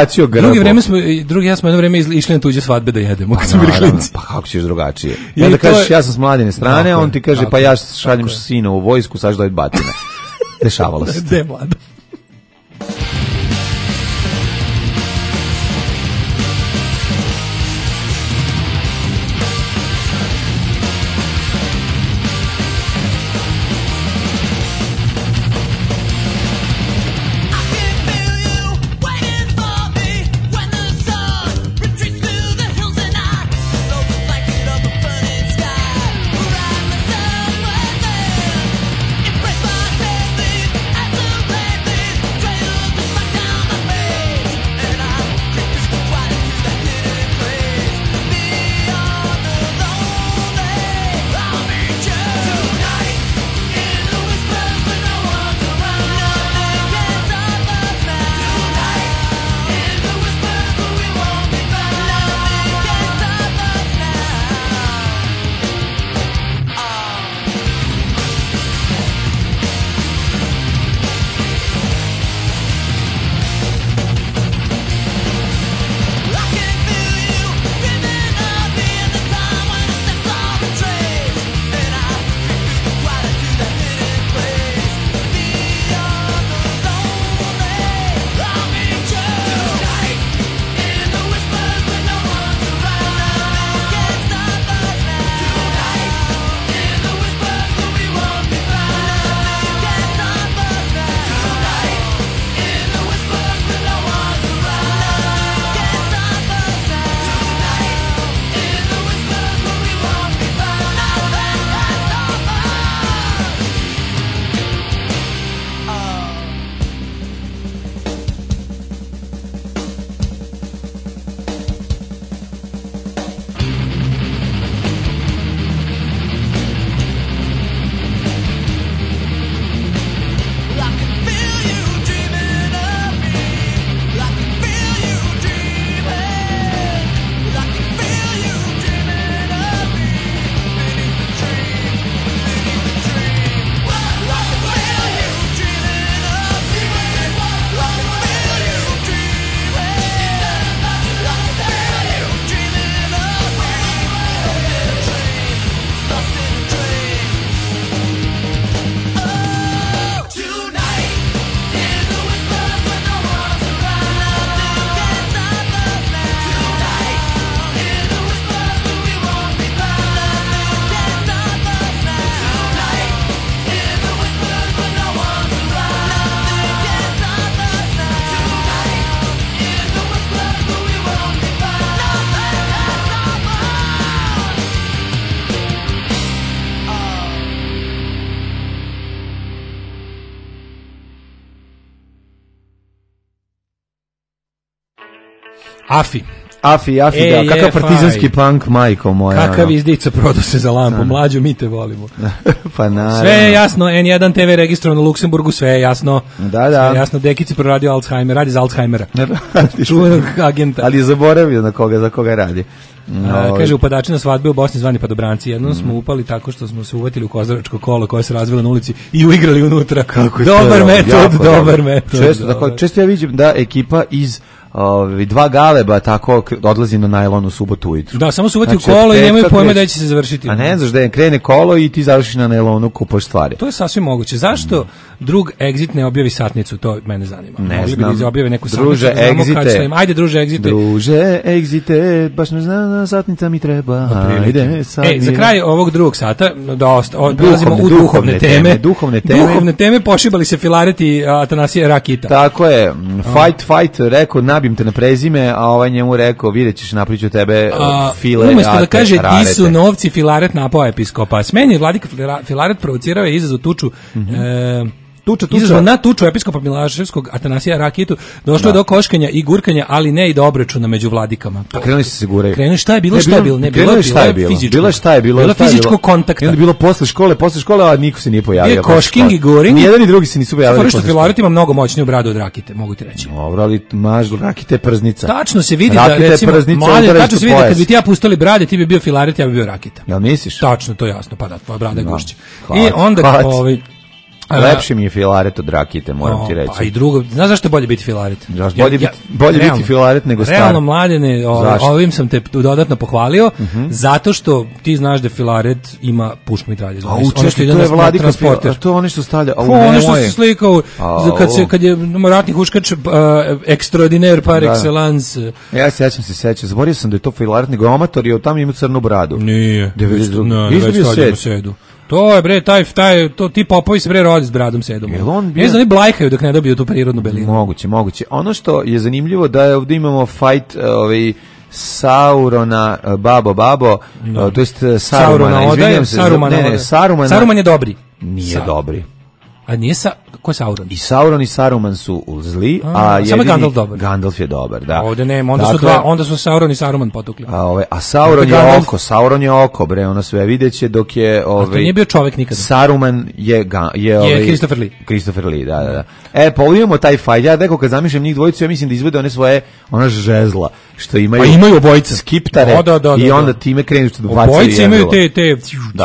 vreme išli na tuđe svadbe da jedemo kad smo bili klinci. Pa kako ćeš drugačije? I onda kažeš ja sam s Mladine strane, a on ti kaže pa ja šaljem sina u vojsku, sad da batine. Dešavalo se. De mlado. Break my head, leave at the Afi, da, kakav partizanski punk, majko moja. Kakav izdica, prodao se za lampu, mlađo, mi te volimo. Pa naravno. Sve je jasno, N1 TV registrovano u Luksemburgu, sve je jasno. Da. Sve je jasno, Dekici proradio Alzheimer, radi za Alzheimera. Čuvenog agenta. Ali je zaboravio za koga radi. Kaže, upadači na svadbe u Bosni zvani padobranci. Jednom smo upali tako što smo se uvatili u kozaračko kolo koje se razvilo na ulici i uigrali unutra. Dobar metod. Često ja vidim da ekipa iz dva galeba tako odlazi na najlon u subotu ujutru. Da, samo su uvati u kolo i nemaju pojma da će se završiti. A ne znaš da je krene kolo i ti završiš na najlonu, kupaš stvari. To je sasvim moguće. Zašto drug Exit ne objavi satnicu? To mene zanima. Ne znam. Mogli bi da objave neku druže satnicu. Exite. Ajde, druže Exite. Druže Exite, baš ne znam, satnica mi treba. Ajde, za kraj ovog drugog sata, dolazimo u duhovne teme. Duhovne teme, pošibali se Filareti Atanasija Rakita. Tako je. Fight, rekao, nabim te na prezime, a ovaj njemu rekao, vidjet ćeš, napriču tebe file. Umesto da kaže, di su novci, Filaret napao episkopa. Smeni vladika Filaret provocirao je izazov tuču, izazov na tuču episkopa Milaševskog Atanasija Rakitu. Došlo je do koškanja i gurkanja, ali ne i do obračuna među vladikama. A krenuli se guraju. Krenuli šta je bilo. Bilo fizičko kontakta. I onda bilo posle škole, a niko se nije pojavio. Je košking i guring. Nijedan i drugi se nisu pojavili. Što Filaret ima mnogo moćniju bradu od Rakite, mogu ti reći. Dobro, ali Rakite prznica. Tačno se vidi da, recimo, tačno se vidi da kad bi ti ja pustili brade, ti bi bio Filaret, ja bi bio Rakita. Jel misliš? Tačno, to je jasno, pa da, tvoja brada je gušća. I onda lepši mi je Filaret od Rakite, moram ti reći. Pa i drugo, znaš zašto je bolje biti Filaret? Bolje biti Filaret nego Star. Realno, Mladene, ovim sam te dodatno pohvalio, zato što ti znaš da Filaret ima pušku mitralje. Ono što ide na transporter. To je ono što stavlja. Ono što se slikao, kad je ratni huškač extraordinaire par excellence. Ja sećam. Zaborio sam da je to Filaret, nego amator je tamo ima crnu bradu. Nije. 92. To je bre to ti popovi se bre rodi s bradom sedom. Ne znam, ne blajkaju dok ne dobiju tu prirodnu belinu. Moguće. Ono što je zanimljivo da je ovdje imamo fight Saurona babo, to jest Sarumana, izvinjam se. Saruman je dobri. Nije dobri. A nije ko je Sauron? I Sauron i Saruman su zli, a jedini Gandalf je dobar, da. Ovdje nema, onda su Sauron i Saruman potukli. A Sauron je oko, bre, ono sve videće, dok je a to nije bio čovjek nikada. Saruman je Christopher Lee, da. Pa ovdje imamo taj fight, ja neko kad zamišljam njih dvojicu, ja mislim da izvede one svoje, ona žezla, što imaju. A imaju obojice skiptare i onda time krenu što bacaju. Obojice imaju te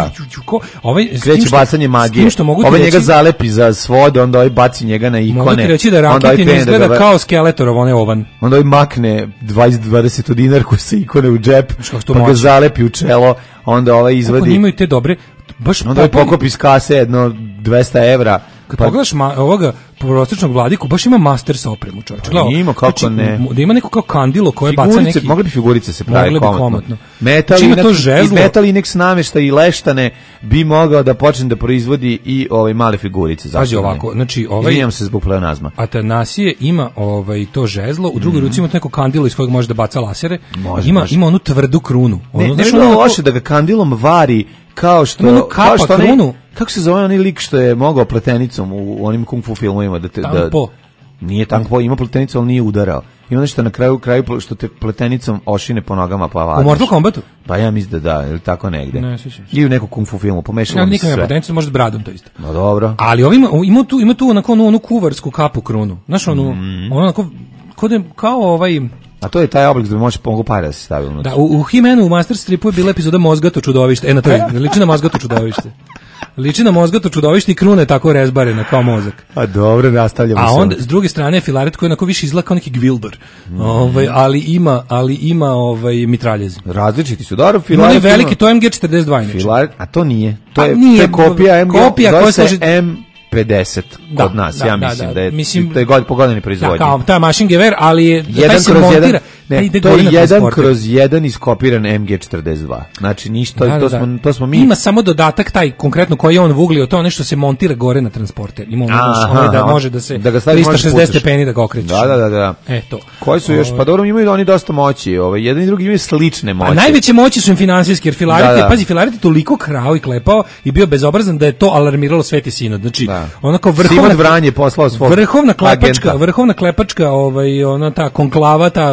kreće bacanje magije. Ovaj njega zalepi za svode, onda ovaj baci njega na ikone. Mogu ti reći da Rakitin izgleda kao Skeletorov, on je ovan. Onda ovaj makne 20 dinar koji se ikone u džep, pa ga zalepi u čelo, onda ovaj izvadi. Kako imaju te dobre, baš onda ovaj pokopi iz kase jedno 200 evra. Kad pogledaš ovoga prosječnog vladiku, baš ima Masters opremu, čovječe. Ima, kako ne. Da ima neko kao kandilo koje baca neki. Mogli bi figurice se pravi komotno. Metal i nek namešta i leštane bi mogao da počne da proizvodi i male figurice. Pazi ovako, znači izvinjam se zbog pleonazma. Atanasije ima to žezlo, u drugoj ruci ima neko kandilo iz kojeg može da baca lasere. Ima onu tvrdu krunu. Ne bilo loše da ga kandilom vari kao što krunu. Kako se zove onaj lik što je mogao pletenicom u onim kung fu filmovima nije Tangpo, ima pletenicu, ali nije udarao. Ima nešto na kraju što te pletenicom ošine po nogama pa vadiš. U Mortal Kombatu? Pa ja mislim da ili tako negde. Ne, sjećam se. I u neku kung fu filmu, pomešalo mi se sve. Nikad nema pletenicom, možda s bradom to isto. No dobro. Ali ima tu onu kuvarsku kapu krunu. Znaš ono onako, kao ovaj... A to je taj oblik da bi mogu pare da se stavi unutra. Da, u He-Manu, u Master Stripu je bila epizoda Mozgato čudovište. Na to je, liči na Mozgato čudovište. Liči na Mozgato čudovište i kruna je tako rezbarena kao mozak. A dobro, nastavljamo. A onda s druge strane je Filaret koji je onako više izgleda kao neki Gwildor. Ali ima mitraljez. Različiti su. Dobro, Filaret. On je veliki, to je MG42 Filaret, a to nije. To je kopija MG. Kopija koja služi M50 kod nas, ja mislim da je to je po godini proizvodnje. Da, kao ta machine gewehr, ali taj se montira. To je 1/1 iskopiran MG42. Znači ništa, to smo mi. Ima samo dodatak taj konkretno koji je on vuglio, to nešto se montira gore na transporter. Ima da može da se 360 stepeni da ga okrećeš. Da. Eto. Koji su još, pa dobro, imaju oni dosta moći, jedan i drugi imaju slične moći. A najveće moći su im finansijski, jer Filaret je toliko krao i klepao i bio bezobrazan da je to alarmiralo Sveti Sinod. Znači, onako Simon Vranje poslao svog vrhovna klepačka, ona ta konklava, ta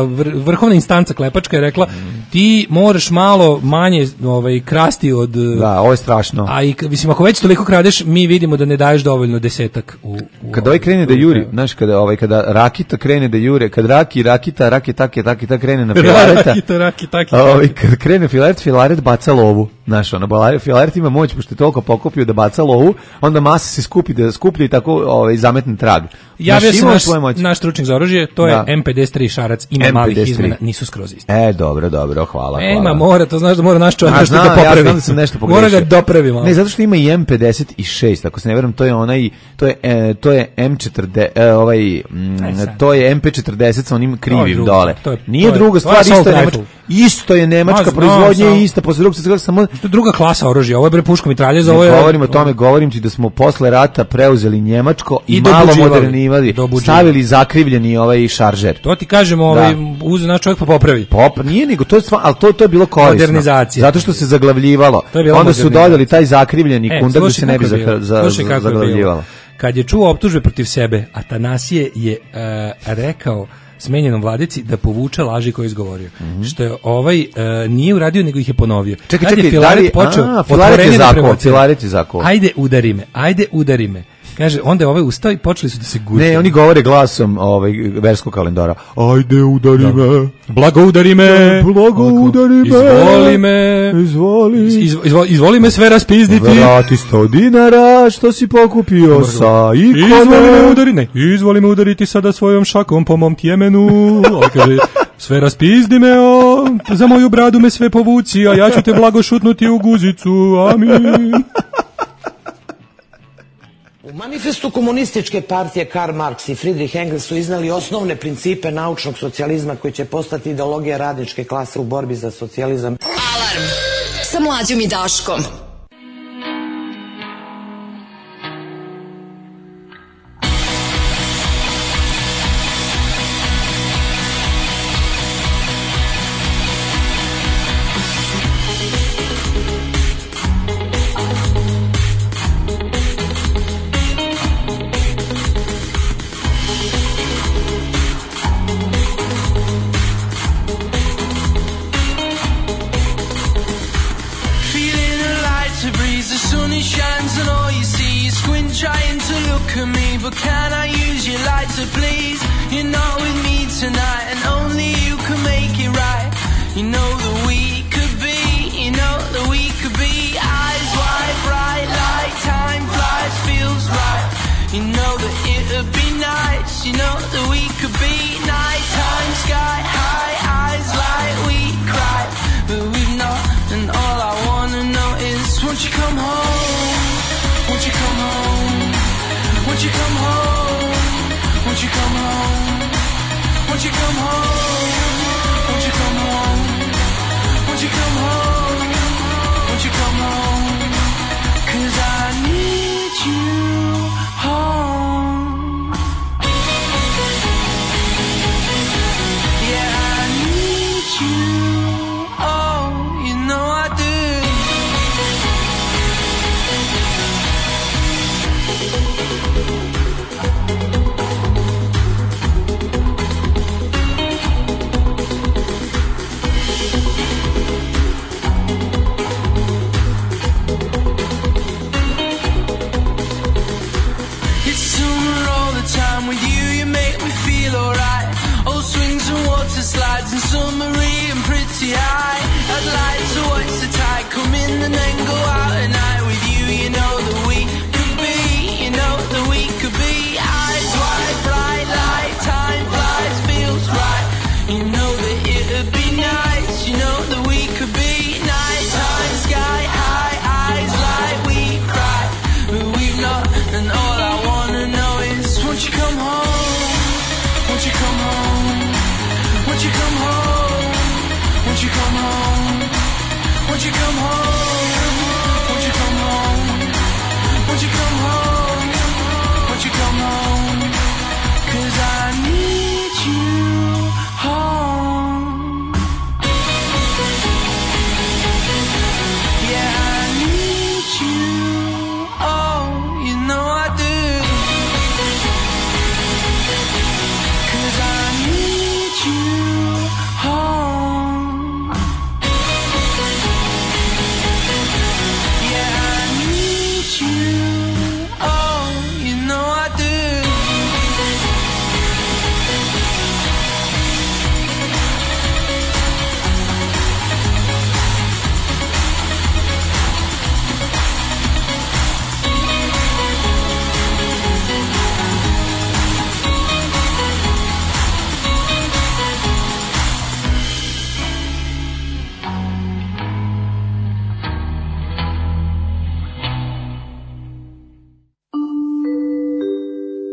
vrhovna instanca klepačka je rekla ti moraš malo manje krasti od... Da, ovo je strašno. A i, mislim, ako već toliko kradeš, mi vidimo da ne daješ dovoljno desetak u kada ovaj krene da juri, znaš, kada Rakita krene da jure, kad Rakita krene na Filareta. Rakita. Kad krene Filaret baca lovu. Znaš, Filaret ima moć, pošto je toliko pokupio da baca lovu, onda masa se skuplja i tako zametne trag. Javio se naš stručnjak za oružje, to je M53 šarac, ima malih izmena, nisu skroz isti. Dobro, hvala. Mora, to znaš da mora naš čovjek nešto da popravi. Ja znam da sam nešto pogrešio. Mora ga dopravi malo. Ne, zato što ima i M56, ako se ne verujem, to je onaj, to je M40, to je MP40 sa onim krivim dole. Nije druga stvar, isto je nemačka proizvodnja i ista posle drugog svjetskog, samo to je druga klasa oružja. Ovo je bre puška mitraljeza, ovo je. Govorim o tome, govorim ti da smo posle rata preuzeli njemačko i malo modernizovali, stavili zakrivljeni šaržer. To ti kažemo, uz naš čovjek popravi. Nije nego to je stvar, al to je bilo korisno. Modernizacija. Zato što se zaglavljivalo. Onda su dodali taj zakrivljeni kundak da se ne bi zaglavljivalo. Kad je čuo optužbe protiv sebe, Atanasije je rekao smenjenom vladici da povuče laži koje je izgovorio. Što je nije uradio, nego ih je ponovio. Čekaj, Filaret počeo Filaret je zakon. Ajde udari me. Kaže, onda je ustao i počeli su da se guše. Ne, oni govore glasom verskog kalendara. Ajde, udari me. Blago udari me. Izvoli me. Izvoli me sve raspizditi. Vrati 100 dinara što si pokupio sa ikone. Izvoli me udariti sada svojom šakom po mom tjemenu. Kaže, sve raspizdi me, za moju bradu me sve povuci, a ja ću te blago šutnuti u guzicu. Amin. U manifestu komunističke partije Karl Marx i Friedrich Engels su iznali osnovne principe naučnog socijalizma koji će postati ideologija radničke klase u borbi za socijalizam. Alarm sa Mlađom i Daškom. But can I use your light to please? You're not with me tonight, and only you can make it right. You know that we could be, you know that we could be eyes wide bright like time flies, feels right. You know that it'd be nice, you know that we could be nighttime sky high, eyes like we cry, but we've not, and all I wanna know is won't you come home, won't you come home, won't you come home, won't you come home, won't you come home, won't you come home, won't you come home, won't you come home, 'cause I need you home. Yeah, I need you, oh, you know I do. With you, you make me feel alright. Old swings and water slides and summery and pretty high. I'd like to watch the tide come in and then go out at night. With you, you know that we could be, you know that we could be eyes wide bright like time flies, feels right. You know that it'd be nice, you know that we could be nighttime sky high, eyes like we cry, but we've not, and all I wanna know is won't you come home, won't you come home, won't you come home, won't you come home, won't you come home, won't you come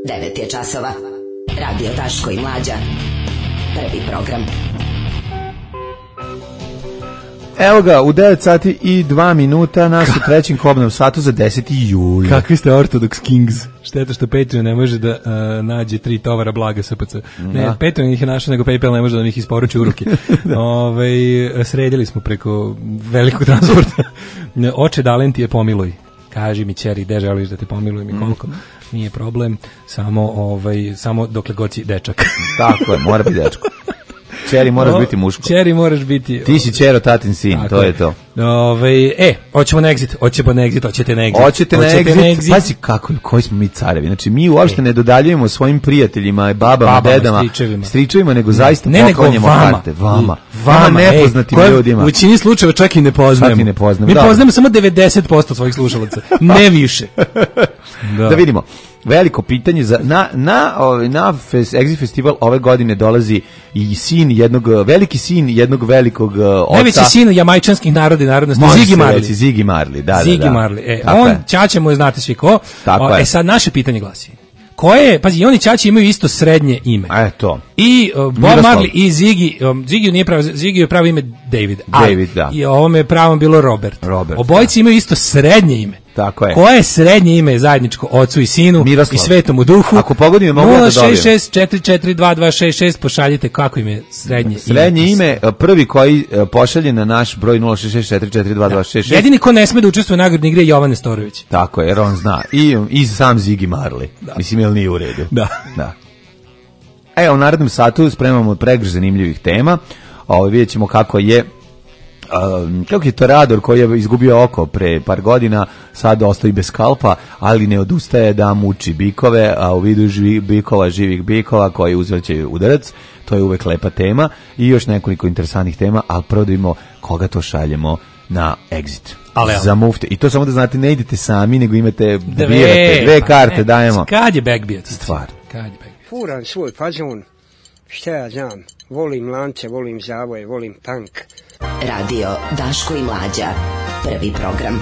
9 je časova. Radio Daško i Mlađa. Prvi program. Evo ga, u 9 sati i 2 minuta nas u trećem kobnom satu za 10. juli. Kakvi ste Orthodox Kings? Šteta što Patreon ne može da nađe 3 tovara blaga SPC. Ne, Patreon ih je našao, nego PayPal ne može da ih isporuči u ruke. Sredili smo preko velikog transporta. Oče Dalen ti je pomiluj. Kaži mi, ćeri, gde želiš da te pomilujem i koliko? Nije problem, samo dokle god si dečak. Tako je, mora biti dečko. Čeri moraš biti muško. Čeri moraš biti... Ti si čero, tatin sin, tako to je to. Hoćemo na exit, hoćete na exit. Hoćete na exit. Pazi koji smo mi carevi. Znači, mi uopšte ne dodaljujemo svojim prijateljima, babama, dedama, stričevima, nego zaista poklanjamo karte. Vama nepoznatim ljudima. U većini slučajeva čak i ne poznajemo. Mi poznajemo samo 90% svojih slušalaca, ne više. Da vidimo. Veliko pitanje na Exit Festival ove godine dolazi i veliki sin jednog velikog oca. Najveći sin jamajčanskih naroda i narodnosti, Ziggy Marley, da. Ziggy Marley. On, ćaća mu je, znate svi ko. Sad naše pitanje glasi. Koje, pazi, i oni ćaći imaju isto srednje ime. To. I Bob Marley i Ziggy je pravo ime David, da. I ovome je pravo bilo Robert. Obojici imaju isto srednje ime. Tako je. Koje srednje ime je zajedničko ocu i sinu i svetom u duhu? Ako pogodim, mogu da dobijem. 066-4422-266, pošaljite kako im je srednje ime. Srednje ime, prvi koji pošalje na naš broj 066-4422-266. Jedini ko ne sme da učestvuje u nagradnoj igri je Jovan Nestorović. Tako je, jer on zna. I sam Ziggy Marley. Da. Mislim, jel nije u redu? Da. U narednom satu spremamo pregrš zanimljivih tema. Vidjet ćemo kako je Torador koji je izgubio oko pre par godina, sad ostaje bez skalpa, ali ne odustaje da muči bikove, a u vidu živih bikova koji uzvraćaju udarac. To je uvek lepa tema i još nekoliko interesantnih tema, ali prvo da vidimo koga to šaljemo na Exit. Za mufte. I to samo da znate, ne idete sami, nego imate dve karte, dajemo. Kad je backbeat? Stvar. Furam svoj fazon, šta ja znam, volim lance, volim zavoje, volim punk. Radio Daško i Mlađa, prvi program.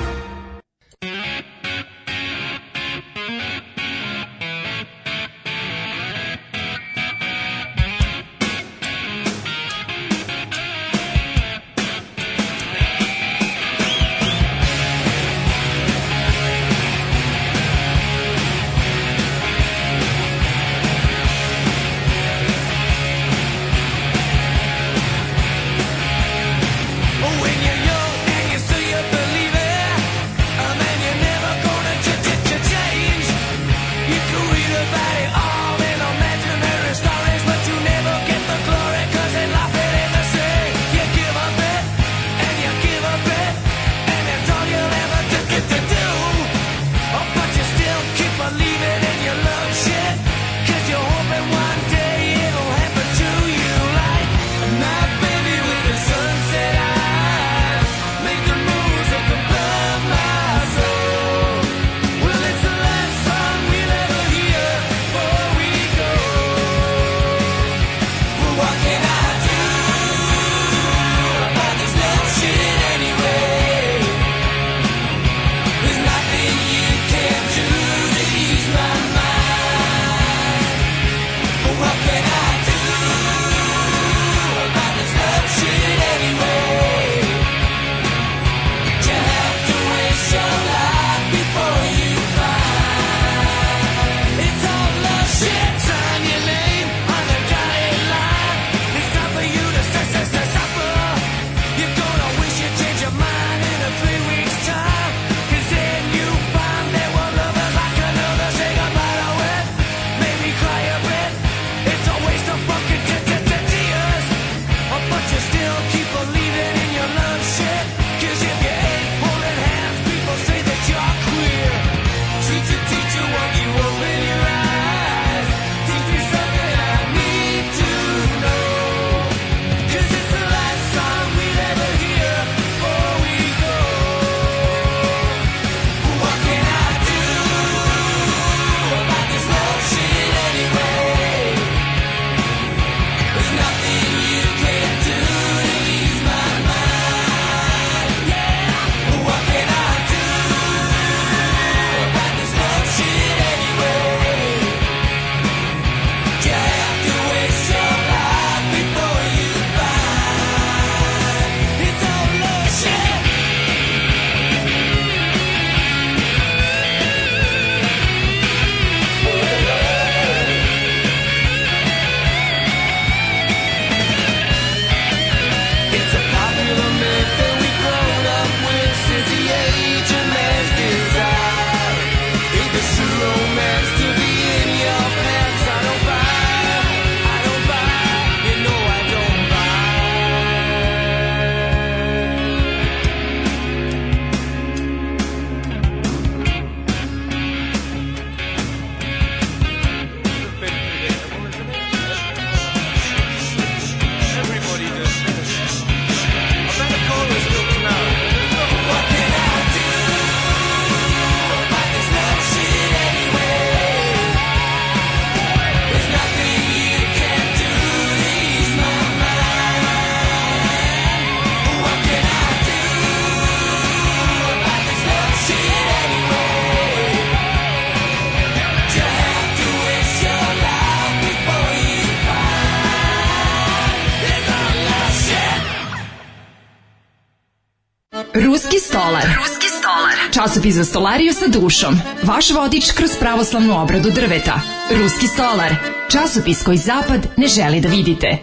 For Ruski stolar. Časopis za stolariju sa dušom. Vaš vodič kroz pravoslavnu obradu drveta. Ruski stolar. Časopis koji zapad ne želi da vidite.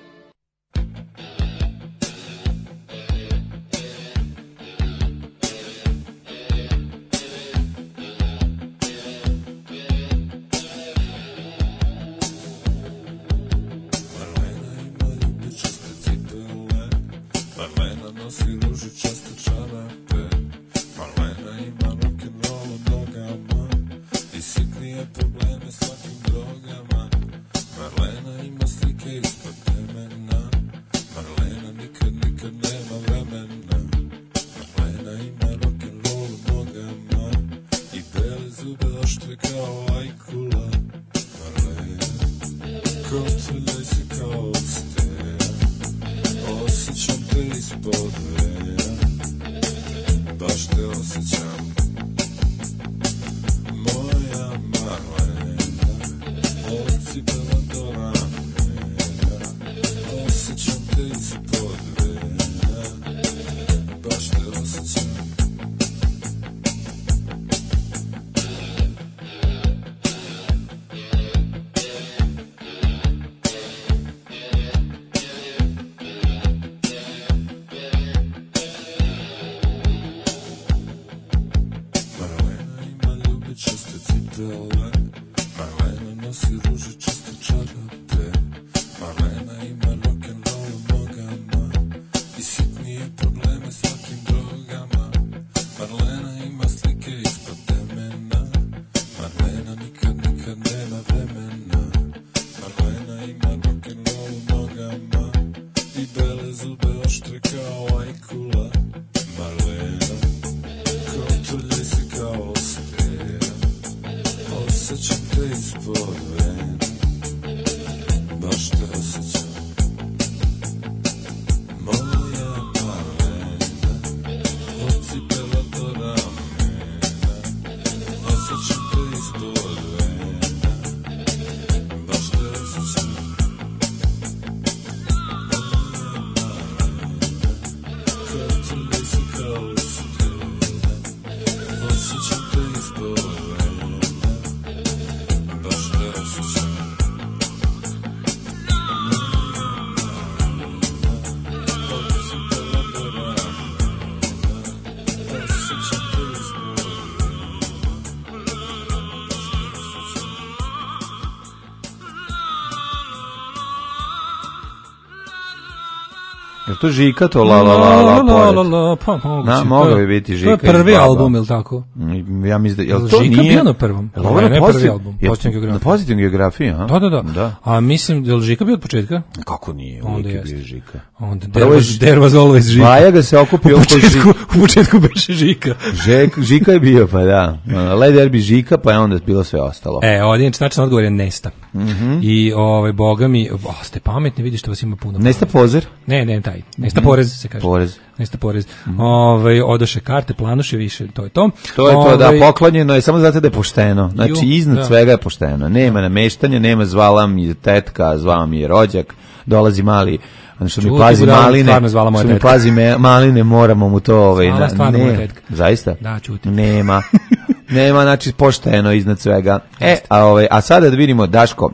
Je to Žika, to la la la la pored? Pa moguće. Mogao bi biti Žika. To je prvi album, ili tako? Ja mislim da, jel to Žika nije... bio na prvom? Ovo ne prvi album, Pozitivna geografija. Na Pozitivna geografija, a? Da. A mislim, je li Žika bio od početka? Kako nije, uvijek je bio Žika. Onda, there was always Žika. Baja ga se okupio oko Žika. U početku beše Žika. Žika je bio, pa da. Led Derby Žika, pa je onda bilo sve ostalo. Ovdje tačan odgovor je Nesta. I boga mi, ste pametni, vidiš što vas ima puno. Nesta Pozer? Ne, taj. Nesta Porez se kaže. Nesta Porez. Odoše karte, planuše više, to je to. To je to, da, poklonjeno je, samo zato da je pošteno. Znači, iznad svega je pošteno. Nema nameštanja, nema zvala mi tetka, zvala mi je rođak, dolazi mali, što mi pazi maline, maline, moramo mu to... Stvarno moja tetka. Zaista? Da, čuti. Nema, znači, pošteno iznad svega. A sada da vidimo, Daško,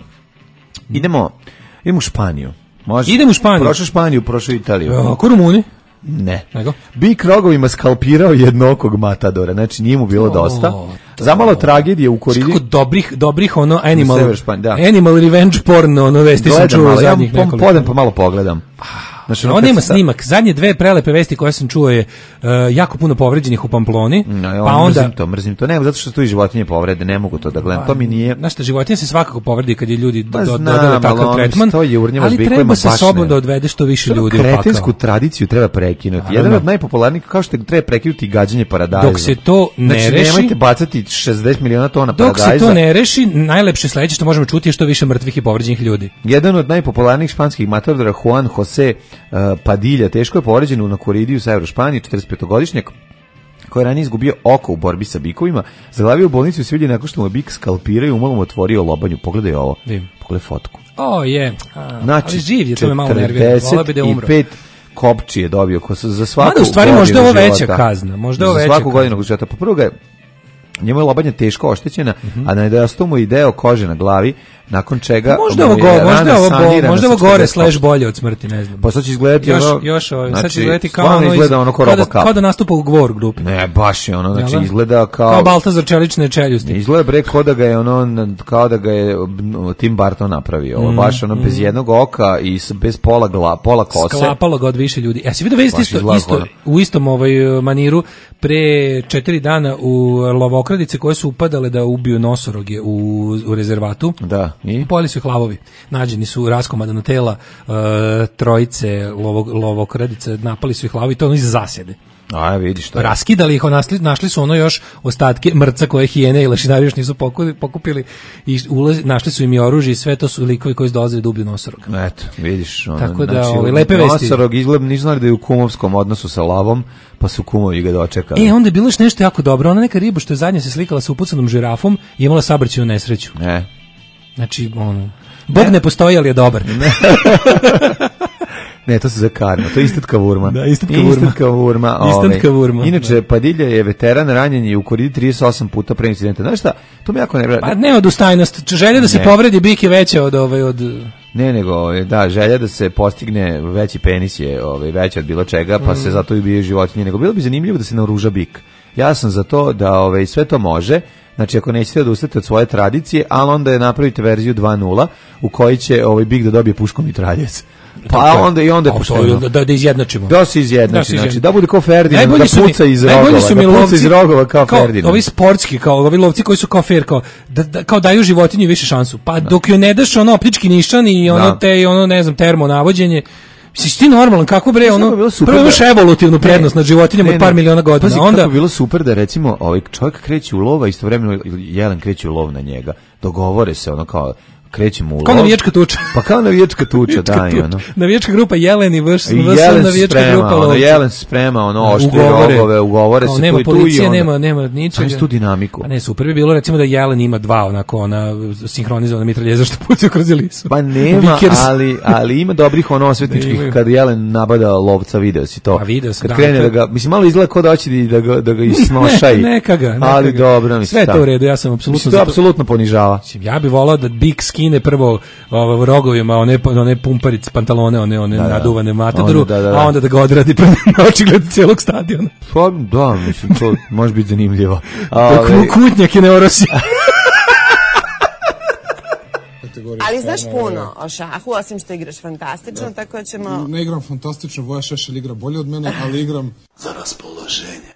idemo u Španiju. Idemo u Španiju. Prošao Španiju, prošao Italiju. Ko Rumuni? Ne. Bik rogovima skalpirao jednokog matadora, znači nije mu bilo dosta. Zamalo tragedije u koridi. Kako dobrih animal revenge porno, vesti sam čuo zadnjih nekoliko. Podem pa malo pogledam. Znači, onda ima snimak. Zadnje dve prelepe vesti koje sam čuo je jako puno povređenih u Pamploni. Pa onda mrzim to. Ne, zato što tu i životinje povrede, ne mogu to da gledam. To mi nije. Znaš šta, životinje se svakako povredi kad je ljudi dodale takav tretman. Ali treba sa sobom da odvede što više ljudi u pakao. Kretensku tradiciju treba prekinuti. Jedan od najpopularnijih, kao što treba prekinuti gađanje paradajza. Dok se to ne reši, nemojte bacati 60 miliona tona paradajza. Dok se to ne reši, najlepše sledeće što možemo čuti je što više mrtvih i povređenih ljudi. Jedan od najpopularnijih španskih matadora, Juan José Padilla, teško je povređen na koridiju u severu Španije, 45-godišnjak, koji je ranije izgubio oko u borbi sa bikovima, zaglavio u bolnicu i svi nakon što mu bik skalpirao i umalom otvorio lobanju. Pogledaj ovo. Pogledaj fotku. Znači, ali živ je, to me malo nervira. 45 kopčije dobio za svaku godinu. U stvari možda je ovo veća kazna. Možda je ovo veća kazna. Za svaku godinu života. Pa prvo ga je, njemu je lobanja teško oštećena, a nedostao mu i deo kože na glavi, nakon čega možda ovo gore slash bolje od smrti, ne znam. Pa sad će izgledati sad će izgledati kao da nastupa u Gvor grupi. Ne, baš je ono, znači izgleda kao Baltazar čelične čeljusti. Izgleda bre kao da ga je Tim Burton napravio. Ovo baš ono bez jednog oka i bez pola kose. Sklapalo ga od više ljudi. Ja si vidio vest isto u istom maniru pre 4 dana u lovokradice koje su upadale da ubiju nosoroge u rezervatu. Da. I? Pojeli su ih lavovi. Nađeni su raskomadana tela trojice lovokradice, napali su ih lavovi, to ono iz zasjede. A, vidiš to. Raskidali ih, našli su ono još ostatke mrca koje hijene i lešinari još nisu pokupili i našli su im i oružje i sve to su likovi koji su dolazili da ubiju nosoroga. Eto, vidiš. Ono, tako da, znači, lepe vesti. Nosorog izgleda, nisu znali da je u kumovskom odnosu sa lavom, pa su kumovi ga dočekali. Onda je bilo još nešto jako dobro. Ona neka riba što je zadnje se slikala sa upucanom žirafom i imala saobraćajnu nesreću. Znači, Bog ne postoji, ali je dobar. Ne, to se za karma, to je istetka vurma. Da, istetka vurma. Inače, Padilja je veteran, ranjen je u koridi 38 puta pre incidenta. Znaš šta, to me jako ne vreda. Pa ne odustajnost, želja da se povredi bik je veća od Ne, nego, da, želja da se postigne veći penis je veća od bilo čega, pa se zato i ubijaju životinje. Nego bilo bi zanimljivo da se naoruža bik. Ja sam za to da sve to može. Znači, ako nećete odustati od svoje tradicije, ali onda je napravite verziju 2.0 u kojoj će bik da dobije puškom i traljac. Pa onda je pošteno. Da izjednačimo. Da se izjednači, znači da bude kao Ferdinand, da puca iz rogova, kao Ferdinand. Ovi sportski, kao ovi lovci koji su kao fair, kao daju životinji više šansu. Pa dok joj ne daš optički nišan i ne znam, termo navođenje, misliš ti normalan, kako bre, prvo imaš evolutivnu prednost nad životinjama od par miliona godina. Pazi, onda kako bilo super da recimo čovjek kreće u lov, a istovremeno jelen kreće u lov na njega. Dogovore se kao krećemo u lov. Kao navijačka tuča. Pa kao navijačka tuča, da. Navijačka grupa Jelen i vs navijačka grupa lovci. Jelen se sprema, oštri rogove, ugovore se tu i tu. Nema policije, nema ničega. Šta je tu dinamiku? A ne, super bi bilo recimo da Jelen ima dva sinhronizovana mitraljeza što pucaju kroz lisu. Pa nema, ali ima dobrih osvetničkih kad Jelen nabada lovca, video si to. A video sam, kad krene da ga, mislim, malo izgleda kao da hoće da ga isnošaj. Neka ga. Ali dobro, mislim. Sve to u redu, ja sam apsolutno. To apsolutno ponižava. Ja bih volao da bik skine prvo rogovima one pumparice pantalone, one naduvane matadoru, a onda da ga odradi na očigled cijelog stadiona. Pa da, mislim, to može biti zanimljivo. Kutnjak je ne orosi. Ali znaš puno o šahu, osim što igraš fantastično, tako ćemo... Ne igram fantastično, Voja Šešelj igra bolje od mene, ali igram za raspoloženje.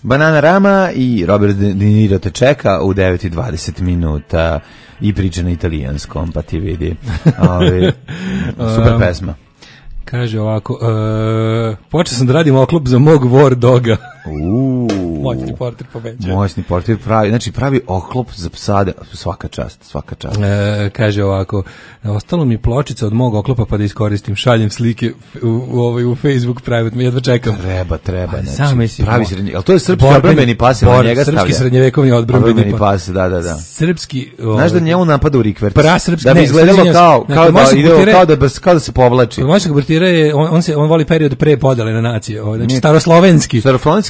Bananarama i Robert De Niro te čeka u 9:20 minuta i priča na italijanskom, pa ti vidi. Super pesma. Kaže ovako, počeo sam da radim oklop za mog War Doga. Moćni portir pobeđuje. Moćni portir pravi oklop za psade, svaka čast. Kaže ovako, ostalo mi pločica od mog oklopa pa da iskoristim, šaljem slike u Facebook private, jedva čekam. Treba. Znači, pravi srednji, ali to je srpski odbrambeni pas, na njega stavlja. Srpski srednjevekovni odbrambeni pas, da. Srpski. Znaš da njemu napada u rikverc. Prasrpski. Da bi izgledalo kao da se povlači. Moćnog portira je, on voli period pre podele na nacije, znači staroslovenski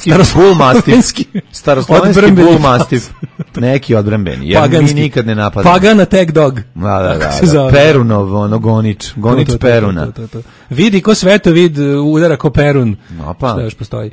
bull mastiff, neki odbrambeni, jer mi nikad ne napadamo. Pagana tag dog. Da. Perunov, gonič Peruna. To. Vidi ko svetovid udara ko Perun. Šta još postoji?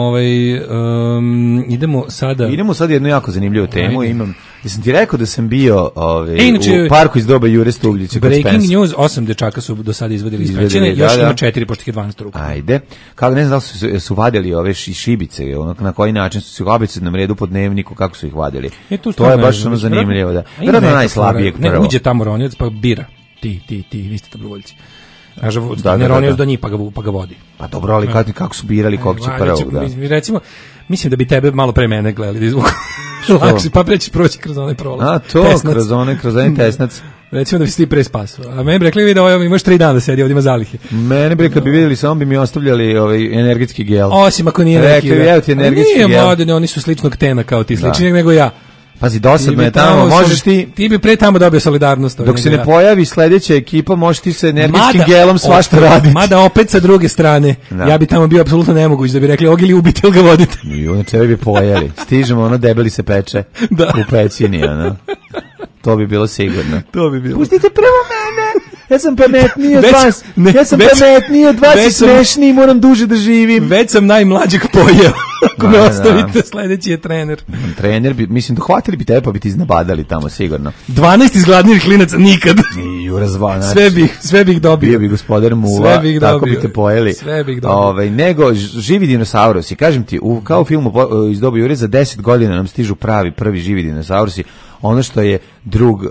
Idemo sada jednu jako zanimljivu temu. Jesam ti rekao da sam bio u parku iz doba Jure Stubljića kod Spensa. Breaking news, 8 dečaka su do sada izvadili iz pećine, još ima 4, pošto ih je 12 ruka. Ajde. Kako ne znam da li su vadili ove šibice, na koji način su ih obice na redu po dnevniku, kako su ih vadili. To je baš zanimljivo. Vjerojatno najslabijeg prvo. Ne, uđe tamo ronjac pa bira. Ti, vi ste dobrovoljci. Ne ronjac do njih pa ga vodi. Pa dobro, ali kako su birali kog će prvog, da. Recimo, mislim da bi tebe malo pre mene gledali da izvuku. Lakše, pa preći proći kroz onaj prolaz. Kroz onaj tesnac. Recimo da bi se ti pre spasao. A meni bi rekli da imaš 3 dana da sedi, ovdje ima zalihe. Mene bi kad bi vidjeli, samo bi mi ostavljali energetski gel. Osim ako nije neki. Rekli, evo ti energetski gel. Nije mladene, oni su sličnog tena kao ti, sličnijeg nego ja. Pazi, dosadno je tamo, možeš ti... Ti bi pre tamo dobio solidarnost. Dok se ne pojavi sledeća ekipa, možeš ti sa energetskim gelom svašta raditi. Mada opet sa druge strane, ja bi tamo bio apsolutno nemoguć da bi rekli, ili ubite ili ga vodite. I ono čebe bi pojeli. Stižemo, debeli se peče u pećini, To bi bilo sigurno. Pustite prvo mene! Ja sam pametniji od vas. I smešniji, moram duže da živim. Već sam najmlađeg pojeo. Ako me ostavite, sledeći je trener. Trener bi, mislim, dohvatili bi tebe pa bi ti iznabadali tamo, sigurno. 12 izgladnijih klinaca nikad. Sve bih dobio. Bio bi gospodar Muva, tako bi te pojeli. Sve bih dobio. Nego, živi dinosaurusi. Kažem ti, kao u filmu iz doba Jure, za 10 godina nam stižu prvi živi dinosaurusi. Ono što je drug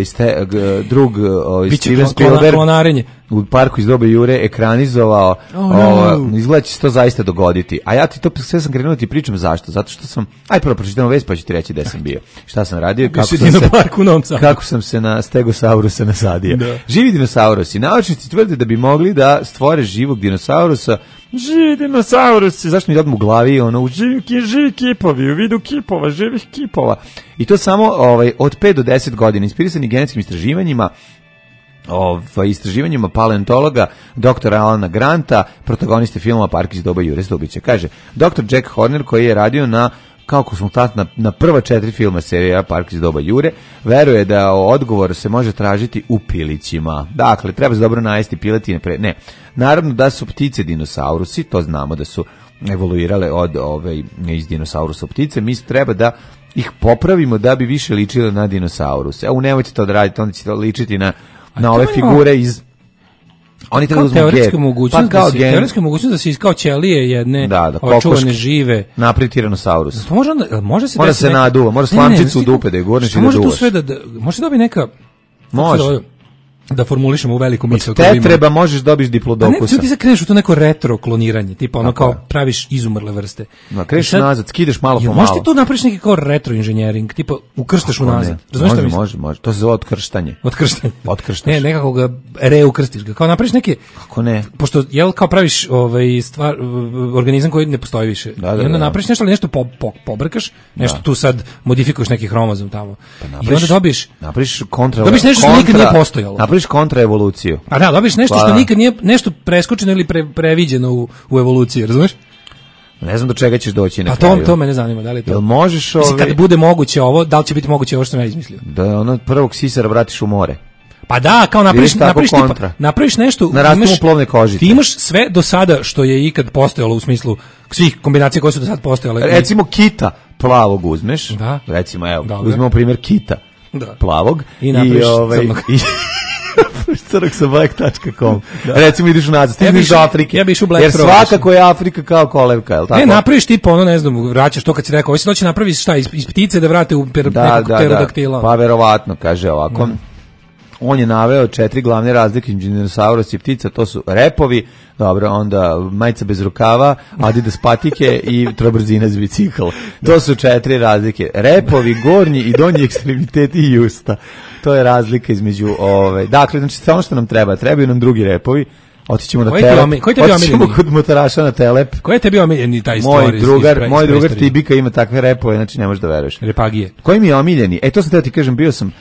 Steven Spielberg u parku iz doba Jure ekranizovao, izgleda će se to zaista dogoditi. A ja ti to sve sam krenuo ti pričam zašto? Zato što sam, prvo pročitamo vest pa ću ti reći gde sam bio. Šta sam radio? Kako sam se na Stegosaurusa nasadio. Živi dinosaurusi. Naučnici tvrde da bi mogli da stvore živog dinosaurusa. Živi dinosaurusi, zašto mi odmah u glavi živi kipovi, u vidu kipova, živih kipova. I to samo od 5 do 10 godina, inspirisani genetskim istraživanjima paleontologa dr. Alana Granta, protagoniste filma Park iz doba Jure Stublića. Kaže, dr. Jack Horner, koji je radio kao konsultant na prva 4 filma serija Park iz doba Jure, veruje da odgovor se može tražiti u pilićima. Dakle, treba se dobro najesti piletine. Naravno da su ptice dinosaurusi, to znamo da su evoluirale iz dinosaurusa ptice, mi treba da ih popravimo da bi više ličile na dinosauruse. Nemojte to da radite, onda će to ličiti na ove figure iz... Oni treba uzmu teoretska mogućnost da se kao ćelije jedne očuvane žive napravi tiranosaurus. Može se naduva, može slamčicu u dupe da je gurneš i da duvaš. Može dobiti neka... Može. Da formulišemo u veliku misl. Treba možeš dobiš diplodokusa. Ne, ti se kreneš u to neko retro kloniranje, tipa kao praviš izumrle vrste. Kreneš nazad, skideš malo po malo. Možeš ti tu napraviš neki kao retro inženjering, tipa ukrštaš unazad. Razumiješ šta mislim? Može. To se zove otkrštanje. Ne, nekako ga reukrstiš ga. Kao napraviš neke... Kako ne? Pošto kao praviš organizam koji ne postoji više. I onda napraviš nešto, ali nešto pobrkaš, nešto tu sad modifikuješ neki hromozom tamo. I onda dobiješ nešto što nikad nije postojalo. Napraviš kontraevoluciju. A da, dobiš nešto što nikad nije nešto preskočeno ili previđeno u evoluciji, razumeš? Ne znam do čega ćeš doći na kraju. To mene zanima, da li to. Jel možeš kad bude moguće ovo, da li će biti moguće ovo što sam ja izmislio? Da prvog sisara vratiš u more. Pa da, kao napraviš nešto, narastu plovne kožice. Ti imaš sve do sada što je ikad postojalo u smislu svih kombinacija koje su do sada postojale. Recimo kita plavog uzmeš, recimo uzmemo primjer kita plavog i napraviš crnog. Crk sa black.com. Recimo ideš u nazad, stigneš do Afrike. Ja bi išao u Black jer Pro, svakako je Afrika kao kolevka, je li tako? Ne, napraviš tipa ono, ne znam, vraćaš to kad si rekao, ovo se doći napraviš šta, iz ptice da vrate u nekog pterodaktila. Pa verovatno, kaže ovako. On je naveo 4 glavne razlike između dinosaurus i ptica, to su repovi, dobro, onda majica bez rukava, Adidas patike i trobrzina za bicikl. To su 4 razlike. Repovi, gornji i donji ekstremiteti i usta. To je razlika između dakle, znači sve ono što nam trebaju nam drugi repovi. Otićemo na telep. Otićemo kod motaraša na telep. Koji je tebi omiljeni taj moj drugar Tibika ima takve repove, znači ne možeš da veruješ. Repagije. Koji mi je omiljeni? To sam teo ti kažem, bio sam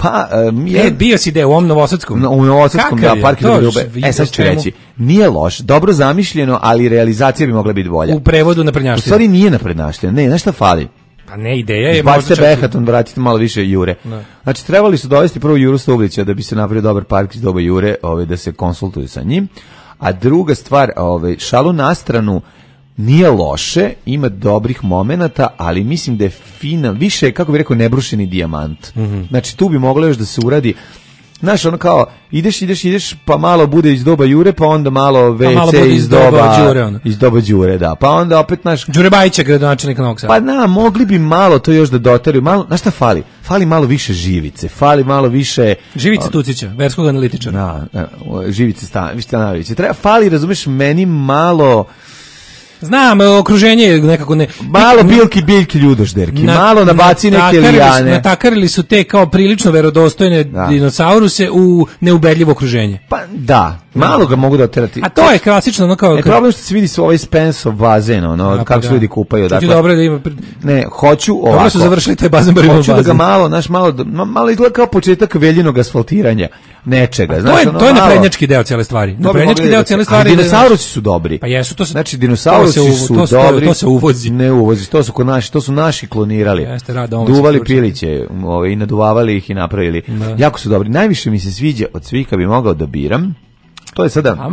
bio si u ovom Novosadskom. U Novosadskom, da, park Ljube. Sad ću reći, nije loš, dobro zamišljeno, ali realizacija bi mogla biti bolja. U prevodu naprednjaština. U stvari nije naprednjaština, ne, znaš šta fali? Pa ne, ideja je možda čak... Behaton, vratite malo više Jure. Ne. Znači, trebali su dovesti prvo Juru Stublića da bi se napravio dobar park iz doba Jure, da se konsultuju sa njim. A druga stvar, šalu na stranu, nije loše, ima dobrih momenata, ali mislim da je fina, više, kako bih rekao, nebrušeni dijamant. Znači, tu bi moglo još da se uradi. Znaš, ono kao, ideš, pa malo bude iz doba Jure, pa onda malo WC iz doba Đure, da. Pa onda opet, znaš... Đure Bajića, gradonačelnik Novog Sada. Pa mogli bi malo to još da doteraju, znaš šta fali? Fali malo više živice, fali malo više... Živice Tucića, verskog analitičara. Da, živice Stanovića. Fali, razumeš, meni malo... Znam, okruženje je nekako ne... Malo biljki ljudožderki, malo nabaci neke lijane. Natakarili su te kao prilično verodostojne dinosauruse u neubedljivo okruženje. Pa da, malo ga mogu da oterati. A to je klasično, ono kao... problem što se vidi ovaj Spenceov bazen, kako se ljudi kupaju. Dakle, dobro da ima... Ne, hoću ovako. Dobro su završili taj bazen barimo bazen. Hoću da ga malo izgleda kao početak veljinog asfaltiranja nečega. To je naprednjački deo cijele stvari. Naprednjački deo cijele stvari... Dinosaurusi su dobri. Pa jesu, to se... Znači, dinosaurusi su dobri. To se uvozi. Ne uvozi, to su naši klonirali. Duvali piliće i naduvavali ih i napravili. Jako su dobri. Najviše mi se sviđa od svih kad bi mogao da biram. To je sada...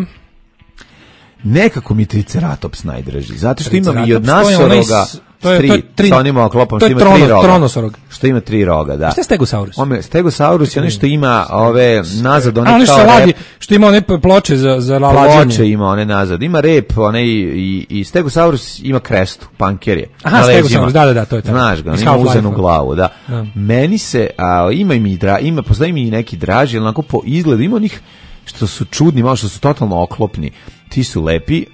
Nekako mi Triceratops najdraži. Zato što ima i od nasoroga... Sa onim oklopom, što ima 3 roga. Tronosorog. Što ima 3 roga, da. Šta je Stegosaurus? Stegosaurus je ono što ima ove nazad, one kao rep. Što ima one ploče za lađanje. Ploče ima one nazad. Ima rep, one i Stegosaurus ima krestu, pankerje. Aha, Stegosaurus, da, to je to. Znaš ga, ima uzenu glavu, da. Meni se, postoji mi i neki draži, ali onako po izgledu, ima onih što su čudni, malo što su totalno oklopni. Ti su lepi,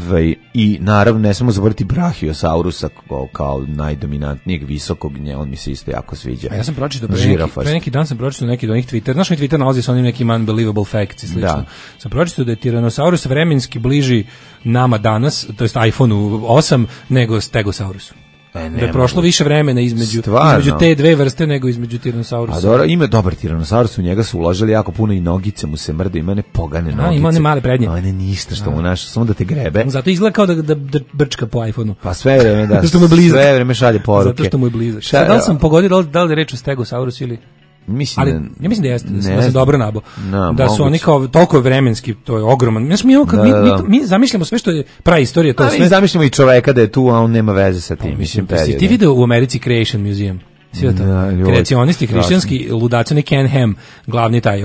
i naravno ne smemo zaboraviti Brachiosaurusa kao najdominantnijeg visokog, on mi se isto jako sviđa. A ja sam pročitao pre neki dan neki od onih Twitter, znaš mi Twitter nalazi sa onim nekim unbelievable facts i slično. Da. Sam pročitao da je Tyrannosaurus vremenski bliži nama danas, to jest iPhone-u 8, nego Stegosaurusu. Da je prošlo više vremena između te dve vrste nego između Tyrannosaurusa. A dobro, ima dobar Tyrannosaurus, u njega su uložili jako puno i nogice mu se mrde, ima ne pogane nogice. Ima one male prednje. Ne ništa što mu naš, samo da te grebe. Zato izgleda kao da brčka po iPhone-u. Pa sve vreme da. Sve vreme šalje poruke. Zato što mu je blizak. Da li sam pogodio da li je reč o Stegosaurusu ili... Mislim ja mislim da jeste, da sam dobro nabo. Da su oni kao toliko vremenski, to je ogroman. Mi zamišljamo sve što je praistorija, to sve. Mi zamišljamo i čoveka da je tu, a on nema veze sa tim. Mislim, ti video u Americi Creation Museum. Sve to. Kreacionisti hrišćanski ludaci, oni Ken Ham, glavni taj,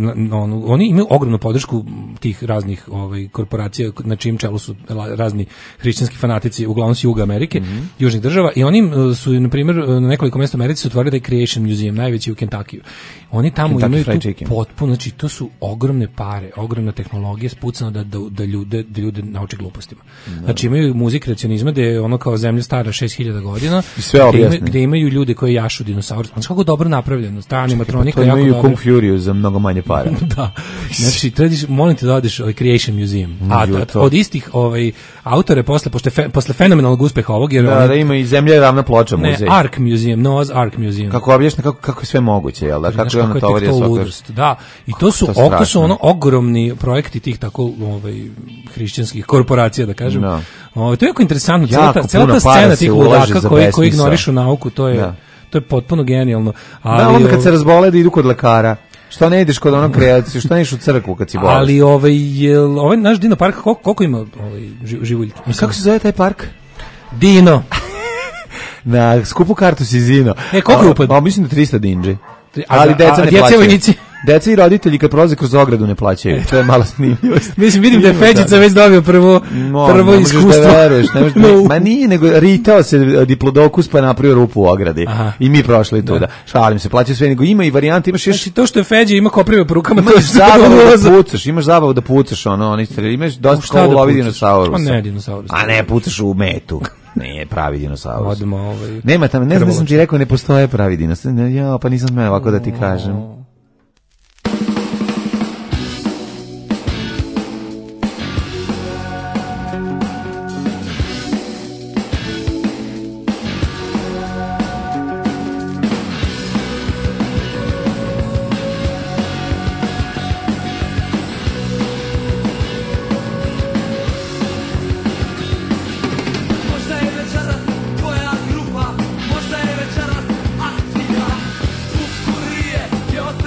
oni imaju ogromnu podršku tih raznih korporacija na čijim čelu su razni hrišćanski fanatici, uglavnom s juga Amerike, južnih država, i oni su, na primjer, na nekoliko mjesta u Americi su otvorili taj Creation Museum, najveći u Kentuckiju. Oni tamo imaju tu potpuno, znači to su ogromne pare, ogromna tehnologija spucana da ljude nauče glupostima. Znači imaju muzik kreacionizma gde je ono kao zemlja stara 6000 godina, gde imaju ljude koji jašu dinosaurus. Znači kako dobro napravljeno, ta animatronika jako dobro. Imaju Kung Fury za mnogo manje para. Da. Znači molim te da odeš u Creation Museum. A od istih autore posle fenomenalnog uspeha ovog, jer da ima i zemlja je ravna ploča muzej. Ark Museum, Noah's Ark Museum. Kako objašnja kako je sve moguće, jel da? Kako je to ludrost. Da. I to su ogromni projekti tih tako hrišćanskih korporacija, da kažem. To je jako interesantno, cela ta scena tih ludaka koji ignorišu nauku, to je potpuno genijalno. Da, onda kad se razbole da idu kod lekara. Što ne ideš kod onog kreaciju, što ne ideš u crkvu kad si bolest? Ali ovaj naš Dino park, koliko ima živuljki? Kako se zove taj park? Dino. Na skupu kartu si Zino. Koliko je upad? Mislim da 300 dinđi. Ali deca ne plaćaju. Deca i roditelji kad prolaze kroz ogradu ne plaćaju. To je malo zanimljivost. Mislim, vidim da je Feđica već dobio prvo iskustvo. Da veruješ, ma nije, nego ritao se diplodokus pa napravio rupu u ogradi. Aha. I mi prošli tu, da. Šalim se, plaćaju sve, nego ima i varijante, imaš još... Znači, to što je Feđa ima koprive po rukama, imaš zabavu da pucaš, imaš dosta kao lovi dinosaurus. Pa ne dinosaurus. A ne, pucaš u metu. Nije pravi dinosaurus. Odemo Nema tamo, ne znam da sam ti rekao, ne postoje pravi dinosaurus. Ja, pa nisam smeo ovako da ti kažem. Možda je večeras akcija, kukurije je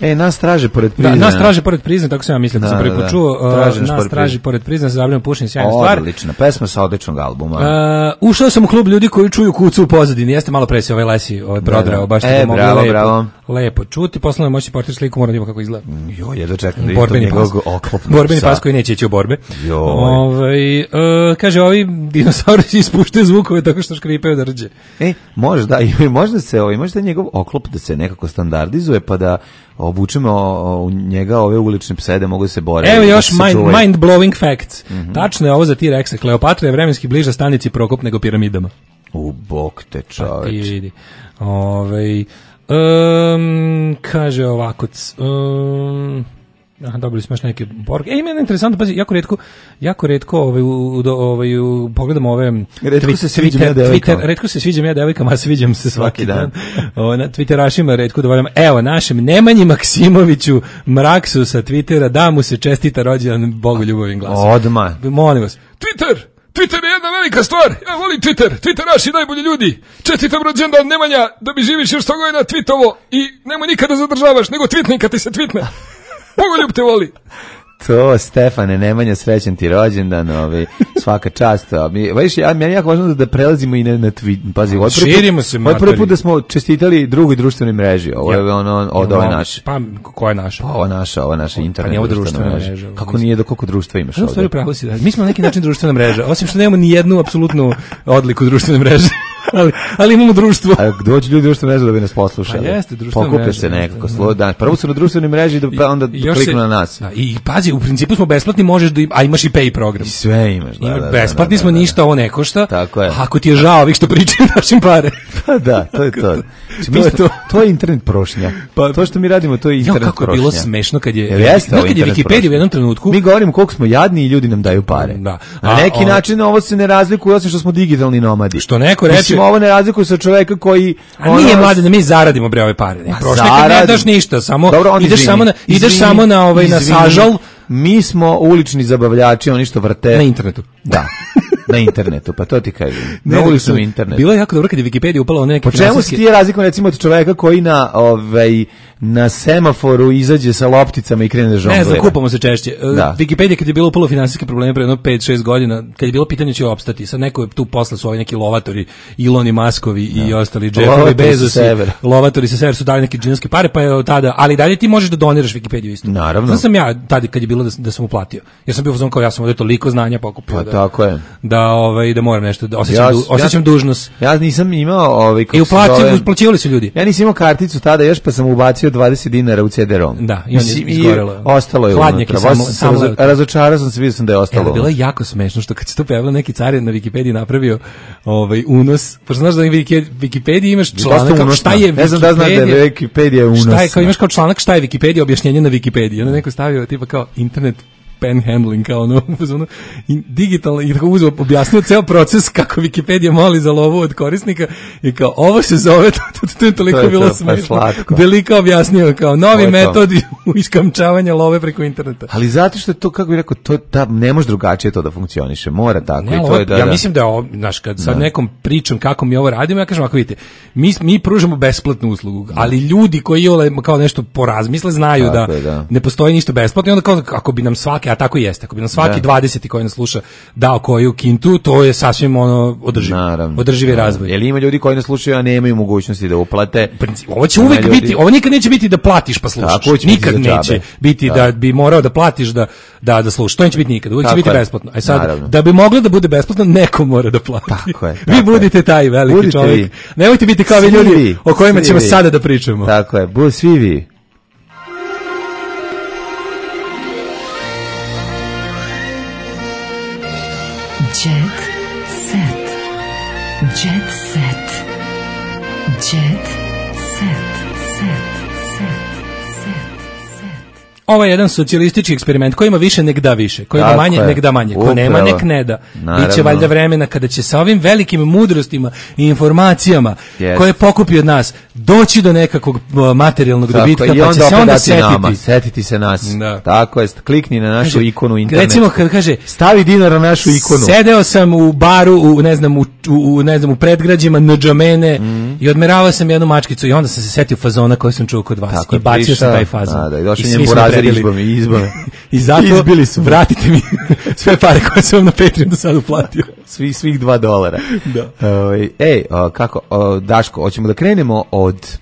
Nas traže pored Prizna. Da, nas traže pored Prizna, tako sam ja mislio, sam prvi put čuo. Nas traži pored Prizna, za zabranjeno pušenje, sjajna stvar. Odlična pesma sa odličnog albuma. Ušao sam u klub ljudi koji čuju kucu u pozadini. Jeste malo pre se Lesi prodrao, baš tako mogu lepo čuti. Posledno moći portir sliku, moram da ima kako izgleda. Ja da čekam da borbeni pas. Borbeni pas koji neće ići u borbe. Kaže, ovi dinosaurusi ispuštaju zvukove tako što škripaju da rđe. Možda možda njegov oklop da se nekako standardizuje, pa da obučemo u njega ove ulične pse da mogu da se bore. Evo još mind-blowing facts. Tačno je ovo za T-Rexa. Kleopatra je vremenski bliža stanici Prokop nego piramidama. U bok te čoveč. Kaže ovako... dobili smo još neke borge. Meni je interesantno, pazi, jako retko pogledamo ove retko se sviđam ja devojkama, a sviđam se svaki dan. Na Twitterašima retko dovoljam. Evo, našem Nemanji Maksimoviću Mraksu sa Twittera, da mu se čestita rođendan bogoljubovim glasom. Odmah. Molim vas. Twitter je jedna velika stvar. Ja volim Twitter. Twitteraši najbolji ljudi. Čestitam rođendan Nemanja, da bi živiš još 100 godina twittovo i nemoj nikada zadržavaš, nego tweetni kad ti se tweetne. Bogoljub te voli. To, Stefane, Nemanja, srećan ti rođendan, svaka čast. Meni jako važno da prelazimo i na tweet. Pazi, širimo se, ovo je prvi put da smo čestitali drugoj društvenoj mreži. Ovo je ovo je naše. Pa, koja je naša? Ova naša internet društvena mreža. Kako nije, koliko društva imaš ovdje? Stvari pravo si da. Mi smo na neki način društvena mreža, osim što nemamo ni jednu apsolutnu odliku društvene mreže. ali imamo društvo. A dođu ljudi društvene mreže da bi nas poslušali. Pa jeste, društvena mreža. Pokupe se nekako slovo dan. Prvo su na društvenoj mreži, pa onda kliknu na nas. I pazi, u principu smo besplatni, možeš da a imaš i pay program. I sve imaš, besplatni smo, ništa ovo ne košta. Tako je. Ako ti je žao ovih što pričaju našim pare. Pa da, to je to. To je internet prošnja. To što mi radimo, to je internet prošnja. Kako je bilo smešno kad je Wikipedia u jednom trenutku. Mi govorimo koliko smo jadni i ljudi nam daju pare. Da. Na neki način ovo se ne razlikuje, osim što smo digitalni nomadi. Što neko reče, ovo ne razlikuje sa čoveka koji nije mladen da mi zaradimo bre ove pare. Ne, prošle kad ne daš ništa, samo ideš samo na sažal. Mi smo ulični zabavljači, oni što vrte na internetu. Da. Na internetu, pa to ti kažem. Na uličnom internetu. Bilo je jako dobro kad je Wikipedia upala u neke po čemu si ti razlikom recimo od čoveka koji na semaforu izađe sa lopticama i krene da žonglira? Ne znam, kupamo se češće. Wikipedia kad je bilo upalo finansijske probleme pre 5-6 godina, kad je bilo pitanje će opstati, sad neko je tu posle su neki lovatori, Iloni Maskovi i ostali Jeffovi Bezosi, lovatori sa severa su dali neke džinovske pare, pa jetada, ali dalje ti možeš da doniraš Wikipediju isto. Naravno. Znam sam ja tada kad je bilo da sam uplatio. Jer sam bio fazon kao ja sam ovdje toliko znanja pokupio. Pa tako je. Da moram nešto, da osjećam dužnost. Ja nisam imao i uplaćivali su ljudi. Ja nisam imao karticu tada još, pa sam ubacio 20 dinara u CD-ROM. Da, i on je izgorelo. Ostalo je hladnjak unutra. Razočarao sam se, vidio sam da je ostalo. Bilo je jako smešno što kad se to pojavilo neki car na Wikipediji napravio unos, pa znaš da na Wikipediji imaš članak šta je Wikipedija. Ne znam da znaš da je Wikipedija unos. Šta je, kao imaš kao članak šta je Wikipedija, objašnjenje na Wikipediji. Onda neko stavio tipa kao internet panhandling, kao digitalno, i tako uzeo, objasnio ceo proces kako Wikipedia moli za lovu od korisnika i kao, ovo se zove, to je toliko bilo smešno. Delika objasnio kao novi metod iskamčavanja love preko interneta. Ali zato što je to, kako bih rekao, ne može drugačije to da funkcioniše, mora tako. Ja mislim da je ovo, znaš, kad sad nekom pričam kako mi ovo radimo, ja kažem, ako vidite, mi pružamo besplatnu uslugu, ali ljudi koji kao nešto porazmisle znaju da ne postoji ništa besplatno i onda kao, ako bi nam svaki, a tako i jeste, ako bi nam svaki 20 koji nas sluša dao koju kintu, to je sasvim održivi razvoj. Jer ima ljudi koji nas slušaju, a nemaju mogućnosti da uplate. Ovo će uvek biti, ovo nikad neće biti da platiš pa slušaš. Nikad neće biti da bi morao da platiš da slušaš. To neće biti nikad, uvek će biti besplatno. A sad, da bi moglo da bude besplatno, neko mora da plati. Tako je. Vi budite taj veliki čovjek. Nemojte biti kao vi ljudi o kojima ćemo sada da pričamo. Tako je, budite svi vi. Jet set. Jet set. Jet set. Ovo je jedan socijalistički eksperiment koji ima više nek da više, koji ima manje nek da manje, ko nema nek ne da. Biće valjda vremena kada će sa ovim velikim mudrostima i informacijama koje pokupi od nas doći do nekakvog materijalnog dobitka, pa će se onda setiti se nas. Tako je, klikni na našu ikonu internet. Recimo kad kaže stavi dinar na našu ikonu. Sedeo sam u baru u ne znam, u predgrađima Ndžamene i odmeravao sam jednu mačkicu i onda sam se setio fazona koji sam čuo kod vas. Tako, i bacio sam taj fazon. Da, i došli njemu burazer izbome. I zato izbili su. Vratite mi sve pare koje sam vam na Patreon do sada uplatio. Svih $2. Da. Kako, Daško, hoćemo da krenemo od...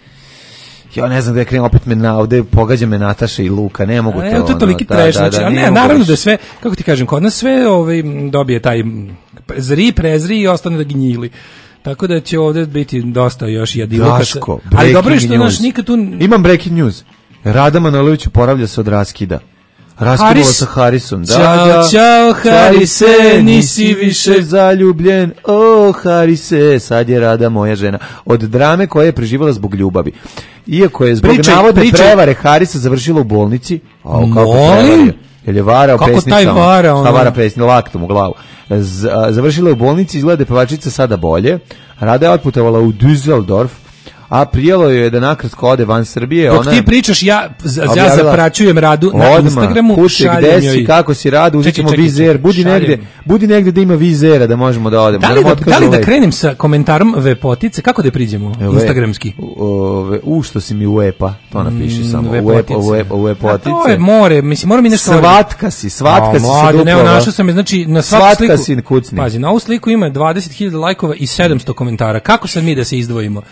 Ja ne znam da je krenem, opet ovde pogađa me Nataša i Luka, ne mogu to. Evo to toliki treš, naravno da je sve, kako ti kažem, kod nas sve dobije taj prezri i ostane da ginjili. Tako da će ovde biti dosta još jadiluka. Daško, ali dobro je što naš nikad tu... Imam breaking news. Rada Manojlović oporavlja se od raskida. Raskinuo sa Harisom. Ćao, Harise, nisi više zaljubljen. Harise, sad je Rada moja žena. Od drame koja je preživala zbog ljubavi. Iako je zbog navodne prevare Harisa završila u bolnici. Molim? Jer je varao pesnicama. Kako taj vara? Šta vara pesnicama? Laktom u glavu. Završila je u bolnici, izgleda je pevačica sada bolje. Rada je otputovala u Düsseldorf, a prijelo je da nakratko ode van Srbije. Dok ti pričaš, ja zapraćujem Radu na Instagramu, šaljem joj. Kako si Radu, uzet ćemo vizer, budi negde da ima vizera da možemo da odemo. Da li da krenem sa komentarom Vepotice, kako da priđemo instagramski? Što si mi uepa, to napiši samo, uepotice. To je more, mislim, moram mi nešto... Svatka si se duplova. Ne, našao sam je, znači, na svaku sliku... Svatka si kucni. Pazi, na ovu sliku ima 20.000 lajkova i 700 komentara. Kako sad mi da se izdvojimo?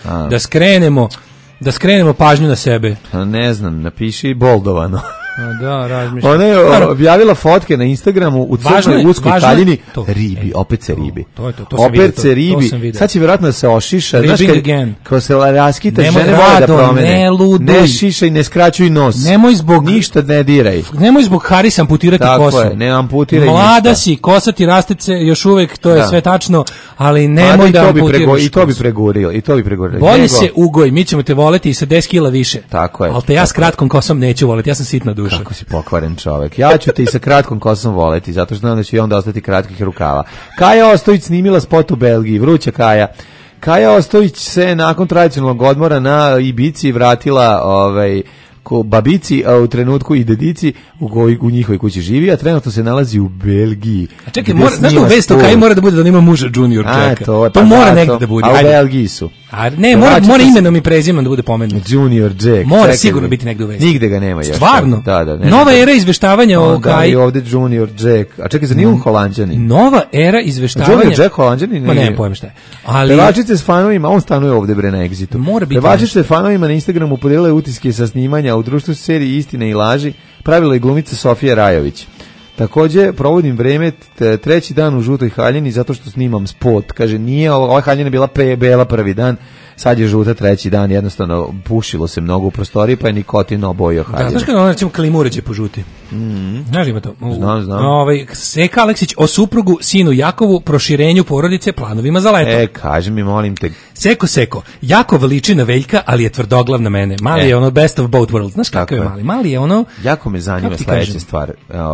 Da skrenemo pažnju na sebe. Ne znam, napiši boldovano. Da, razmišljam. Ona je objavila fotke na Instagramu u crnoj uskoj haljini. Ribi, opet se ribi. Opet se ribi. Sad će vjerojatno da se ošiša. Znaš kad se raskita, žene vole da promene. Ne šišaj, ne skraćuj nos. Ništa ne diraj. Nemoj zbog Harisa amputirati kosu. Tako je, ne amputiraj ništa. Mlada si, kosa ti rastece, još uvek, to je sve tačno, ali nemoj da amputiraš. I to bi pregurilo. Bolje se ugoj, mi ćemo te voleti i sa 10 kila više. Tako je. Ali te ja s kratkom kosom neću voleti, ja sam sitna duša. Kako si pokvaren čovek. Ja ću te i sa kratkom kosom voleti, zato što znam da ću i onda ostati kratkih rukava. Kaja Ostojić snimila spot u Belgiji, vruća Kaja. Kaja Ostojić se nakon tradicionalnog odmora na Ibici vratila babici, a u trenutku i dedici u njihovoj kući živi, a trenutno se nalazi u Belgiji. A čekaj, znaš da u vest o Kaji mora da bude da nema muža junior čeka. To mora negdje da bude. A u Belgiji su. A ne, mora imenom i prezimenom da bude pomenut. Junior Jack. Mora sigurno biti negdje u vesti. Nigde ga nema još. Stvarno? Da. Nova era izveštavanja o Kaji. Da, i ovdje Junior Jack. A čekaj, za nije on Holanđanin? Nova era izveštavanja. Junior Jack Holanđanin? Ma ne, pojem šta je. Pevačice s fanovima, on stanuje ovdje bre na Exitu. Pevačice s fanovima na Instagramu podijelile utiske sa snimanja u društvu seriji Istine i laži, pravila je glumica Sofija Rajović. Također provodim vreme treći dan u žutoj haljini zato što snimam spot. Kaže, nije ova haljina bila bela prvi dan, sad je žuta treći dan, jednostavno pušilo se mnogo u prostoriji, pa je nikotin obojio haljinu. Da, znaš kada ona recimo klimu uređe požuti? Znaš ima to? Znam. Seka Aleksić o suprugu, sinu Jakovu, proširenju porodice, planovima za leto. Kaži mi, molim te. Seko, Jakov liči na Veljka, ali je tvrdoglav na mene. Mali je ono best of both worlds. Znaš kako je Mali? Mali je ono... Jako me zanima sledeća stvar.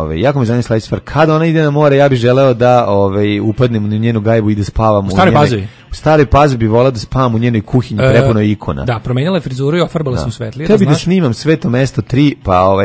Kada ona ide na more, ja bih želeo da upadnem u njenu gajbu i da spavam u Staroj Pazovi. U Staroj Pazovi bi volao da spavam u njenoj kuhinji, prepuno ikona. Da, promenila je frizuru i ofarbala sam svetlije. Tebi da snimam Sveto mesto 3, pa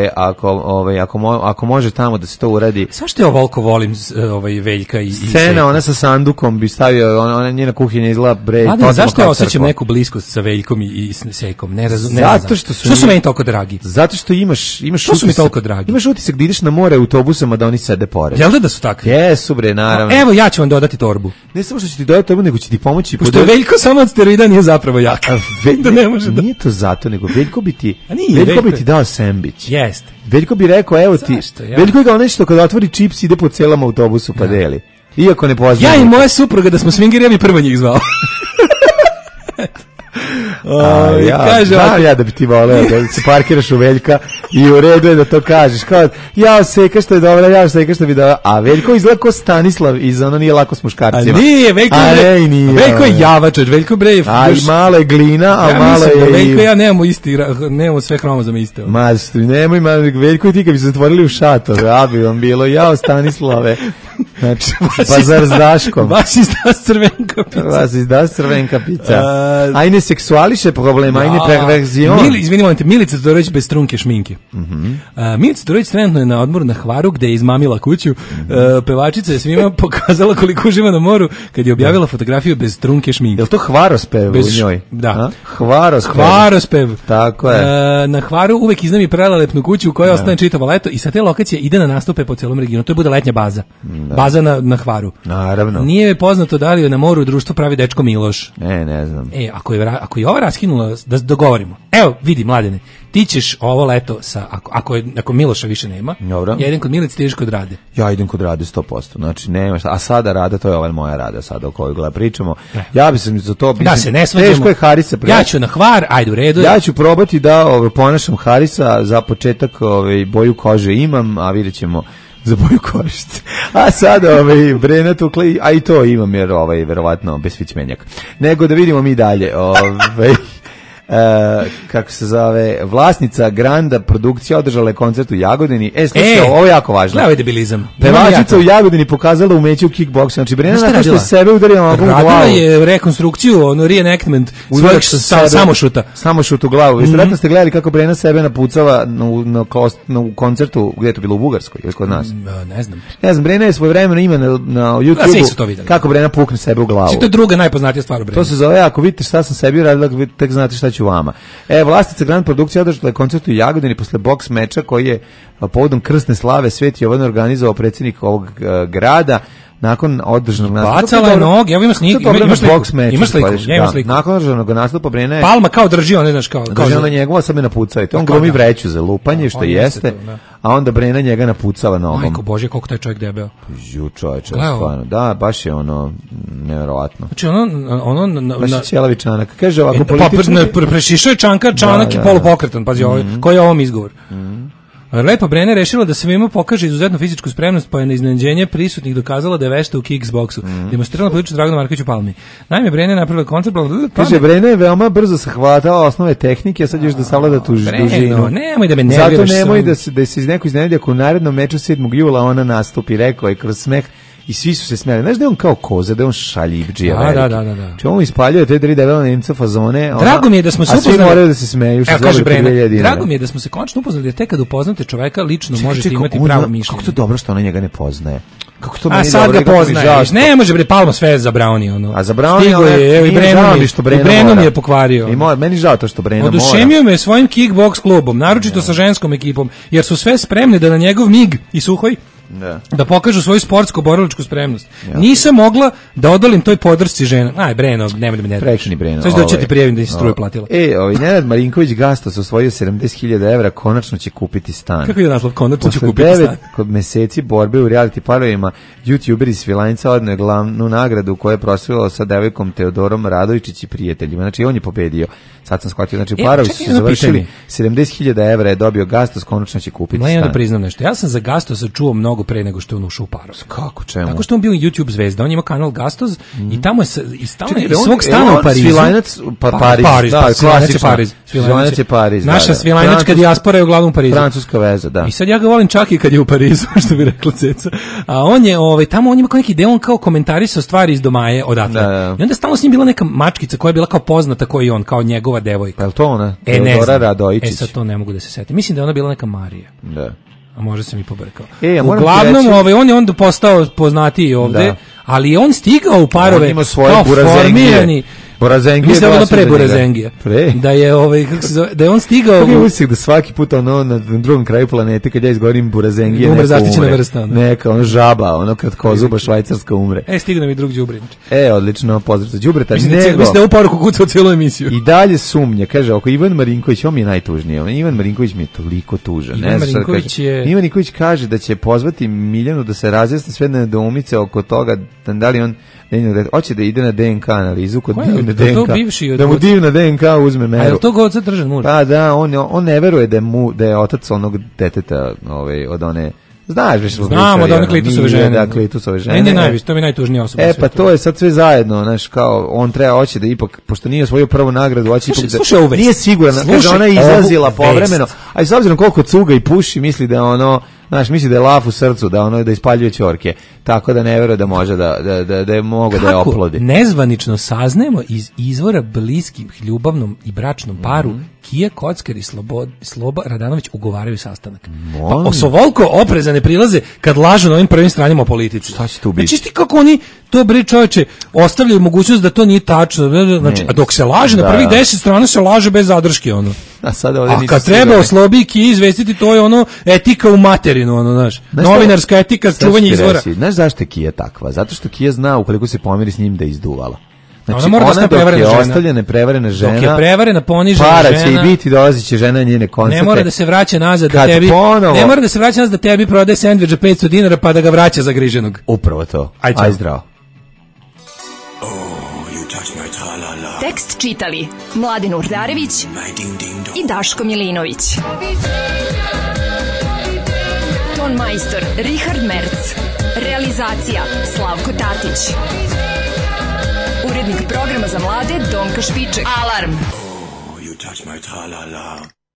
ako može tamo da se to uradi. Zašto ja ovoliko volim Veljka i scena, ona sa sandukom bi stavio, ona njena kuhinja izgleda bre. Zašto ja osjećam neku bliskost sa Veljkom i Sekom? Ne znam. Zato što su meni toliko dragi. Zato što imaš što su mi toliko dragi. Imaš utisak da ideš na more autobusama da oni sede pored. Jel da su takvi? Jesu bre, naravno. Evo ja ću vam dodati torbu. Ne samo što ću ti dodati torbu, nego ću ti pomoći. Pošto je Veljko samo od steroida nije zapravo jak. Da ne može da. Nije to zato, nego Veljko bi ti dao sendvič. Jeste. Veljko bi rekao, evo ti. Veljko je kao nešto kada otvori čips ide po celom autobusu pa deli. Iako ne poznaje. Ja i moja supruga da smo swingeri, ja bi prvo njih zvao. Ja da bi ti voleo da se parkiraš u Veljka i u redu je da to kažeš kao, Seka što je dobra, Seka što bi dobra, a Veljko izgleda ko Stanislav iz ono nije lako s muškarcima. A nije, Veljko je javač, Veljko bre. A i malo je glina, a malo je Veljko ja nemamo sve hromozome iste. Veljko i ti kad bi se zatvorili u šator, bi vam bilo, Stanislave. Znači, bazar s Daškom. Vas izda crvenka pica. Vas izda crvenka pica. Ajne seksuališe problem, ajne perverzion. Milica Todorović bez trunke šminke. Milica Todorović trenutno je na odmoru na Hvaru, gde je izmamila kuću. Pevačica je svima pokazala koliko uživa na moru kad je objavila fotografiju bez trunke šminke. Je li to hvarospev u njoj? Da. Hvarospev. Tako je. Na Hvaru uvek iznami prelelepnu kuću u kojoj ostane čitavo leto i sa te lokacije ide na nastupe po celom regionu. To je bude letnja baza. Baza na Hvaru. Naravno. Nije je poznato da li je na moru društvo pravi dečko Miloš. Ne znam. Ako je ova raskinula, da dogovorimo. Evo, vidi, Mladene, ti ćeš ovo leto sa, ako Miloša više nema, ja idem kod Milice, ti ideš kod Rade. Ja idem kod Rade 100%, znači nema šta, a sada Rada, to je ova moja Rada sada o kojoj gleda pričamo, ja bi sam za to, da se ne svađamo, teško je Harisa ja ću na Hvar, ajde u redu. Ja ću probati da ponašam Harisa, za početak boju kože imam, a vidjet ćemo za boju korišće. A sad Brena tukle, a i to imam jer verovatno bez fićmenjaka. Nego da vidimo mi dalje. Kako se zove, vlasnica Granda produkcija održala je koncert u Jagodini. Slušaj, ovo je jako važno. Gledaj debilizam. Pevačica u Jagodini pokazala umeće u kickboksu. Znači, Brena nakon što je sebe udarila u glavu. Radila je rekonstrukciju, reenactment svojeg samošuta. Samošut u glavu. Vjerojatno ste gledali kako Brena sebe napucala na koncertu, gdje je to bilo, u Bugarskoj ili kod nas? Ne znam, Brena je svojevremeno ima na YouTube kako Brena pukne sebe u glavu. To je druga najpoznatija stvar u Breni. To se zove, ako vidite šta sam sebi uradila, tek znate šta ću vama. Vlasnica Grand produkcija održala je koncert u Jagodini posle boks meča koji je povodom krsne slave Sveti Jovan organizovao predsjednik ovog grada. Nakon održanog nastupa bacala je noge, evo ima sliku. Ima sliku. Nakon održanog nastupa Brena je Palma kao drži, on ne znaš kao drži na njegova, sad me napucajte. On glumi vreću za lupanje, što jeste, a onda Brena njega napucala nogom. Majko Bože, koliko taj čovjek debeo. Čovječe, stvarno. Da, baš je nevjerovatno. Znači ono baš je ćelavi čanak. Kaže ovako politički prešišao je čanak je polupokretan, pazi, koji je ovom izgovor. Lepa Brena rešila da svima pokaže izuzetnu fizičku spremnost, pa je na iznenađenje prisutnih dokazala da je vešta u kickboksu. Demonstrirala političku Draganu Markoviću Palmi. Naime, Brena je napravila koncert. Kaže, Brena je veoma brzo sahvatala osnove tehnike, a sad još da savlada tu dužinu. Nemoj da me nerviraš. Zato nemoj da se iz neko iznenadi ako u narednom meču 7. jula ona nastupi, rekao je kroz smeh. I svi su se smijali. Znaš da je on kao koza, da je on šaljivdžija veliki. Da. Če on ispaljuje te 3 debela Nemca fazone. Drago mi je da smo se upoznali. A svi moraju da se smeju. Evo kaže Brena, drago mi je da smo se konačno upoznali, jer tek kad upoznate čoveka lično možete imati pravo mišljenje. Kako to dobro što ona njega ne poznaje. Kako to meni sad ga poznaješ. Ne može bre Palma sve za Brownie. A za Brownie stigo je, evo i Brenu mi je pokvario. Meni žao to što Brena mora. Oduševio me svojim kickboks klubom, naročito sa ženskom ekipom, jer su sve spremne da na njegov mig i suhoj da pokažu svoju sportsko-borilačku spremnost. Nisam mogla da odolim toj podršci žena. Aj, Breno, nemoj da me nerviš. Prekini Breno. Sad ću ti prijavim da si struju platila. Nenad Marinković Gastos osvojio 70.000 evra, konačno će kupiti stan. Kako je naslov? Konačno će kupiti stan. Kod meseci borbe u reality parovima, YouTuber iz Svilajnca odneo glavnu nagradu koju je proslavljao sa devojkom Teodorom Radovičić i prijateljima. Znači, on je pobedio. Sad sam shvatio, znači parovi su se završili. 70.000 evra je dobio Gastos, konačno će kupiti stan. Da priznam nešto. Ja sam za Gastosa čuo mnogo pre nego što je on ušao u parov. Kako, čemu? Tako što on bio YouTube zvezda, on ima kanal Gastos i tamo je iz svog stana u Parizu. Svilajnac, Pariz, da, Svilajnac je Pariz. Naša svilajnačka dijaspora je uglavnom u Parizu. Francuska veza, da. I sad ja ga volim čak i kad je u Parizu, što bi rekla Ceca. A on je, tamo on ima neki deo, on kao komentarisao stvari iz domaje odatle. I onda stalno s njim bila neka mačkica koja je bila kao poznata koji je on, kao njegova devojka. Je li to ona? Teodora Radojičić. Sad to ne mogu da se setim. Mislim da je ona bila neka Marija. Da. A možda sam i pobrkao. Uglavnom, on je onda postao poznatiji ovde, ali je on stigao u parove kao formirani. Borazengija. Mislim da je bilo pre Borazengija. Da je kako se zove, da je on stigao. Kako je usik da svaki put na drugom kraju planete kad ja izgovorim Borazengija umre zaštićena vrsta. Neka žaba, kratkozuba švajcarska umre. Stigao nam i drug đubre. Odlično, pozdrav za đubreta. Mislim da je u poruku kucao cijelu emisiju. I dalje sumnje, kaže, oko Ivan Marinković, on mi je najtužniji. Ivan Marinković mi je toliko tužan. Ivan Marinković kaže da će pozvati Miljanu da se razjasni sve nedoumice oko toga, da li on hoće da ide na DNK analizu kod divne DNK. Da mu divna DNK uzme meru. A je li to god Držan Mur? Pa da, on ne veruje da je otac onog deteta od one. Znaš, više znamo da one Klitusove žene. Da, Klitusove žene. Meni je najviše, to mi je najtužnija osoba. Pa to je sad sve zajedno, znaš, kao on hoće da ipak, pošto nije osvojio prvu nagradu, hoće ipak da nije siguran, kaže ona je izlazila povremeno, a i s obzirom koliko cuga i puši, misli da Znaš, misli da je laf u srcu, da ispaljuje ćorke, tako da ne veruje da može da je mogo da je oplodi. Kako nezvanično saznajemo iz izvora bliskim ljubavnom i bračnom paru, Kija Kockar i Sloba Radanović ugovaraju sastanak. Pa osovolko oprezane prilaze kad lažu na ovim prvim stranima o politici. Šta će tu biti? Znači ti kako oni to, bre čoveče, ostavljaju mogućnost da to nije tačno. Znači, a dok se laže na prvih 10 strana se laže bez zadrške, ono. A kad treba o Slobi i Kiji izvestiti, to je ono etika u materinu, ono, znaš. Novinarska etika, čuvanje izvora. Znaš zašto je Kija takva? Zato što Kija zna ukoliko se pomiri s njim da je izduvala. Znači, ona dok je ostavljena prevarena žena, dok je prevarena, ponižena para žena, će i biti, dolazit će žena njene koncerte. Ne mora da se vraća nazad da tebi, ne mora da se vraća nazad da tebi prodaje sendvič za 500 dinara pa da ga vraća zagriženog. Upravo to. Aj zdravo. Tekst čitali Mladen Urdarević i Daško Milinović. Ton majstor Richard Merc. Realizacija Slavko Tatić. Urednik programa za mlade Donka Špiček. Alarm!